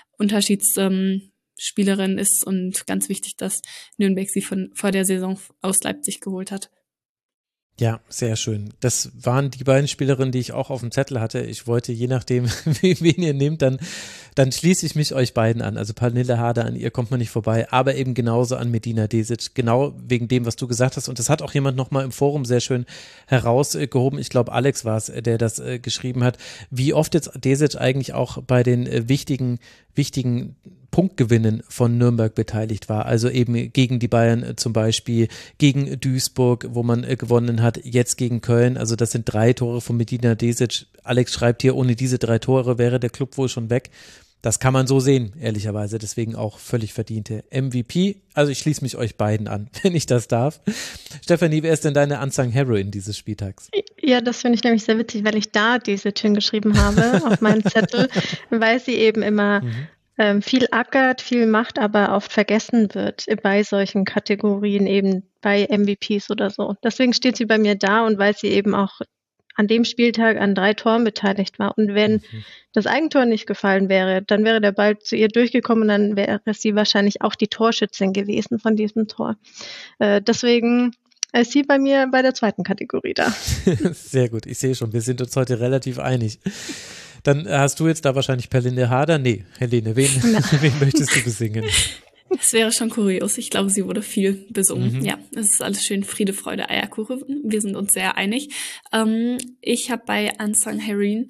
Unterschiedsspielerin ist und ganz wichtig, dass Nürnberg sie vor der Saison aus Leipzig geholt hat. Ja, sehr schön. Das waren die beiden Spielerinnen, die ich auch auf dem Zettel hatte. Ich wollte, je nachdem, wen ihr nehmt, dann schließe ich mich euch beiden an. Also Pernille Harder, an ihr kommt man nicht vorbei, aber eben genauso an Medina Desic, genau wegen dem, was du gesagt hast. Und das hat auch jemand nochmal im Forum sehr schön herausgehoben. Ich glaube, Alex war es, der das geschrieben hat, wie oft jetzt Desic eigentlich auch bei den wichtigen Punktgewinnen von Nürnberg beteiligt war. Also eben gegen die Bayern zum Beispiel, gegen Duisburg, wo man gewonnen hat, jetzt gegen Köln. Also das sind 3 Tore von Medina Desic. Alex schreibt hier, ohne diese 3 Tore wäre der Club wohl schon weg. Das kann man so sehen, ehrlicherweise. Deswegen auch völlig verdiente MVP. Also ich schließe mich euch beiden an, wenn ich das darf. Stefanie, wer ist denn deine Unsung Heroine dieses Spieltags? Ja, das finde ich nämlich sehr witzig, weil ich da diese hingeschrieben habe auf meinen Zettel, weil sie eben immer viel ackert, viel macht, aber oft vergessen wird bei solchen Kategorien, eben bei MVPs oder so. Deswegen steht sie bei mir da und weil sie eben auch an dem Spieltag an 3 Toren beteiligt war. Und wenn das Eigentor nicht gefallen wäre, dann wäre der Ball zu ihr durchgekommen und dann wäre sie wahrscheinlich auch die Torschützin gewesen von diesem Tor. Deswegen ist sie bei mir bei der zweiten Kategorie da. Sehr gut, ich sehe schon, wir sind uns heute relativ einig. Dann hast du jetzt da wahrscheinlich Perlinde Harder. Nee, Helene, wen möchtest du besingen? Das wäre schon kurios. Ich glaube, sie wurde viel besungen. Ja, es ist alles schön Friede, Freude, Eierkuchen. Wir sind uns sehr einig. Ich habe bei Unsung Heroine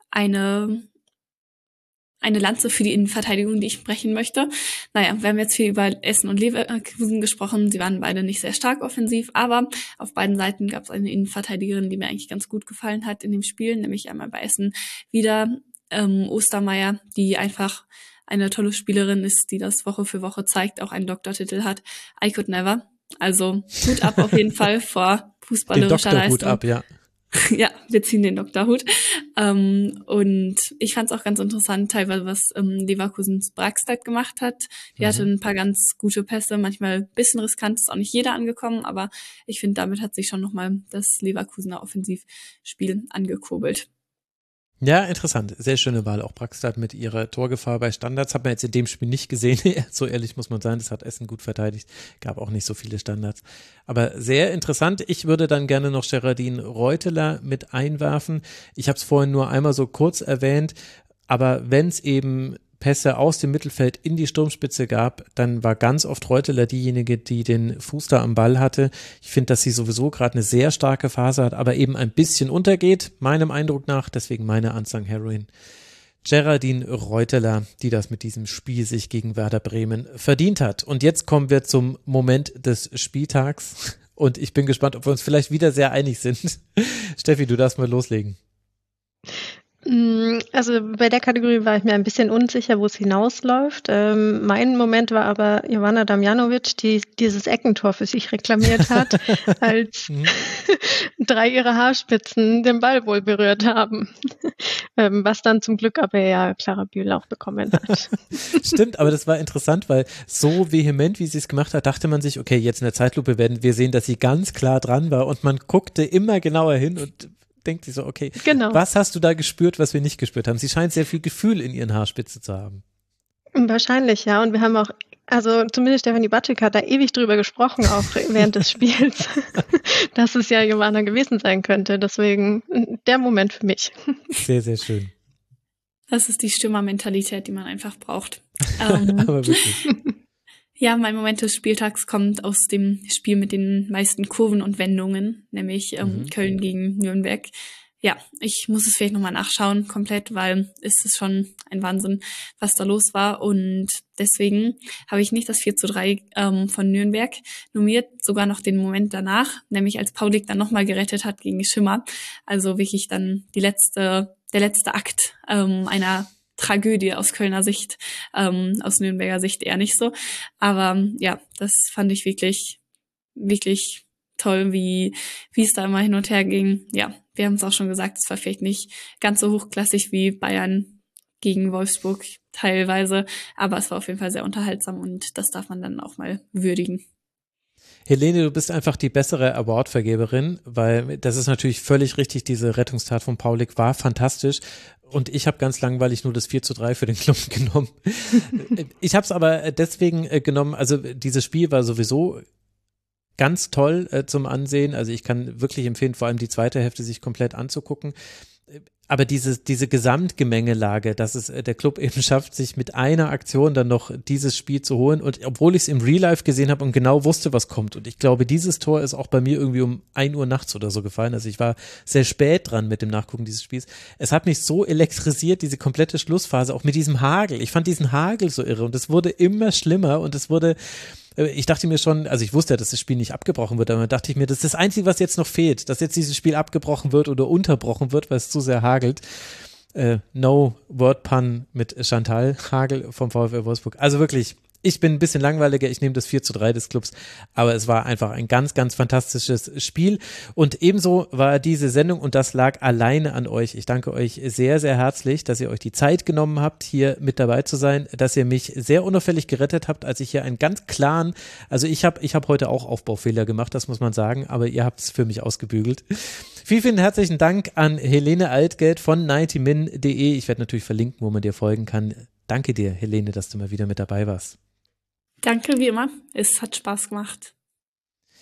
eine Lanze für die Innenverteidigung, die ich brechen möchte. Naja, wir haben jetzt viel über Essen und Leverkusen gesprochen. Sie waren beide nicht sehr stark offensiv, aber auf beiden Seiten gab es eine Innenverteidigerin, die mir eigentlich ganz gut gefallen hat in dem Spiel, nämlich einmal bei Essen wieder Ostermeier, die einfach eine tolle Spielerin ist, die das Woche für Woche zeigt, auch einen Doktortitel hat. I could never. Also Hut ab auf jeden Fall vor fußballerischer Leistung. Hut ab, ja. Ja, wir ziehen den Doktorhut. Und ich fand es auch ganz interessant, teilweise, was Leverkusens Braxtad gemacht hat. Die hatte ein paar ganz gute Pässe, manchmal ein bisschen riskant, ist auch nicht jeder angekommen, aber ich finde, damit hat sich schon nochmal das Leverkusener Offensivspiel angekurbelt. Ja, interessant. Sehr schöne Wahl. Auch Braxtad mit ihrer Torgefahr bei Standards hat man jetzt in dem Spiel nicht gesehen. So ehrlich muss man sein, das hat Essen gut verteidigt. Gab auch nicht so viele Standards. Aber sehr interessant. Ich würde dann gerne noch Geraldine Reuteler mit einwerfen. Ich habe es vorhin nur einmal so kurz erwähnt. Aber wenn es eben Pässe aus dem Mittelfeld in die Sturmspitze gab, dann war ganz oft Reuteler diejenige, die den Fuß da am Ball hatte. Ich finde, dass sie sowieso gerade eine sehr starke Phase hat, aber eben ein bisschen untergeht, meinem Eindruck nach. Deswegen meine Unsung Heroine. Geraldine Reuteler, die das mit diesem Spiel sich gegen Werder Bremen verdient hat. Und jetzt kommen wir zum Moment des Spieltags. Und ich bin gespannt, ob wir uns vielleicht wieder sehr einig sind. Steffi, du darfst mal loslegen. Also bei der Kategorie war ich mir ein bisschen unsicher, wo es hinausläuft. Mein Moment war aber Ivana Damjanovic, die dieses Eckentor für sich reklamiert hat, als 3 ihrer Haarspitzen den Ball wohl berührt haben. Was dann zum Glück aber ja Clara Bühl auch bekommen hat. Stimmt, aber das war interessant, weil so vehement, wie sie es gemacht hat, dachte man sich, okay, jetzt in der Zeitlupe werden wir sehen, dass sie ganz klar dran war und man guckte immer genauer hin und denkt sich so, okay, genau. Was hast du da gespürt, was wir nicht gespürt haben? Sie scheint sehr viel Gefühl in ihren Haarspitze zu haben. Wahrscheinlich, ja. Und wir haben auch, also zumindest Stefanie Batschik hat da ewig drüber gesprochen, auch während des Spiels, dass es ja Ivana gewesen sein könnte. Deswegen der Moment für mich. Sehr, sehr schön. Das ist die Stürmermentalität, die man einfach braucht. Aber wirklich. Ja, mein Moment des Spieltags kommt aus dem Spiel mit den meisten Kurven und Wendungen, nämlich Köln gegen Nürnberg. Ja, ich muss es vielleicht nochmal nachschauen komplett, weil es ist schon ein Wahnsinn, was da los war. Und deswegen habe ich nicht das 4:3 von Nürnberg nominiert, sogar noch den Moment danach, nämlich als Paulik dann nochmal gerettet hat gegen Schimmer. Also wirklich dann der letzte Akt einer Tragödie aus Kölner Sicht, aus Nürnberger Sicht eher nicht so. Aber ja, das fand ich wirklich, wirklich toll, wie es da immer hin und her ging. Ja, wir haben es auch schon gesagt, es war vielleicht nicht ganz so hochklassig wie Bayern gegen Wolfsburg teilweise, aber es war auf jeden Fall sehr unterhaltsam und das darf man dann auch mal würdigen. Helene, du bist einfach die bessere Awardvergeberin, weil das ist natürlich völlig richtig, diese Rettungstat von Paulik war fantastisch und ich habe ganz langweilig nur das 4:3 für den Club genommen. Ich habe es aber deswegen genommen, also dieses Spiel war sowieso ganz toll zum Ansehen, also ich kann wirklich empfehlen, vor allem die zweite Hälfte sich komplett anzugucken. Aber diese Gesamtgemengelage, dass es der Club eben schafft, sich mit einer Aktion dann noch dieses Spiel zu holen und obwohl ich es im Real Life gesehen habe und genau wusste, was kommt und ich glaube, dieses Tor ist auch bei mir irgendwie um 1 Uhr nachts oder so gefallen, also ich war sehr spät dran mit dem Nachgucken dieses Spiels. Es hat mich so elektrisiert, diese komplette Schlussphase, auch mit diesem Hagel. Ich fand diesen Hagel so irre und es wurde immer schlimmer und ich dachte mir schon, also ich wusste ja, dass das Spiel nicht abgebrochen wird, aber dann dachte ich mir, das ist das Einzige, was jetzt noch fehlt, dass jetzt dieses Spiel abgebrochen wird oder unterbrochen wird, weil es zu sehr hagelt. No Word Pun mit Chantal Hagel vom VfL Wolfsburg. Also wirklich, ich bin ein bisschen langweiliger, ich nehme das 4:3 des Clubs, aber es war einfach ein ganz, ganz fantastisches Spiel und ebenso war diese Sendung und das lag alleine an euch. Ich danke euch sehr, sehr herzlich, dass ihr euch die Zeit genommen habt, hier mit dabei zu sein, dass ihr mich sehr unauffällig gerettet habt, als ich hier einen ganz klaren, also ich hab heute auch Aufbaufehler gemacht, das muss man sagen, aber ihr habt es für mich ausgebügelt. Vielen, vielen herzlichen Dank an Helene Altgeld von 90min.de. Ich werde natürlich verlinken, wo man dir folgen kann. Danke dir, Helene, dass du mal wieder mit dabei warst. Danke, wie immer. Es hat Spaß gemacht.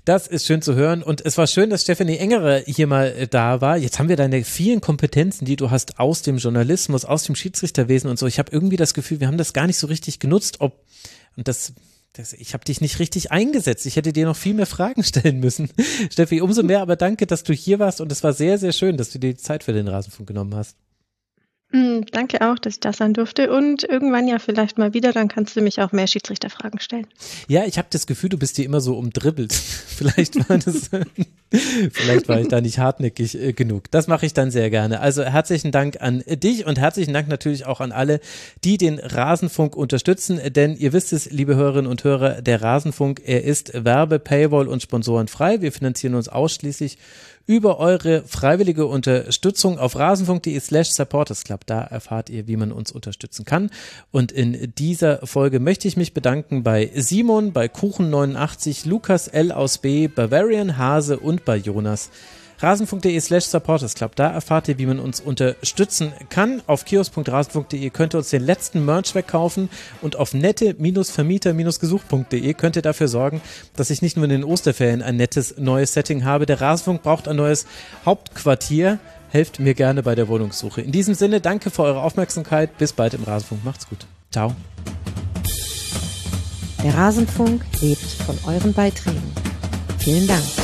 Das ist schön zu hören und es war schön, dass Stefanie Engerer hier mal da war. Jetzt haben wir deine vielen Kompetenzen, die du hast aus dem Journalismus, aus dem Schiedsrichterwesen und so. Ich habe irgendwie das Gefühl, wir haben das gar nicht so richtig genutzt. Ich habe dich nicht richtig eingesetzt. Ich hätte dir noch viel mehr Fragen stellen müssen. Steffi, umso mehr aber danke, dass du hier warst und es war sehr, sehr schön, dass du dir die Zeit für den Rasenfunk genommen hast. Danke auch, dass ich da sein durfte und irgendwann ja vielleicht mal wieder, dann kannst du mich auch mehr Schiedsrichterfragen stellen. Ja, ich habe das Gefühl, du bist dir immer so umdribbelt. Vielleicht war ich da nicht hartnäckig genug. Das mache ich dann sehr gerne. Also herzlichen Dank an dich und herzlichen Dank natürlich auch an alle, die den Rasenfunk unterstützen, denn ihr wisst es, liebe Hörerinnen und Hörer, der Rasenfunk, er ist Werbe-, Paywall- und sponsorenfrei. Wir finanzieren uns ausschließlich über eure freiwillige Unterstützung auf rasenfunk.de/supportersclub. Da erfahrt ihr, wie man uns unterstützen kann. Und in dieser Folge möchte ich mich bedanken bei Simon, bei Kuchen89, Lukas L. aus B, Bavarian Hase und bei Jonas. rasenfunk.de/supportersclub. Da erfahrt ihr, wie man uns unterstützen kann. Auf kiosk.rasenfunk.de könnt ihr uns den letzten Merch wegkaufen und auf nette-vermieter-gesuch.de könnt ihr dafür sorgen, dass ich nicht nur in den Osterferien ein nettes neues Setting habe. Der Rasenfunk braucht ein neues Hauptquartier. Helft mir gerne bei der Wohnungssuche. In diesem Sinne, danke für eure Aufmerksamkeit. Bis bald im Rasenfunk. Macht's gut. Ciao. Der Rasenfunk lebt von euren Beiträgen. Vielen Dank.